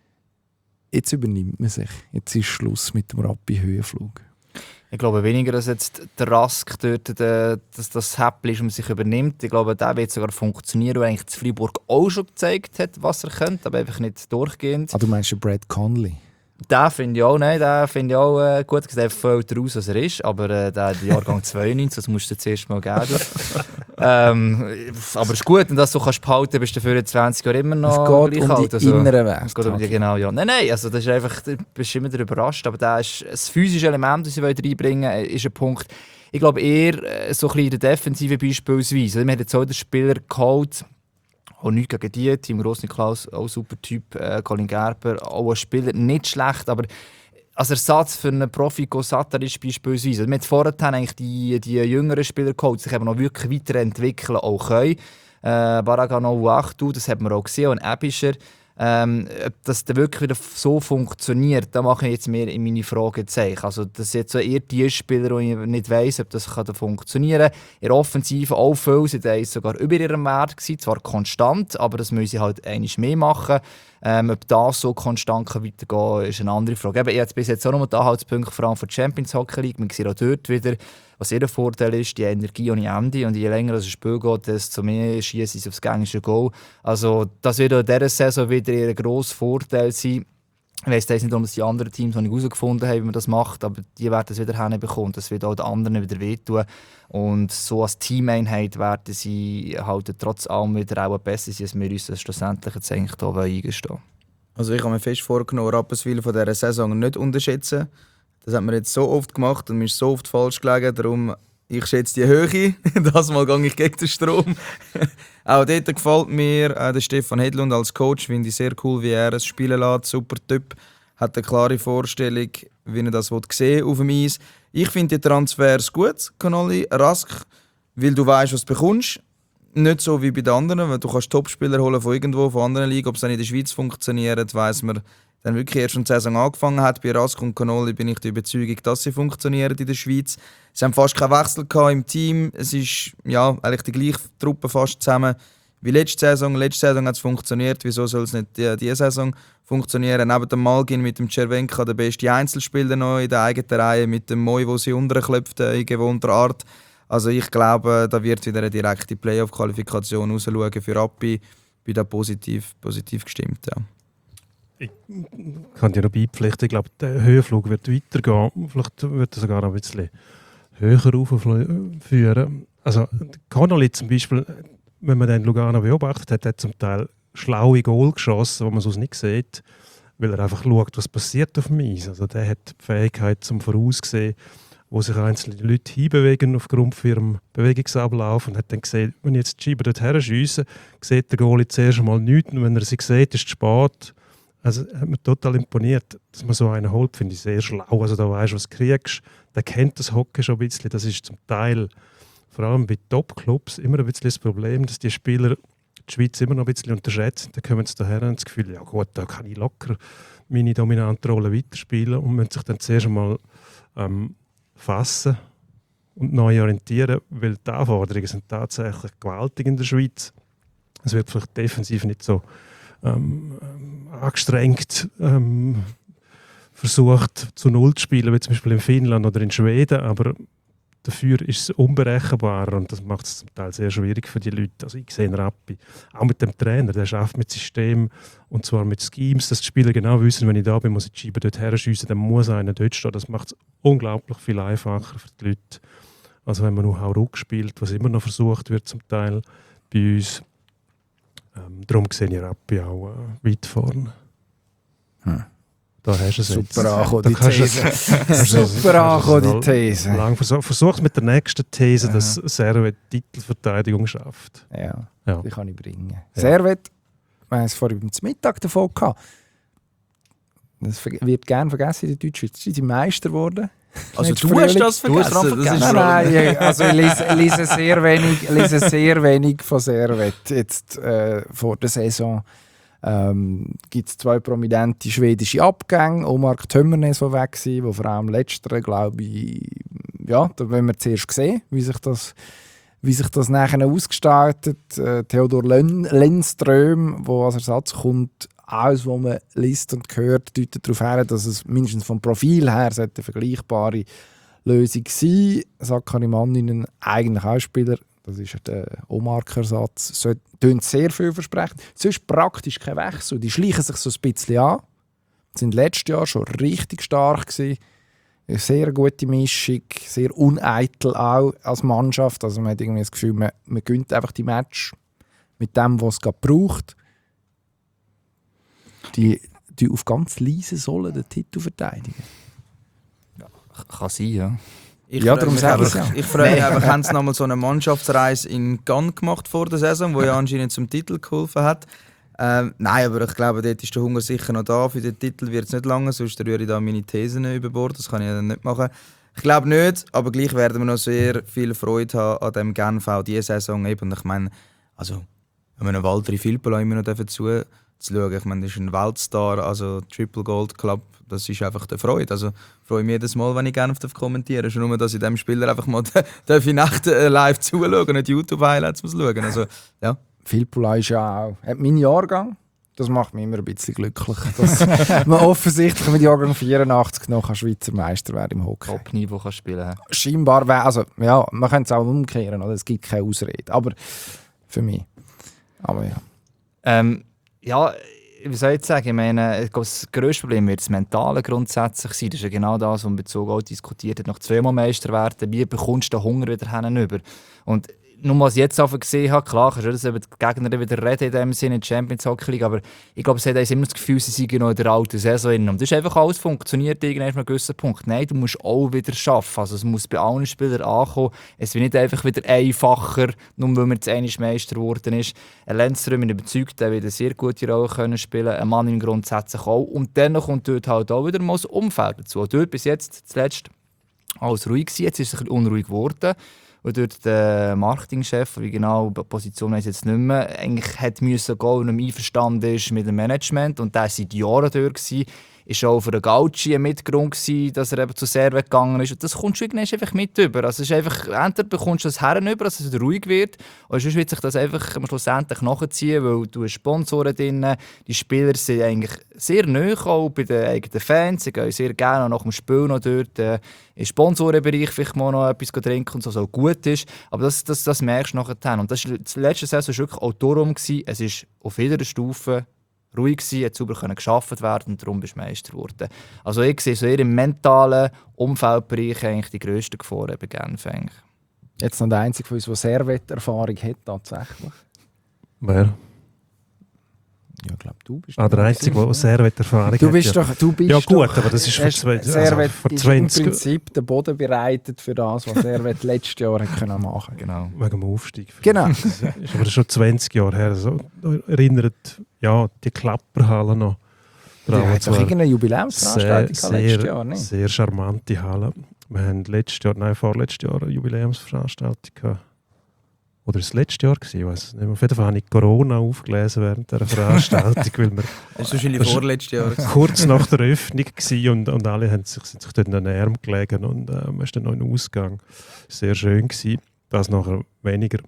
Speaker 1: Jetzt übernimmt man sich. Jetzt ist Schluss mit dem Rappi-Höhenflug.
Speaker 4: Ich glaube weniger, dass jetzt der Rask dort der, dass das Häppchen ist und man sich übernimmt. Ich glaube, der wird sogar funktionieren, weil eigentlich das Freiburg auch schon gezeigt hat, was er könnte, aber einfach nicht durchgehend.
Speaker 1: Ah, du meinst den Brad Conley?
Speaker 4: Den finde ich auch, nein, den finde ich auch äh, gut. Der fällt raus, was er ist, aber äh, der Jahrgang zweiundneunzig, das musst du zuerst mal geben. ähm, aber es ist gut, und dass du kannst behalten, bist du für zwanzig Jahre immer noch
Speaker 1: es geht
Speaker 4: gleich
Speaker 1: um
Speaker 4: alt.
Speaker 1: die
Speaker 4: Also,
Speaker 1: inneren Werte.
Speaker 4: es geht um die, genau, ja. Nein, nein, also das ist einfach, du bist immer wieder überrascht, aber das ist das physische Element, das sie reinbringen wollen, ist ein Punkt. Ich glaube eher so ein bisschen in der Defensive beispielsweise. Wir haben jetzt auch den Spieler geholt, auch nichts gegen die, Team Gross-Niklaus, auch ein super Typ, äh, Colin Gerber, auch ein Spieler, nicht schlecht, aber als Ersatz für einen Profi Sataric beispielsweise. Wir haben vorher eigentlich die, die jüngeren Spieler geholt, sich eben noch wirklich weiterentwickeln auch können. Äh, Baragano Uachtu, das hat man auch gesehen, und Ebischer. Ähm, ob das dann wirklich wieder so funktioniert, da mache ich jetzt mehr in meine Fragezeichen. Also das sind jetzt so eher die Spieler, die ich nicht weiss, ob das kann funktionieren kann. In der Offensive auch viel, sie waren sogar über ihrem Wert gewesen, zwar konstant, aber das müssen sie halt einmal mehr machen. Ähm, ob das so konstant kann weitergehen kann, ist eine andere Frage. Eben, ich habe bis jetzt auch noch die Anhaltspunkte vor allem für die Champions Hockey League. Man sieht auch dort wieder, was ihr Vorteil ist, die Energie ohne Ende. Und je länger das Spiel geht, desto mehr schießen sie aufs gängige Goal. Also das wird auch in dieser Saison wieder ein grosser Vorteil sein. Ich weiss nicht, ob das die anderen Teams noch nicht herausgefunden haben, wie man das macht, aber die werden es wieder hinbekommen. Das wird auch den anderen wieder wehtun. Und so als Teameinheit werden sie halt trotz allem wieder auch besser sein, als wir uns das schlussendlich jetzt eigentlich hier eingestehen wollen.
Speaker 5: Also ich habe mir fest vorgenommen, Rapperswil von dieser Saison nicht unterschätzen. Das hat man jetzt so oft gemacht und mir ist so oft falsch gelegen. Darum, ich schätze die Höhe. Das Mal gehe ich gegen den Strom. Auch dort gefällt mir äh, der Stefan Hedlund als Coach. Finde ich sehr cool, wie er es spielen lässt. Super Typ. Hat eine klare Vorstellung, wie er das sehen auf dem Eis. Ich finde die Transfers gut, Connolly, Rask, weil du weißt, was du bekommst. Nicht so wie bei den anderen, weil du kannst Topspieler holen von irgendwo, von anderen Ligen. Ob es dann in der Schweiz funktioniert, weiss man dann wirklich erst, als die Saison angefangen hat. Bei Rask und Connolly bin ich der Überzeugung, dass sie funktionieren in der Schweiz. Sie haben fast keinen Wechsel im Team. Es ist ja, eigentlich die gleiche Truppe fast zusammen wie letzte Saison. Letzte Saison hat es funktioniert. Wieso soll es nicht diese die Saison funktionieren? Neben dem Malgin mit dem Cervenka der beste Einzelspieler noch in der eigenen Reihe, mit dem Moi, wo sie unterklopft in gewohnter Art. Also ich glaube, da wird wieder eine direkte Playoff-Qualifikation rausschauen für Rappi. Ich bin da positiv, positiv gestimmt. Ja.
Speaker 3: Ich kann dir noch beipflichten, ich glaube, der Höhenflug wird weitergehen. Vielleicht wird er sogar noch ein bisschen höher raufführen. Also Connolly zum Beispiel, wenn man den Lugano beobachtet hat, hat zum Teil schlaue Goal geschossen, wo man sonst nicht sieht, weil er einfach schaut, was passiert auf dem Eis. Also der hat die Fähigkeit zum Voraussehen, wo sich einzelne Leute hinbewegen aufgrund von ihrem Bewegungsablauf und hat dann gesehen, wenn ich jetzt die Scheibe dort her schiesse, sieht der Goalie zuerst einmal nichts und wenn er sie sieht, ist es spät. Also hat mir total imponiert, dass man so einen holt, finde ich sehr schlau. Also da weisst du, was du kriegst. Der kennt das Hockey schon ein bisschen. Das ist zum Teil, vor allem bei Top-Clubs, immer ein bisschen das Problem, dass die Spieler die Schweiz immer noch ein bisschen unterschätzen. Dann kommen sie daher und haben das Gefühl, ja gut, da kann ich locker meine dominante Rolle weiterspielen und müssen sich dann zuerst einmal ähm, fassen und neu orientieren, weil die Anforderungen sind tatsächlich gewaltig in der Schweiz. Es wird vielleicht defensiv nicht so ähm, ähm, angestrengt ähm, versucht, zu Null zu spielen, wie zum Beispiel in Finnland oder in Schweden, aber dafür ist es unberechenbarer und das macht es zum Teil sehr schwierig für die Leute. Also ich sehe Rappi, auch mit dem Trainer, der schafft mit System und zwar mit Schemes, dass die Spieler genau wissen, wenn ich da bin, muss ich die Scheibe dort her schiessen, dann muss einer dort stehen. Das macht es unglaublich viel einfacher für die Leute. Also wenn man nur Hauruck spielt, was immer noch versucht wird zum Teil bei uns. Ähm, darum sehe ich Rappi auch äh, weit vorne. Hm. Da hast du es jetzt.
Speaker 1: Super angekommen, die These. Super angekommen, die These.
Speaker 3: Lang versuch, versucht mit der nächsten These, dass Servet Titelverteidigung schafft.
Speaker 1: Ja,
Speaker 3: ja,
Speaker 1: die kann ich bringen. Ja. Servet, wir haben es vorhin beim Mittag davon gehabt. Das wird gerne vergessen in der Deutschschweiz. Sie sind Meister geworden.
Speaker 5: Also du hast das vergessen? Das
Speaker 1: das nein, nein, also ich lese, lese, sehr wenig, lese sehr wenig von Servet. Jetzt äh, vor der Saison ähm, gibt es zwei prominente schwedische Abgänge. Omar Tömmernes, der weg war, wo vor allem letztere, glaube ich, ja, da wollen wir zuerst sehen, wie sich das, wie sich das nachher ausgestaltet. Äh, Theodor Lennström, der als Ersatz kommt, alles, was man liest und hört, deutet darauf her, dass es mindestens vom Profil her eine vergleichbare Lösung sein sollte. Sakari Manninen, eigentlich auch Spieler, das ist der Omark-Ersatz, so, tönt sehr vielversprechend. Sonst praktisch kein Wechsel. Die schleichen sich so ein bisschen an. Sie waren letztes Jahr schon richtig stark gewesen. Eine sehr gute Mischung, sehr uneitel auch als Mannschaft. Also man hat irgendwie das Gefühl, man, man gönnt einfach die Match mit dem, was es gerade braucht. Die, die auf ganz leise Sohlen den Titel verteidigen.
Speaker 4: Ja, kann sein, ja.
Speaker 5: Ich
Speaker 1: ja,
Speaker 5: freue
Speaker 1: darum
Speaker 5: mich
Speaker 1: sage
Speaker 5: einfach,
Speaker 1: ich ja.
Speaker 5: Ich freue mich einfach, haben sie nochmal so eine Mannschaftsreise in Cannes gemacht vor der Saison, wo ja anscheinend zum Titel geholfen hat. Ähm, nein, aber ich glaube, dort ist der Hunger sicher noch da. Für den Titel wird es nicht lange, sonst rühre ich da meine Thesen über Bord. Das kann ich dann nicht machen. Ich glaube nicht, aber gleich werden wir noch sehr viel Freude haben an dem Genf auch diese Saison. Eben. Und ich meine, also, wenn wir einen Walter Filppula immer noch dazu zu schauen, ich meine, das ist ein Weltstar, also Triple Gold Club, das ist einfach eine Freude. Also freue mich jedes Mal, wenn ich gerne kommentieren darf. Schon nur, dass ich dem Spieler einfach mal darf ich Nacht live zuschauen und nicht YouTube-Highlights muss schauen. Also, ja.
Speaker 1: Filppula ist ja auch hat mein Jahrgang. Das macht mich immer ein bisschen glücklich, dass man offensichtlich mit Jahrgang vierundachtzig noch Schweizer Meister werden im Hockey.
Speaker 4: Top-Niveau kann spielen.
Speaker 1: Scheinbar wäre, also ja, man könnte es auch umkehren, oder? Es gibt keine Ausrede. Aber für mich. Aber ja.
Speaker 4: Ähm, ja, wie soll ich jetzt sagen? Ich meine, das grösste Problem wird das Mentale grundsätzlich sein. Das ist ja genau das, was man in Bezug auch diskutiert hat. Nach zweimal Meister werden, wie bekommst du den Hunger wieder hinüber? Und nur was ich jetzt einfach gesehen habe, klar, kannst du das über die Gegner wieder reden in dem Sinne, in der Champions Hockey League, aber ich glaube, es hat immer das Gefühl, sie seien noch in der alten Saison drin. Und das ist einfach alles funktioniert irgendwann an einem gewissen Punkt. Nein, du musst auch wieder arbeiten. Also es muss bei allen Spielern ankommen. Es wird nicht einfach wieder einfacher, nur weil man jetzt einmal Meister geworden ist. Ein Lennström, ich bin überzeugt, der wird eine sehr gute Rolle können spielen. Ein Mann im grundsätzlich auch. Und dann kommt dort halt auch wieder mal das Umfeld dazu. Und dort bis jetzt zuletzt alles ruhig gewesen. Jetzt ist es ein bisschen unruhig geworden. Und dort der Marketingchef, wie genau die Position weiss ich jetzt nicht mehr, eigentlich hat müssen gehen, und nicht einverstanden ist mit dem Management. Und der war seit Jahren dort gewesen. ist auch für den Gauci ein Mitgrund gewesen, dass er eben zu Servet gegangen ist. Und das kommst du irgendwie einfach mit über. Also es ist einfach, entweder bekommst du das Herren über, dass es wieder ruhig wird, oder sonst wird sich das einfach schlussendlich nachziehen, weil du hast Sponsoren drin, die Spieler sind eigentlich sehr nahe auch bei den eigenen Fans, sie gehen sehr gerne nach dem Spiel noch dort äh, im Sponsorenbereich vielleicht mal noch etwas trinken und so, so gut ist. Aber das, das, das merkst du nachher. Und das war das letzte Saison war wirklich auch darum, gewesen, es ist auf jeder Stufe ruhig gewesen, hat sauber gearbeitet werden und darum bist du Meister geworden. Also ich sehe so eher im mentalen Umfeldbereich eigentlich die grössten Gefahren bei Genf. Eigentlich.
Speaker 1: Jetzt noch der Einzige von uns, der Servet-Erfahrung hat, tatsächlich.
Speaker 3: Wer?
Speaker 1: Ja, ich glaube, du bist
Speaker 3: Ah, der Einzige, der Servet-Erfahrung
Speaker 1: Du bist
Speaker 3: hat. Ja.
Speaker 1: doch, du bist
Speaker 3: Ja gut,
Speaker 1: doch,
Speaker 3: aber das ist vor,
Speaker 1: hast-
Speaker 3: zwei, also
Speaker 1: Servet
Speaker 3: vor
Speaker 1: ist
Speaker 3: zwanzig
Speaker 1: im Prinzip den Boden bereitet für das, was Servet letztes Jahr hat können machen.
Speaker 4: Genau.
Speaker 3: wegen dem Aufstieg.
Speaker 1: Genau.
Speaker 3: Das ist aber schon zwanzig Jahre her. So, erinnert ja, die Klapperhalle noch.
Speaker 1: Du hast doch
Speaker 3: Zwar
Speaker 1: irgendeine Jubiläumsveranstaltung
Speaker 3: sehr,
Speaker 1: gehabt letztes
Speaker 3: sehr,
Speaker 1: Jahr, nicht?
Speaker 3: sehr charmante Halle. Wir haben letztes Jahr, nein, vorletztes Jahr eine Jubiläumsveranstaltung gehabt. Oder das letzte Jahr gewesen, ich weiß es nicht mehr. Auf jeden Fall habe ich Corona aufgelesen während dieser Veranstaltung, weil wir
Speaker 5: Das war wahrscheinlich
Speaker 3: Das ist-
Speaker 5: vorletztes Jahr.
Speaker 3: kurz nach der Öffnung gewesen und, und alle haben sich, sind sich dort in den Arm gelegen und äh, man ist dann noch in den Ausgang. Sehr schön gewesen. Das nachher weniger.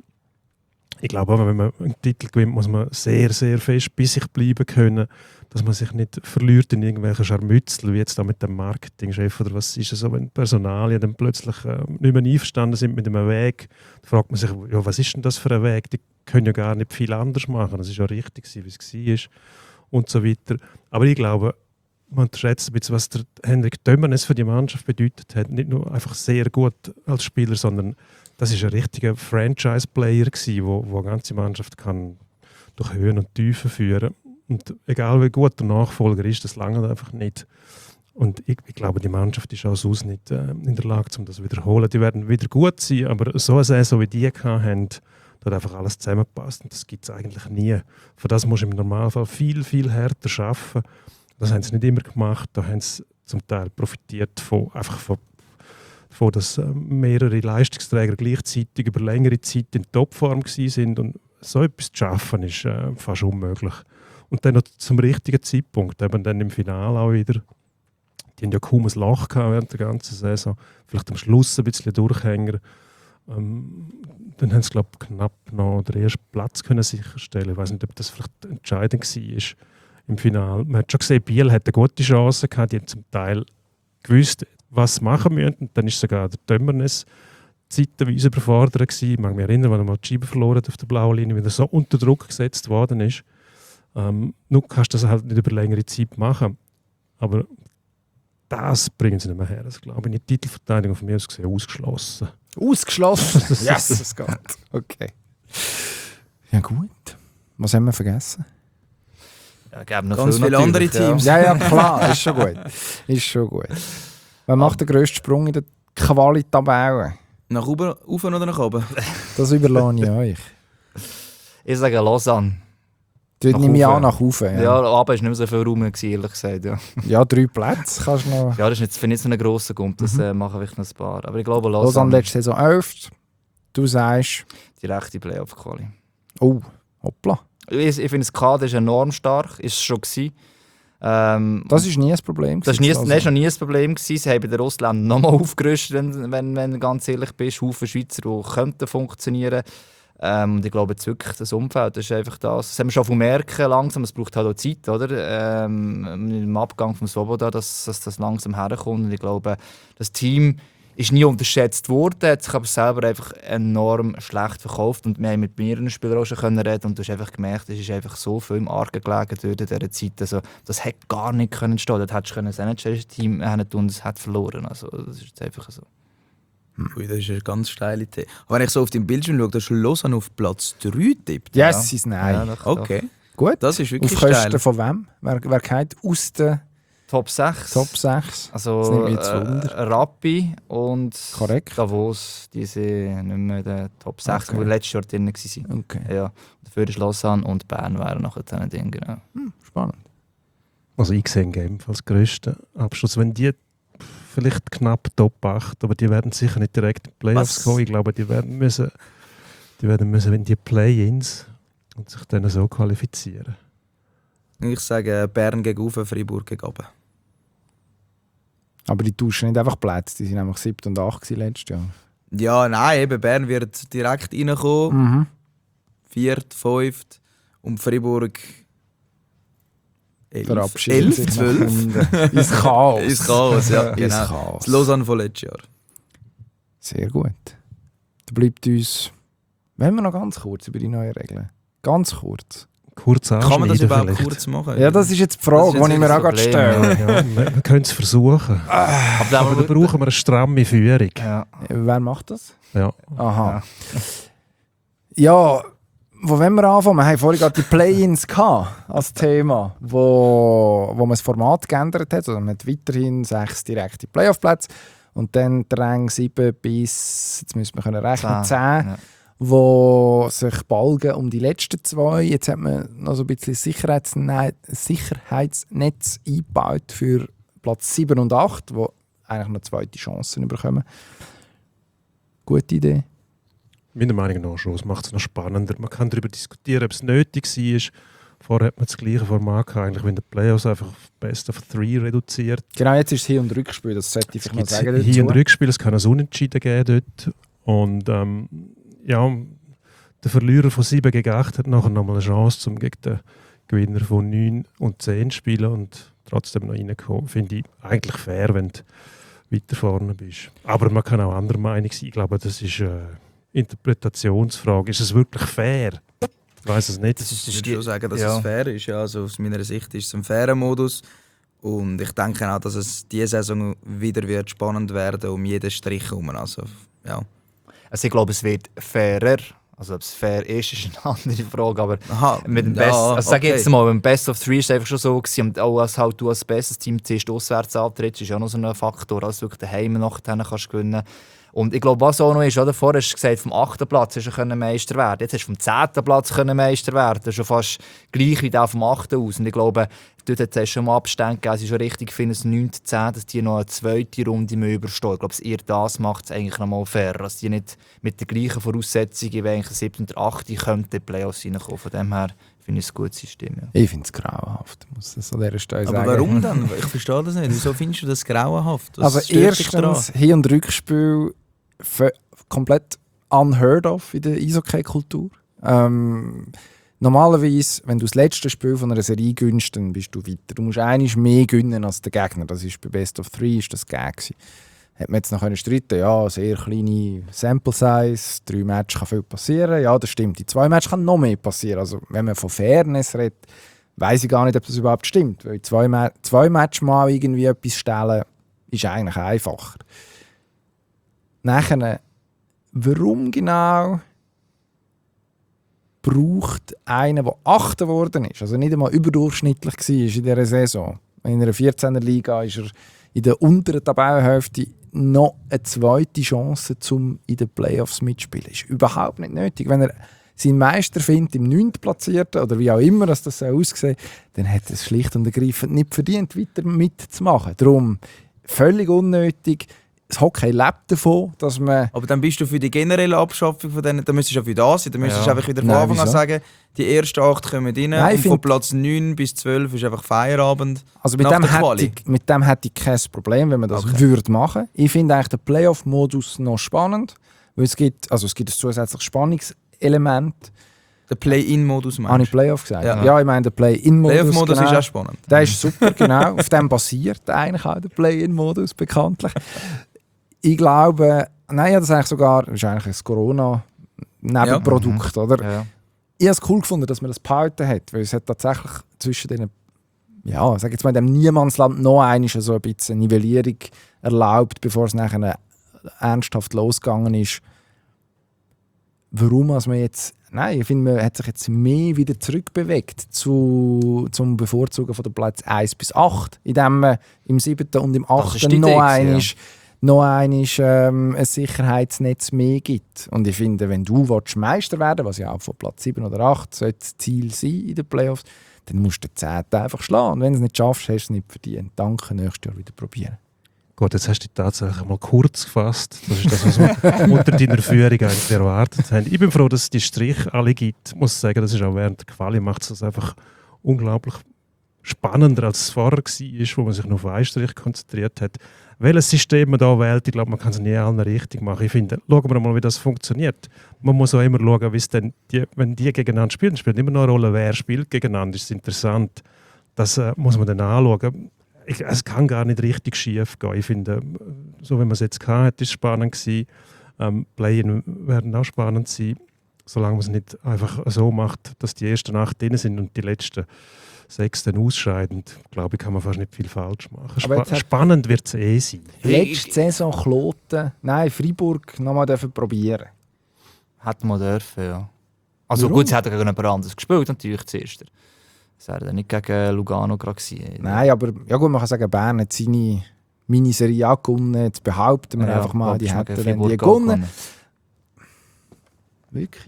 Speaker 3: Ich glaube auch, wenn man einen Titel gewinnt, muss man sehr, sehr fest bei sich bleiben können, dass man sich nicht verliert in irgendwelchen Scharmützeln, wie jetzt da mit dem Marketingchef oder was ist es so, wenn Personalien dann plötzlich äh, nicht mehr einverstanden sind mit einem Weg, dann fragt man sich, ja, was ist denn das für ein Weg? Die können ja gar nicht viel anders machen. Das ist ja richtig, wie es war und so weiter. Aber ich glaube, man unterschätzt ein bisschen, was der Henrik Dömernes für die Mannschaft bedeutet hat. Nicht nur einfach sehr gut als Spieler, sondern das ist ein richtiger Franchise-Player gewesen, wo, wo eine ganze Mannschaft kann durch Höhen und Tiefen führen. Und egal wie gut der Nachfolger ist, das lange einfach nicht. Und ich, ich glaube, die Mannschaft ist auch sonst nicht äh, in der Lage, um das zu wiederholen. Die werden wieder gut sein, aber so eine Saison wie die hatten, da hat einfach alles zusammenpasst. Und das gibt es eigentlich nie. Für das musst du im Normalfall viel, viel härter arbeiten. Das haben sie nicht immer gemacht. Da haben sie zum Teil profitiert von, einfach von, von dass äh, mehrere Leistungsträger gleichzeitig über längere Zeit in Topform waren. Und so etwas zu schaffen, ist äh, fast unmöglich. Und dann noch zum richtigen Zeitpunkt, eben dann im Finale auch wieder. Die haben ja kaum ein Loch gehabt während der ganzen Saison. Vielleicht am Schluss ein bisschen Durchhänger. Ähm, dann haben sie, glaube ich, knapp noch den ersten Platz können sicherstellen. Ich weiß nicht, ob das vielleicht entscheidend war im Finale. Man hat schon gesehen, Biel hat eine gute Chance gehabt. Die haben zum Teil gewusst, was sie machen müssen. Und dann ist sogar der Dömernes zeitweise überfordert gewesen. Ich mag mich erinnern, als er mal die Scheibe verloren hat auf der blauen Linie, weil er so unter Druck gesetzt worden ist. Ähm, nun kannst du das halt nicht über längere Zeit machen. Aber das bringen sie nicht mehr her. Das glaube ich nicht. Die Titelverteidigung von mir aus gesehen ausgeschlossen.
Speaker 1: Ausgeschlossen? Yes, das geht. Okay. Ja gut. Was haben wir vergessen?
Speaker 4: Ja, gäbe noch
Speaker 5: Ganz
Speaker 4: viel
Speaker 5: viele andere
Speaker 4: natürlich,
Speaker 5: Teams.
Speaker 1: Ja, ja, klar. Ist schon gut. Ist schon gut. Wer macht den grössten Sprung in der Qualitabelle?
Speaker 5: Nach oben, rauf oder nach oben?
Speaker 1: Das überlasse ich euch.
Speaker 4: Ja. Ich sage Lausanne.
Speaker 1: Du
Speaker 4: Nach
Speaker 1: nehme ich
Speaker 4: oben.
Speaker 1: an nach oben.
Speaker 4: Ja,
Speaker 1: Ja,
Speaker 4: aber war nicht mehr so viel Raum, gewesen, ehrlich gesagt. Ja,
Speaker 1: ja drei Plätze kannst du noch.
Speaker 4: ja das ist nicht, finde ich, so ein grosser Gump. Das äh, machen wirklich noch ein paar. Aber ich glaube,
Speaker 1: Lausanne
Speaker 4: Lausanne,
Speaker 1: letzte Saison elf. Du sagst,
Speaker 4: die rechte Playoff-Quali.
Speaker 1: oh, hoppla.
Speaker 4: Ich, ich finde, das Kader ist enorm stark. Ist es schon gewesen. Ähm,
Speaker 1: Das ist nie ein Problem.
Speaker 4: Das war nie,
Speaker 1: gewesen,
Speaker 4: das ist noch nie ein Problem gewesen. Sie haben bei den Russländern nochmal aufgerüstet, wenn, wenn, wenn du ganz ehrlich bist. Haufen Schweizer, die könnten funktionieren. Ähm, und ich glaube jetzt wirklich, das Umfeld, das ist einfach das. Das haben wir schon von merken langsam, es braucht halt auch Zeit, oder? Ähm, im Abgang vom Svoboda, dass, dass das langsam herkommt. Und ich glaube, das Team ist nie unterschätzt worden, hat sich aber selber einfach enorm schlecht verkauft. Und wir haben mit mehreren Spielern auch schon können reden und du hast einfach gemerkt, es ist einfach so viel im Argen gelegen durch dieser Zeit. Also, das hätte gar nicht können stehen. Dort hättest du das N H L-Team tun und es hat verloren. Also, das ist jetzt einfach so.
Speaker 5: Ui, das ist eine ganz steile Idee. Aber wenn ich so auf den Bildschirm schaue, da ist Lausanne auf Platz drei tippt.
Speaker 1: Yes, ist nein.
Speaker 4: Ja, doch,
Speaker 5: Okay,
Speaker 1: Gut.
Speaker 5: das ist wirklich
Speaker 1: Auf Kosten
Speaker 5: steil.
Speaker 1: von wem? Wer, wer geht aus den
Speaker 4: doch. Top sechs.
Speaker 1: Top sechs? Das
Speaker 4: Also
Speaker 1: nimmt mich jetzt
Speaker 4: äh,
Speaker 1: Wunder.
Speaker 4: Rappi und
Speaker 1: Korrekt.
Speaker 4: Davos, die sind nicht mehr in den Top sechs,
Speaker 1: Okay.
Speaker 4: die letztes Jahr drin waren.
Speaker 1: Okay.
Speaker 4: Ja, dafür ist Lausanne und Bern wären nachher dann Ding, genau.
Speaker 1: Hm, spannend.
Speaker 3: Also ich sehe Genf als grössten Abschluss. Wenn die vielleicht knapp Top acht, aber die werden sicher nicht direkt in die Playoffs
Speaker 5: Was?
Speaker 3: kommen. Ich glaube, die werden müssen, die werden müssen in die Play-ins und sich dann so qualifizieren.
Speaker 5: Ich sage Bern gegen Ufe, Freiburg gegen oben.
Speaker 1: Aber die tauschen nicht einfach Plätze, die sind nämlich siebte und achte letztes Jahr.
Speaker 5: Ja, nein, eben Bern wird direkt reinkommen.
Speaker 1: Mhm.
Speaker 5: Viert, fünft und Freiburg elf,
Speaker 1: Verabschieden
Speaker 5: elf
Speaker 1: sich nach
Speaker 5: zwölf.
Speaker 1: unten. Ins Chaos.
Speaker 5: Ins Chaos, ja.
Speaker 1: Ins
Speaker 5: Genau.
Speaker 1: Chaos.
Speaker 5: Das Lausanne von letztes Jahr.
Speaker 1: Sehr gut. Da bleibt uns... Wollen wir noch ganz kurz über die neuen Regeln? Ganz kurz.
Speaker 3: Kurz anschneiden
Speaker 5: Kann man das überhaupt
Speaker 3: vielleicht.
Speaker 5: kurz machen?
Speaker 1: Ja, das ist jetzt die Frage,
Speaker 4: Das ist
Speaker 1: die ich
Speaker 4: jetzt
Speaker 1: mir auch
Speaker 4: das
Speaker 1: gerade
Speaker 4: Problem,
Speaker 1: stelle.
Speaker 3: Ja, wir, wir können es versuchen.
Speaker 4: Aber
Speaker 3: Aber da brauchen wir eine stramme Führung.
Speaker 4: Ja.
Speaker 1: Wer macht das?
Speaker 3: Ja.
Speaker 1: Aha. Ja, wo wollen wir anfangen? Wir haben vorhin gerade die Play-Ins gehabt als Thema, wo, wo man das Format geändert hat. Also man hat weiterhin sechs direkte Playoff-Plätze und dann die Ränge sieben bis, jetzt müssen wir können rechnen, zehn,
Speaker 4: Ja.
Speaker 1: wo sich balgen um die letzten zwei. Jetzt hat man noch so ein bisschen Sicherheitsne- Sicherheitsnetz eingebaut für Platz sieben und acht, wo eigentlich noch zweite Chancen bekommen. Gute Idee.
Speaker 3: Meiner Meinung nach schon. Es macht es noch spannender. Man kann darüber diskutieren, ob es nötig war. Vorher hat man das gleiche Format gehabt, eigentlich, wenn der Playoffs einfach auf Best of Three reduziert.
Speaker 1: Genau, jetzt ist es Hin- und Rückspiel, das sollte ich
Speaker 3: Es
Speaker 1: vielleicht noch
Speaker 3: gibt
Speaker 1: sagen.
Speaker 3: Hin- und
Speaker 1: dazu.
Speaker 3: Rückspiel, es kann ein Unentschieden geben dort. Und ähm, ja, der Verlierer von sieben gegen acht hat nachher nochmal eine Chance, um gegen den Gewinner von neun und zehn zu spielen und trotzdem noch reinkommen. Finde ich eigentlich fair, wenn du weiter vorne bist. Aber man kann auch anderer Meinung sein. Ich glaube, das ist eine Interpretationsfrage. Ist es wirklich fair? Ich weiß es nicht.
Speaker 4: Das ist, das
Speaker 5: Ich
Speaker 4: ist
Speaker 5: würde schon sagen, dass
Speaker 4: ja.
Speaker 5: es fair ist. Ja, also aus meiner Sicht ist es ein fairer Modus. Und ich denke auch, dass es diese Saison wieder wird spannend werden um jeden Strich herum. Also, ja.
Speaker 4: Also ich glaube, es wird fairer. Also ob es fair ist, ist eine andere Frage. Aber
Speaker 5: Aha,
Speaker 4: mit dem
Speaker 5: ja,
Speaker 4: Best, also sag
Speaker 5: okay.
Speaker 4: jetzt mal, beim Best of Three ist es einfach schon so gewesen, und auch als halt du als bestes Team zuerst auswärts antrittst, ist ja noch so ein Faktor, als du wirklich daheim nachher kannst gewinnen. Und ich glaube, was auch noch ist, oder? Vorher hast du gesagt, vom achten Platz hast du Meister werden. Jetzt hast du vom zehnten Platz können Meister werden. Das ist schon fast gleich wie der vom achten aus. Und ich glaube, dort hat es schon mal Abstände gegeben. Es ist schon richtig, ich finde es neun zehn, dass die noch eine zweite Runde mehr überstehen. Ich glaube, ihr das macht es eigentlich noch mal fair. Dass die nicht mit den gleichen Voraussetzungen wie eigentlich der siebte und achte könnten in die Playoffs reinkommen. Von dem her finde ich es ein gutes System. Ja.
Speaker 1: Ich finde es grauenhaft, muss das an dieser Stelle
Speaker 5: Aber
Speaker 1: sagen.
Speaker 5: warum dann? Ich verstehe das nicht. Wieso findest du das grauenhaft? Was
Speaker 1: Also
Speaker 5: stört dich daran?
Speaker 1: erstens, Hin- und Rückspiel f- komplett unheard of in der Eishockey-Kultur. Ähm, normalerweise, wenn du das letzte Spiel von einer Serie gönnst, dann bist du weiter. Du musst einiges mehr gönnen als der Gegner. Das ist bei Best of Three ist das gegeben. Hat man jetzt noch können streiten? Ja, sehr kleine Sample Size, drei Matches kann viel passieren. Ja, das stimmt. In zwei Matches kann noch mehr passieren. Also wenn man von Fairness redet, weiss ich gar nicht, ob das überhaupt stimmt. Weil zwei, Ma- zwei Matches mal irgendwie etwas stellen, ist eigentlich einfacher. Nachher, warum genau braucht einer, der Achter geworden ist, also nicht einmal überdurchschnittlich war in dieser Saison. In einer vierzehner Liga ist er in der unteren Tabellenhälfte noch eine zweite Chance, um in den Playoffs mitzuspielen. Ist überhaupt nicht nötig. Wenn er seinen Meister findet im neunten Platzierten oder wie auch immer dass das so aussieht, dann hat er es schlicht und ergreifend nicht verdient, weiter mitzumachen. Darum völlig unnötig. Das Hockey lebt davon, dass man...
Speaker 5: Aber dann bist du für die generelle Abschaffung von denen, dann müsstest du ja für das sein. Dann müsstest du
Speaker 4: Ja.
Speaker 5: einfach wieder von
Speaker 1: Nein,
Speaker 5: Anfang an
Speaker 1: wieso?
Speaker 5: sagen, die ersten acht kommen rein
Speaker 1: Nein, ich
Speaker 5: und von
Speaker 1: find-
Speaker 5: Platz neun bis zwölf ist einfach Feierabend.
Speaker 1: Also mit
Speaker 5: Nach
Speaker 1: dem,
Speaker 5: der
Speaker 1: hätte
Speaker 5: Quali?
Speaker 1: ich, mit dem hätte ich kein Problem, wenn man das
Speaker 5: Okay.
Speaker 1: würde machen. Ich finde eigentlich den Playoff-Modus noch spannend, weil es gibt, also es gibt ein zusätzliches Spannungselement.
Speaker 5: Der Play-In-Modus
Speaker 1: Habe
Speaker 5: meinst
Speaker 1: ich Playoff gesagt?
Speaker 5: Ja.
Speaker 1: Ja, ich meine den Play-In-Modus.
Speaker 5: Playoff-Modus
Speaker 1: genau.
Speaker 5: ist auch spannend.
Speaker 1: Der ist super, genau. Auf dem basiert eigentlich auch der Play-In-Modus bekanntlich. Ich glaube, nein, ja, das ist eigentlich sogar, das ist eigentlich ein Corona-Nebenprodukt, oder?
Speaker 4: Ja.
Speaker 1: Ich habe es cool gefunden, dass man das behalten hat, weil es hat tatsächlich zwischen den, ja, sag jetzt mal, in dem Niemandsland noch einmal so ein bisschen Nivellierung erlaubt, bevor es nachher ernsthaft losgegangen ist. Warum also man jetzt, nein, ich finde, man hat sich jetzt mehr wieder zurückbewegt zu, zum Bevorzugen von den Plätzen eins bis acht, indem man im siebten und im
Speaker 4: Das ist
Speaker 1: achten
Speaker 4: die
Speaker 1: noch
Speaker 4: Idee,
Speaker 1: einmal
Speaker 4: ja.
Speaker 1: noch einmal, ähm, ein Sicherheitsnetz mehr gibt. Und ich finde, wenn du willst, Meister werden willst, was ja auch von Platz sieben oder acht sollte das Ziel sein in den Playoffs, dann musst du den zehnten einfach schlagen. Und wenn du es nicht schaffst, hast du es nicht verdient. Danke, nächstes Jahr wieder probieren.
Speaker 3: Gut, jetzt hast du dich tatsächlich mal kurz gefasst. Das ist das, was wir unter deiner Führung eigentlich erwartet haben. Ich bin froh, dass es die Strich alle gibt. Ich muss sagen, das ist auch während der Quali macht es das einfach unglaublich spannender als es vorher war, wo man sich nur auf Eistrich konzentriert hat. Welches System man da wählt, ich glaube, man kann es nie allen richtig machen. Ich finde, schauen wir mal, wie das funktioniert. Man muss auch immer schauen, wie es denn die, wenn die gegeneinander spielen, spielt immer noch eine Rolle, wer spielt gegeneinander. Das ist interessant. Das äh, muss man dann anschauen. Ich, es kann gar nicht richtig schief gehen. Ich finde, so wie man es jetzt hatte, ist es spannend gewesen. Ähm, Play-in werden auch spannend sein, solange man es nicht einfach so macht, dass die ersten acht drin sind und die letzten sechs dann ausscheiden. Glaube ich, kann man fast nicht viel falsch machen. Spa-
Speaker 1: hat-
Speaker 3: spannend wird es eh sein.
Speaker 1: Letzte Saison Kloten, nein, Freiburg nochmal probieren.
Speaker 4: Hätte man dürfen, ja. Also
Speaker 1: Warum?
Speaker 4: gut, sie hätten gegen jemand anderes gespielt, natürlich zuerst. Das wäre dann nicht gegen Lugano gerade gewesen.
Speaker 1: Nein, aber ja gut, man kann sagen, Bern hat seine Miniserie auch gewonnen. Jetzt behaupten wir
Speaker 4: Ja,
Speaker 1: einfach mal, die
Speaker 4: glaubst du,
Speaker 1: hätten
Speaker 4: gegen
Speaker 1: dann die
Speaker 4: Freiburg auch
Speaker 1: gewonnen. Wirklich?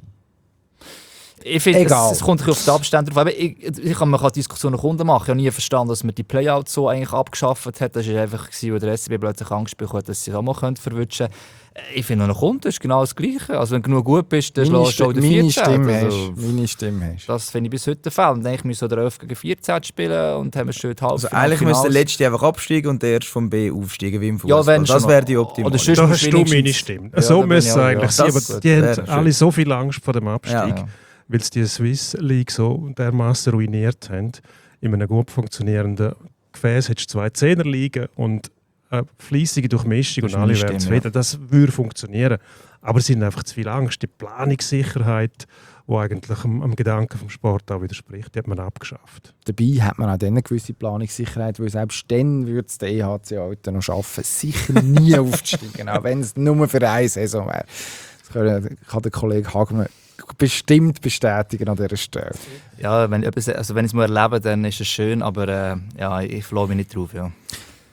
Speaker 4: Ich finde,
Speaker 1: Egal.
Speaker 4: es, es kommt ein bisschen auf die Abstände drauf. Aber ich, ich kann, man kann Diskussionen Kunden machen. Ich habe nie verstanden, dass man die Playouts so eigentlich abgeschafft hat. Das war einfach, weil der S C B plötzlich Angst bekommen hat, dass sie es auch mal verwutschen können. Ich finde, noch Kunden ist genau das Gleiche. Also wenn du genug gut bist, dann
Speaker 1: Meine,
Speaker 4: schlägst du auch den
Speaker 1: meine
Speaker 4: vierzehn.
Speaker 1: Stimme
Speaker 4: Also,
Speaker 1: hast. Meine Stimme hast.
Speaker 4: das finde ich bis heute der Fall. Und eigentlich müssen wir elf gegen vierzehn spielen und haben schön halb.
Speaker 5: Also eigentlich müsste der Letzte einfach absteigen und der Erste vom B aufsteigen, wie im Fußball.
Speaker 4: Ja, wenn
Speaker 5: das
Speaker 4: schon.
Speaker 5: wäre die optimale.
Speaker 4: Oder sonst
Speaker 3: Da
Speaker 4: musst
Speaker 3: hast du
Speaker 4: wenigstens-
Speaker 3: meine Stimme.
Speaker 4: Ja,
Speaker 3: so
Speaker 4: da bin
Speaker 3: müsste
Speaker 4: ich
Speaker 3: es
Speaker 4: auch,
Speaker 3: eigentlich
Speaker 4: ja.
Speaker 3: sein.
Speaker 5: Das
Speaker 3: Aber die
Speaker 5: wäre
Speaker 3: haben
Speaker 5: schön.
Speaker 3: alle so viel Angst vor dem Abstieg,
Speaker 5: Ja.
Speaker 4: Ja.
Speaker 3: weil sie die Swiss League so dermaßen ruiniert haben. In einem gut funktionierenden Gefäß hättest du zwei Zehner liegen und eine fleissige Durchmischung
Speaker 4: Das
Speaker 3: und
Speaker 4: ist
Speaker 3: alle
Speaker 4: meine
Speaker 3: wären
Speaker 4: Stimme,
Speaker 3: zufrieden. Das würde funktionieren. Aber sie haben einfach zu viel Angst. Die Planungssicherheit, die eigentlich am, am Gedanken vom Sport auch widerspricht, die hat man abgeschafft.
Speaker 1: Dabei hat man auch dann eine gewisse Planungssicherheit, weil selbst dann würde es der E H C heute noch schaffen, sicher nie aufzusteigen, auch wenn es nur für eine Saison wäre. Das kann, kann der Kollege Hagmann bestimmt bestätigen an dieser Stelle.
Speaker 4: Ja, wenn, etwas- also wenn ich es mal erlebe, dann ist es schön, aber äh, ja, ich freue mich nicht drauf. Ja.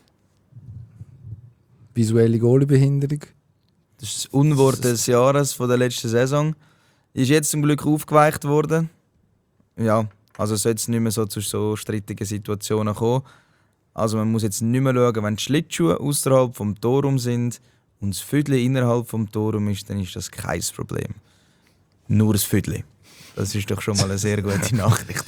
Speaker 1: Visuelle Goaliebehinderung.
Speaker 5: Das ist das Unwort des Jahres von der letzten Saison. Ist jetzt zum Glück aufgeweicht worden. Ja, also soll es nicht mehr so zu so strittigen Situationen kommen. Also man muss jetzt nicht mehr schauen, wenn die Schlittschuhe außerhalb vom Torraum sind und das Viertel innerhalb vom Torraum ist, dann ist das kein Problem. Nur das Viertel. Das ist doch schon mal eine sehr gute Nachricht.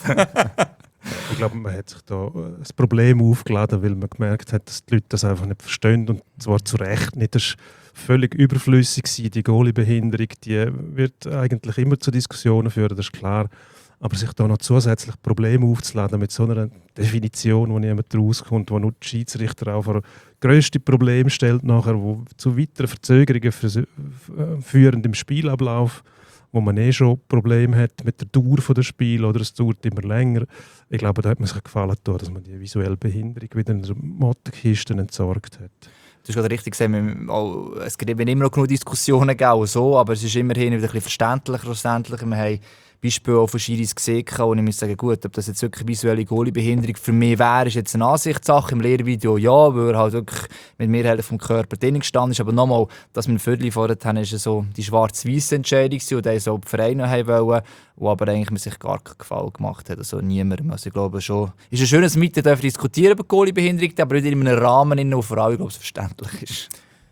Speaker 3: Ich glaube, man hat sich da ein Problem aufgeladen, weil man gemerkt hat, dass die Leute das einfach nicht verstehen. Und zwar zu Recht nicht. Das war völlig überflüssig gewesen. Die Goalie-Behinderung, die wird eigentlich immer zu Diskussionen führen, das ist klar. Aber sich da noch zusätzlich Probleme aufzuladen mit so einer Definition, wo niemand rauskommt, wo nur die Schiedsrichter auch vor grösste Probleme stellt, nachher, wo zu weiteren Verzögerungen für- führen im Spielablauf, wo man eh schon Probleme hat mit der Dauer des Spiels oder es dauert immer länger. Ich glaube, da hat man sich gefallen, dass man die visuelle Behinderung wieder in der Mottenkiste entsorgt hat.
Speaker 4: Du hast gerade richtig gesagt, wir- auch- es gibt eben immer noch genug Diskussionen gegeben, so, aber es ist immerhin wieder ein bisschen verständlicher. verständlicher. Wir haben Beispiele auch von Schiris gesehen, und ich muss sagen, gut, ob das jetzt wirklich visuelle Goalie-Behinderung für mich wäre, ist jetzt eine Ansichtssache. Im Lehrvideo ja, weil er halt wirklich mit mir Hälfte vom Körper drin gestanden ist. Aber nochmal, dass wir ein Viertel vorher haben, ist so die schwarz-weiße Entscheidung gewesen, und die so die Vereine haben wollen, wo aber eigentlich man sich gar keinen Gefallen gemacht hat. Also niemandem. Also ich glaube schon, es ist ein schönes Mitten, dürfen diskutieren über Goalie-Behinderung, aber nicht in einem Rahmen, wo vor allem, glaube ich, verständlich ist.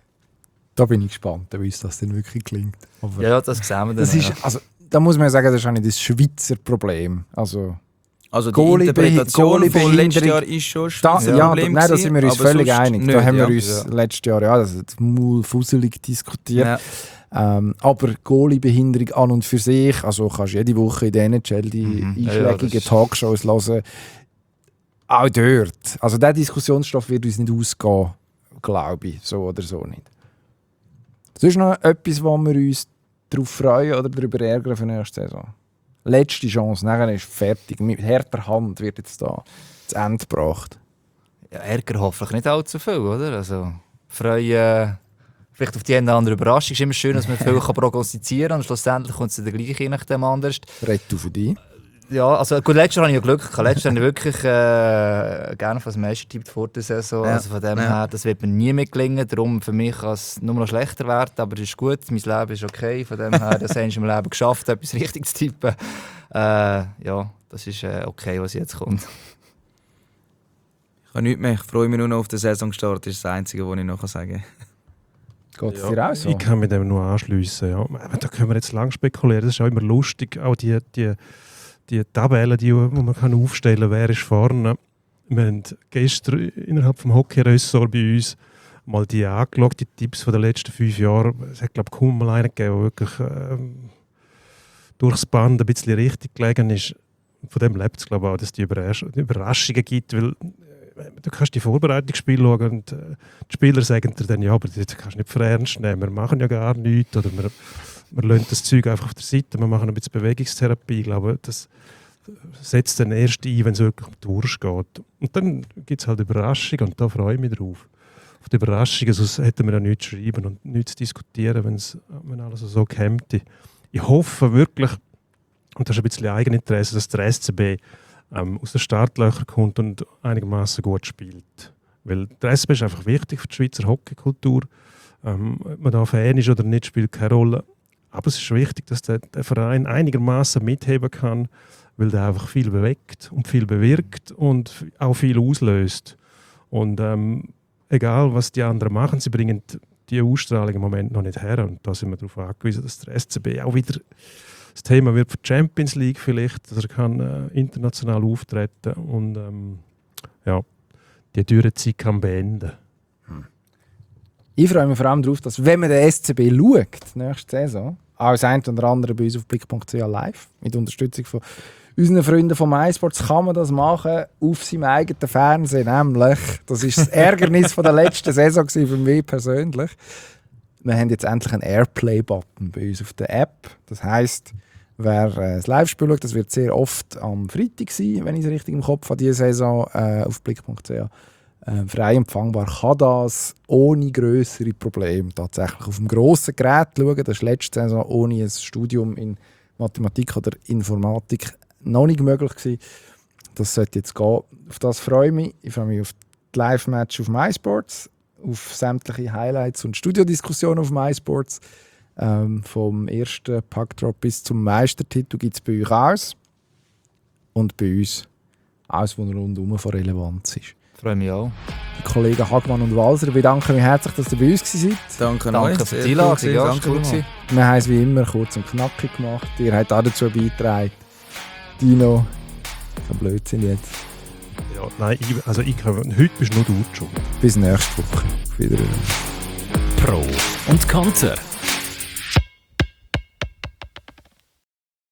Speaker 1: Da bin ich gespannt, wie uns das denn wirklich klingt. Aber
Speaker 4: Ja, das sehen wir dann.
Speaker 1: das ist,
Speaker 4: ja.
Speaker 1: also, da muss man sagen, das ist auch nicht das Schweizer Problem. Also,
Speaker 5: Also die
Speaker 1: Goalie-
Speaker 5: Interpretation von
Speaker 1: Goalie-Behinderung-
Speaker 5: letztes Jahr ist schon ein
Speaker 1: das,
Speaker 5: Schweizer
Speaker 1: ja,
Speaker 5: Problem
Speaker 1: nein, da
Speaker 5: gewesen,
Speaker 1: sind wir uns
Speaker 5: aber
Speaker 1: völlig
Speaker 5: sonst
Speaker 1: einig.
Speaker 5: nicht,
Speaker 1: da haben wir
Speaker 5: ja.
Speaker 1: uns letztes Jahr ja, das hat mal fusselig diskutiert.
Speaker 5: Ja.
Speaker 1: Ähm, aber Goalie-Behinderung an und für sich, also kannst jede Woche in der N H L die
Speaker 4: Mhm. Ja, ja,
Speaker 1: einschlägigen
Speaker 4: das ist-
Speaker 1: Talkshows hören. Auch dort. Also dieser Diskussionsstoff wird uns nicht ausgehen, glaube ich. So oder so nicht. Das ist noch etwas, wo wir uns darauf freuen oder darüber ärgern für die nächste Saison. Letzte Chance, nachher ist fertig. Mit harter Hand wird jetzt da zu Ende gebracht.
Speaker 4: Ja, Ärger hoffentlich nicht allzu viel, oder? Also, freuen vielleicht auf die eine oder andere Überraschung. Es ist immer schön, dass man viel kann prognostizieren kann und schlussendlich kommt es dann gleich je nachdem anders.
Speaker 1: Red du für dich.
Speaker 4: Ja, also gut, letztes Jahr hatte ich ja Glück gehabt. Letztes Jahr habe ich wirklich äh, gerne auf den Meister getippt vor der Saison.
Speaker 5: Ja.
Speaker 4: Also von dem
Speaker 5: Ja.
Speaker 4: her, das wird mir nie mehr gelingen. Darum für mich kann es nur noch schlechter werden, aber es ist gut. Mein Leben ist okay. Von dem her, das habe ich im Leben geschafft, etwas richtig zu tippen. Äh, ja, das ist äh, okay, was jetzt kommt.
Speaker 5: Ich kann nichts mehr. Ich freue mich nur noch auf den Saisonstart. Das ist das Einzige, was ich noch sagen kann.
Speaker 1: Geht es dir auch so?
Speaker 3: Ich kann mit dem nur anschliessen. Ja. Aber da können wir jetzt lang spekulieren. Das ist auch immer lustig. Auch die, die, die Tabellen, die wo man kann aufstellen kann, wer ist vorne. Wir haben gestern innerhalb des Hockey-Ressort bei uns mal die angeschaut, die Tipps von den letzten fünf Jahren. Es hat, glaube ich, kaum mal einen gegeben, der wirklich ähm, durchs Band ein bisschen richtig gelegen ist. Von dem lebt es, glaube ich, auch, dass es die Überrasch- Überraschungen gibt, weil äh, du kannst die Vorbereitungsspiele schauen und äh, die Spieler sagen dir dann, ja, aber das kannst du nicht für ernst nehmen, wir machen ja gar nichts oder wir, wir lassen das Zeug einfach auf der Seite, wir machen ein bisschen Bewegungstherapie. Ich glaube, das setzt dann erst ein, wenn es wirklich um die Wurst geht. Und dann gibt es halt Überraschungen und da freue ich mich drauf. Auf die Überraschungen, sonst hätten wir ja nichts zu schreiben und nichts zu diskutieren, wenn's, wenn alles so käme. Ich hoffe wirklich, und das ist ein bisschen Eigeninteresse, dass der S C B ähm, aus den Startlöchern kommt und einigermaßen gut spielt. Weil der S C B ist einfach wichtig für die Schweizer Hockeykultur. Ähm, ob man da Fan ist oder nicht, spielt keine Rolle. Aber es ist wichtig, dass der, der Verein einigermaßen mitheben kann, weil der einfach viel bewegt und viel bewirkt und auch viel auslöst. Und ähm, egal, was die anderen machen, sie bringen die Ausstrahlung im Moment noch nicht her. Und da sind wir darauf angewiesen, dass der S C B auch wieder das Thema wird für die Champions League vielleicht, dass er kann äh, international auftreten und ähm, ja, die dürre Zeit kann beenden.
Speaker 1: Ich freue mich vor allem darauf, dass, wenn man den S C B schaut, nächste Saison, auch das eine oder andere bei uns auf blick punkt c h live, mit Unterstützung von unseren Freunden von MySports, kann man das machen auf seinem eigenen Fernsehen. Nämlich, das war das Ärgernis von der letzten Saison für mich persönlich. Wir haben jetzt endlich einen Airplay-Button bei uns auf der App. Das heisst, wer äh, das Live-Spiel schaut, das wird sehr oft am Freitag sein, wenn ich es richtig im Kopf habe, diese Saison äh, auf blick punkt c h. Äh, frei empfangbar kann das ohne grössere Probleme tatsächlich auf dem grossen Gerät schauen. Das war letzte Saison ohne ein Studium in Mathematik oder Informatik noch nicht möglich gewesen. Das sollte jetzt gehen. Auf das freue ich mich. Ich freue mich auf die Live-Match auf MySports, auf sämtliche Highlights und Studiodiskussionen auf MySports. Ähm, vom ersten Puckdrop bis zum Meistertitel gibt es bei euch alles. Und bei uns alles, was rundum von Relevanz ist.
Speaker 4: Freue mich auch.
Speaker 1: Die Kollegen Hagmann und Walser, wir bedanken mich herzlich, dass ihr bei uns seid.
Speaker 5: Danke,
Speaker 4: Danke
Speaker 5: euch.
Speaker 4: für die
Speaker 5: Sehr
Speaker 4: Einladung.
Speaker 5: cool
Speaker 4: Ja,
Speaker 5: gewesen.
Speaker 4: ist gut gewesen.
Speaker 1: Wir haben es wie immer kurz und knackig gemacht. Ihr habt auch dazu beigetragen. Dino, so Blödsinn jetzt.
Speaker 3: Ja, nein, ich, also ich kann, heute bist nur du schuld.
Speaker 1: Bis nächste Woche. Auf Wiedersehen.
Speaker 2: Pro und Konter.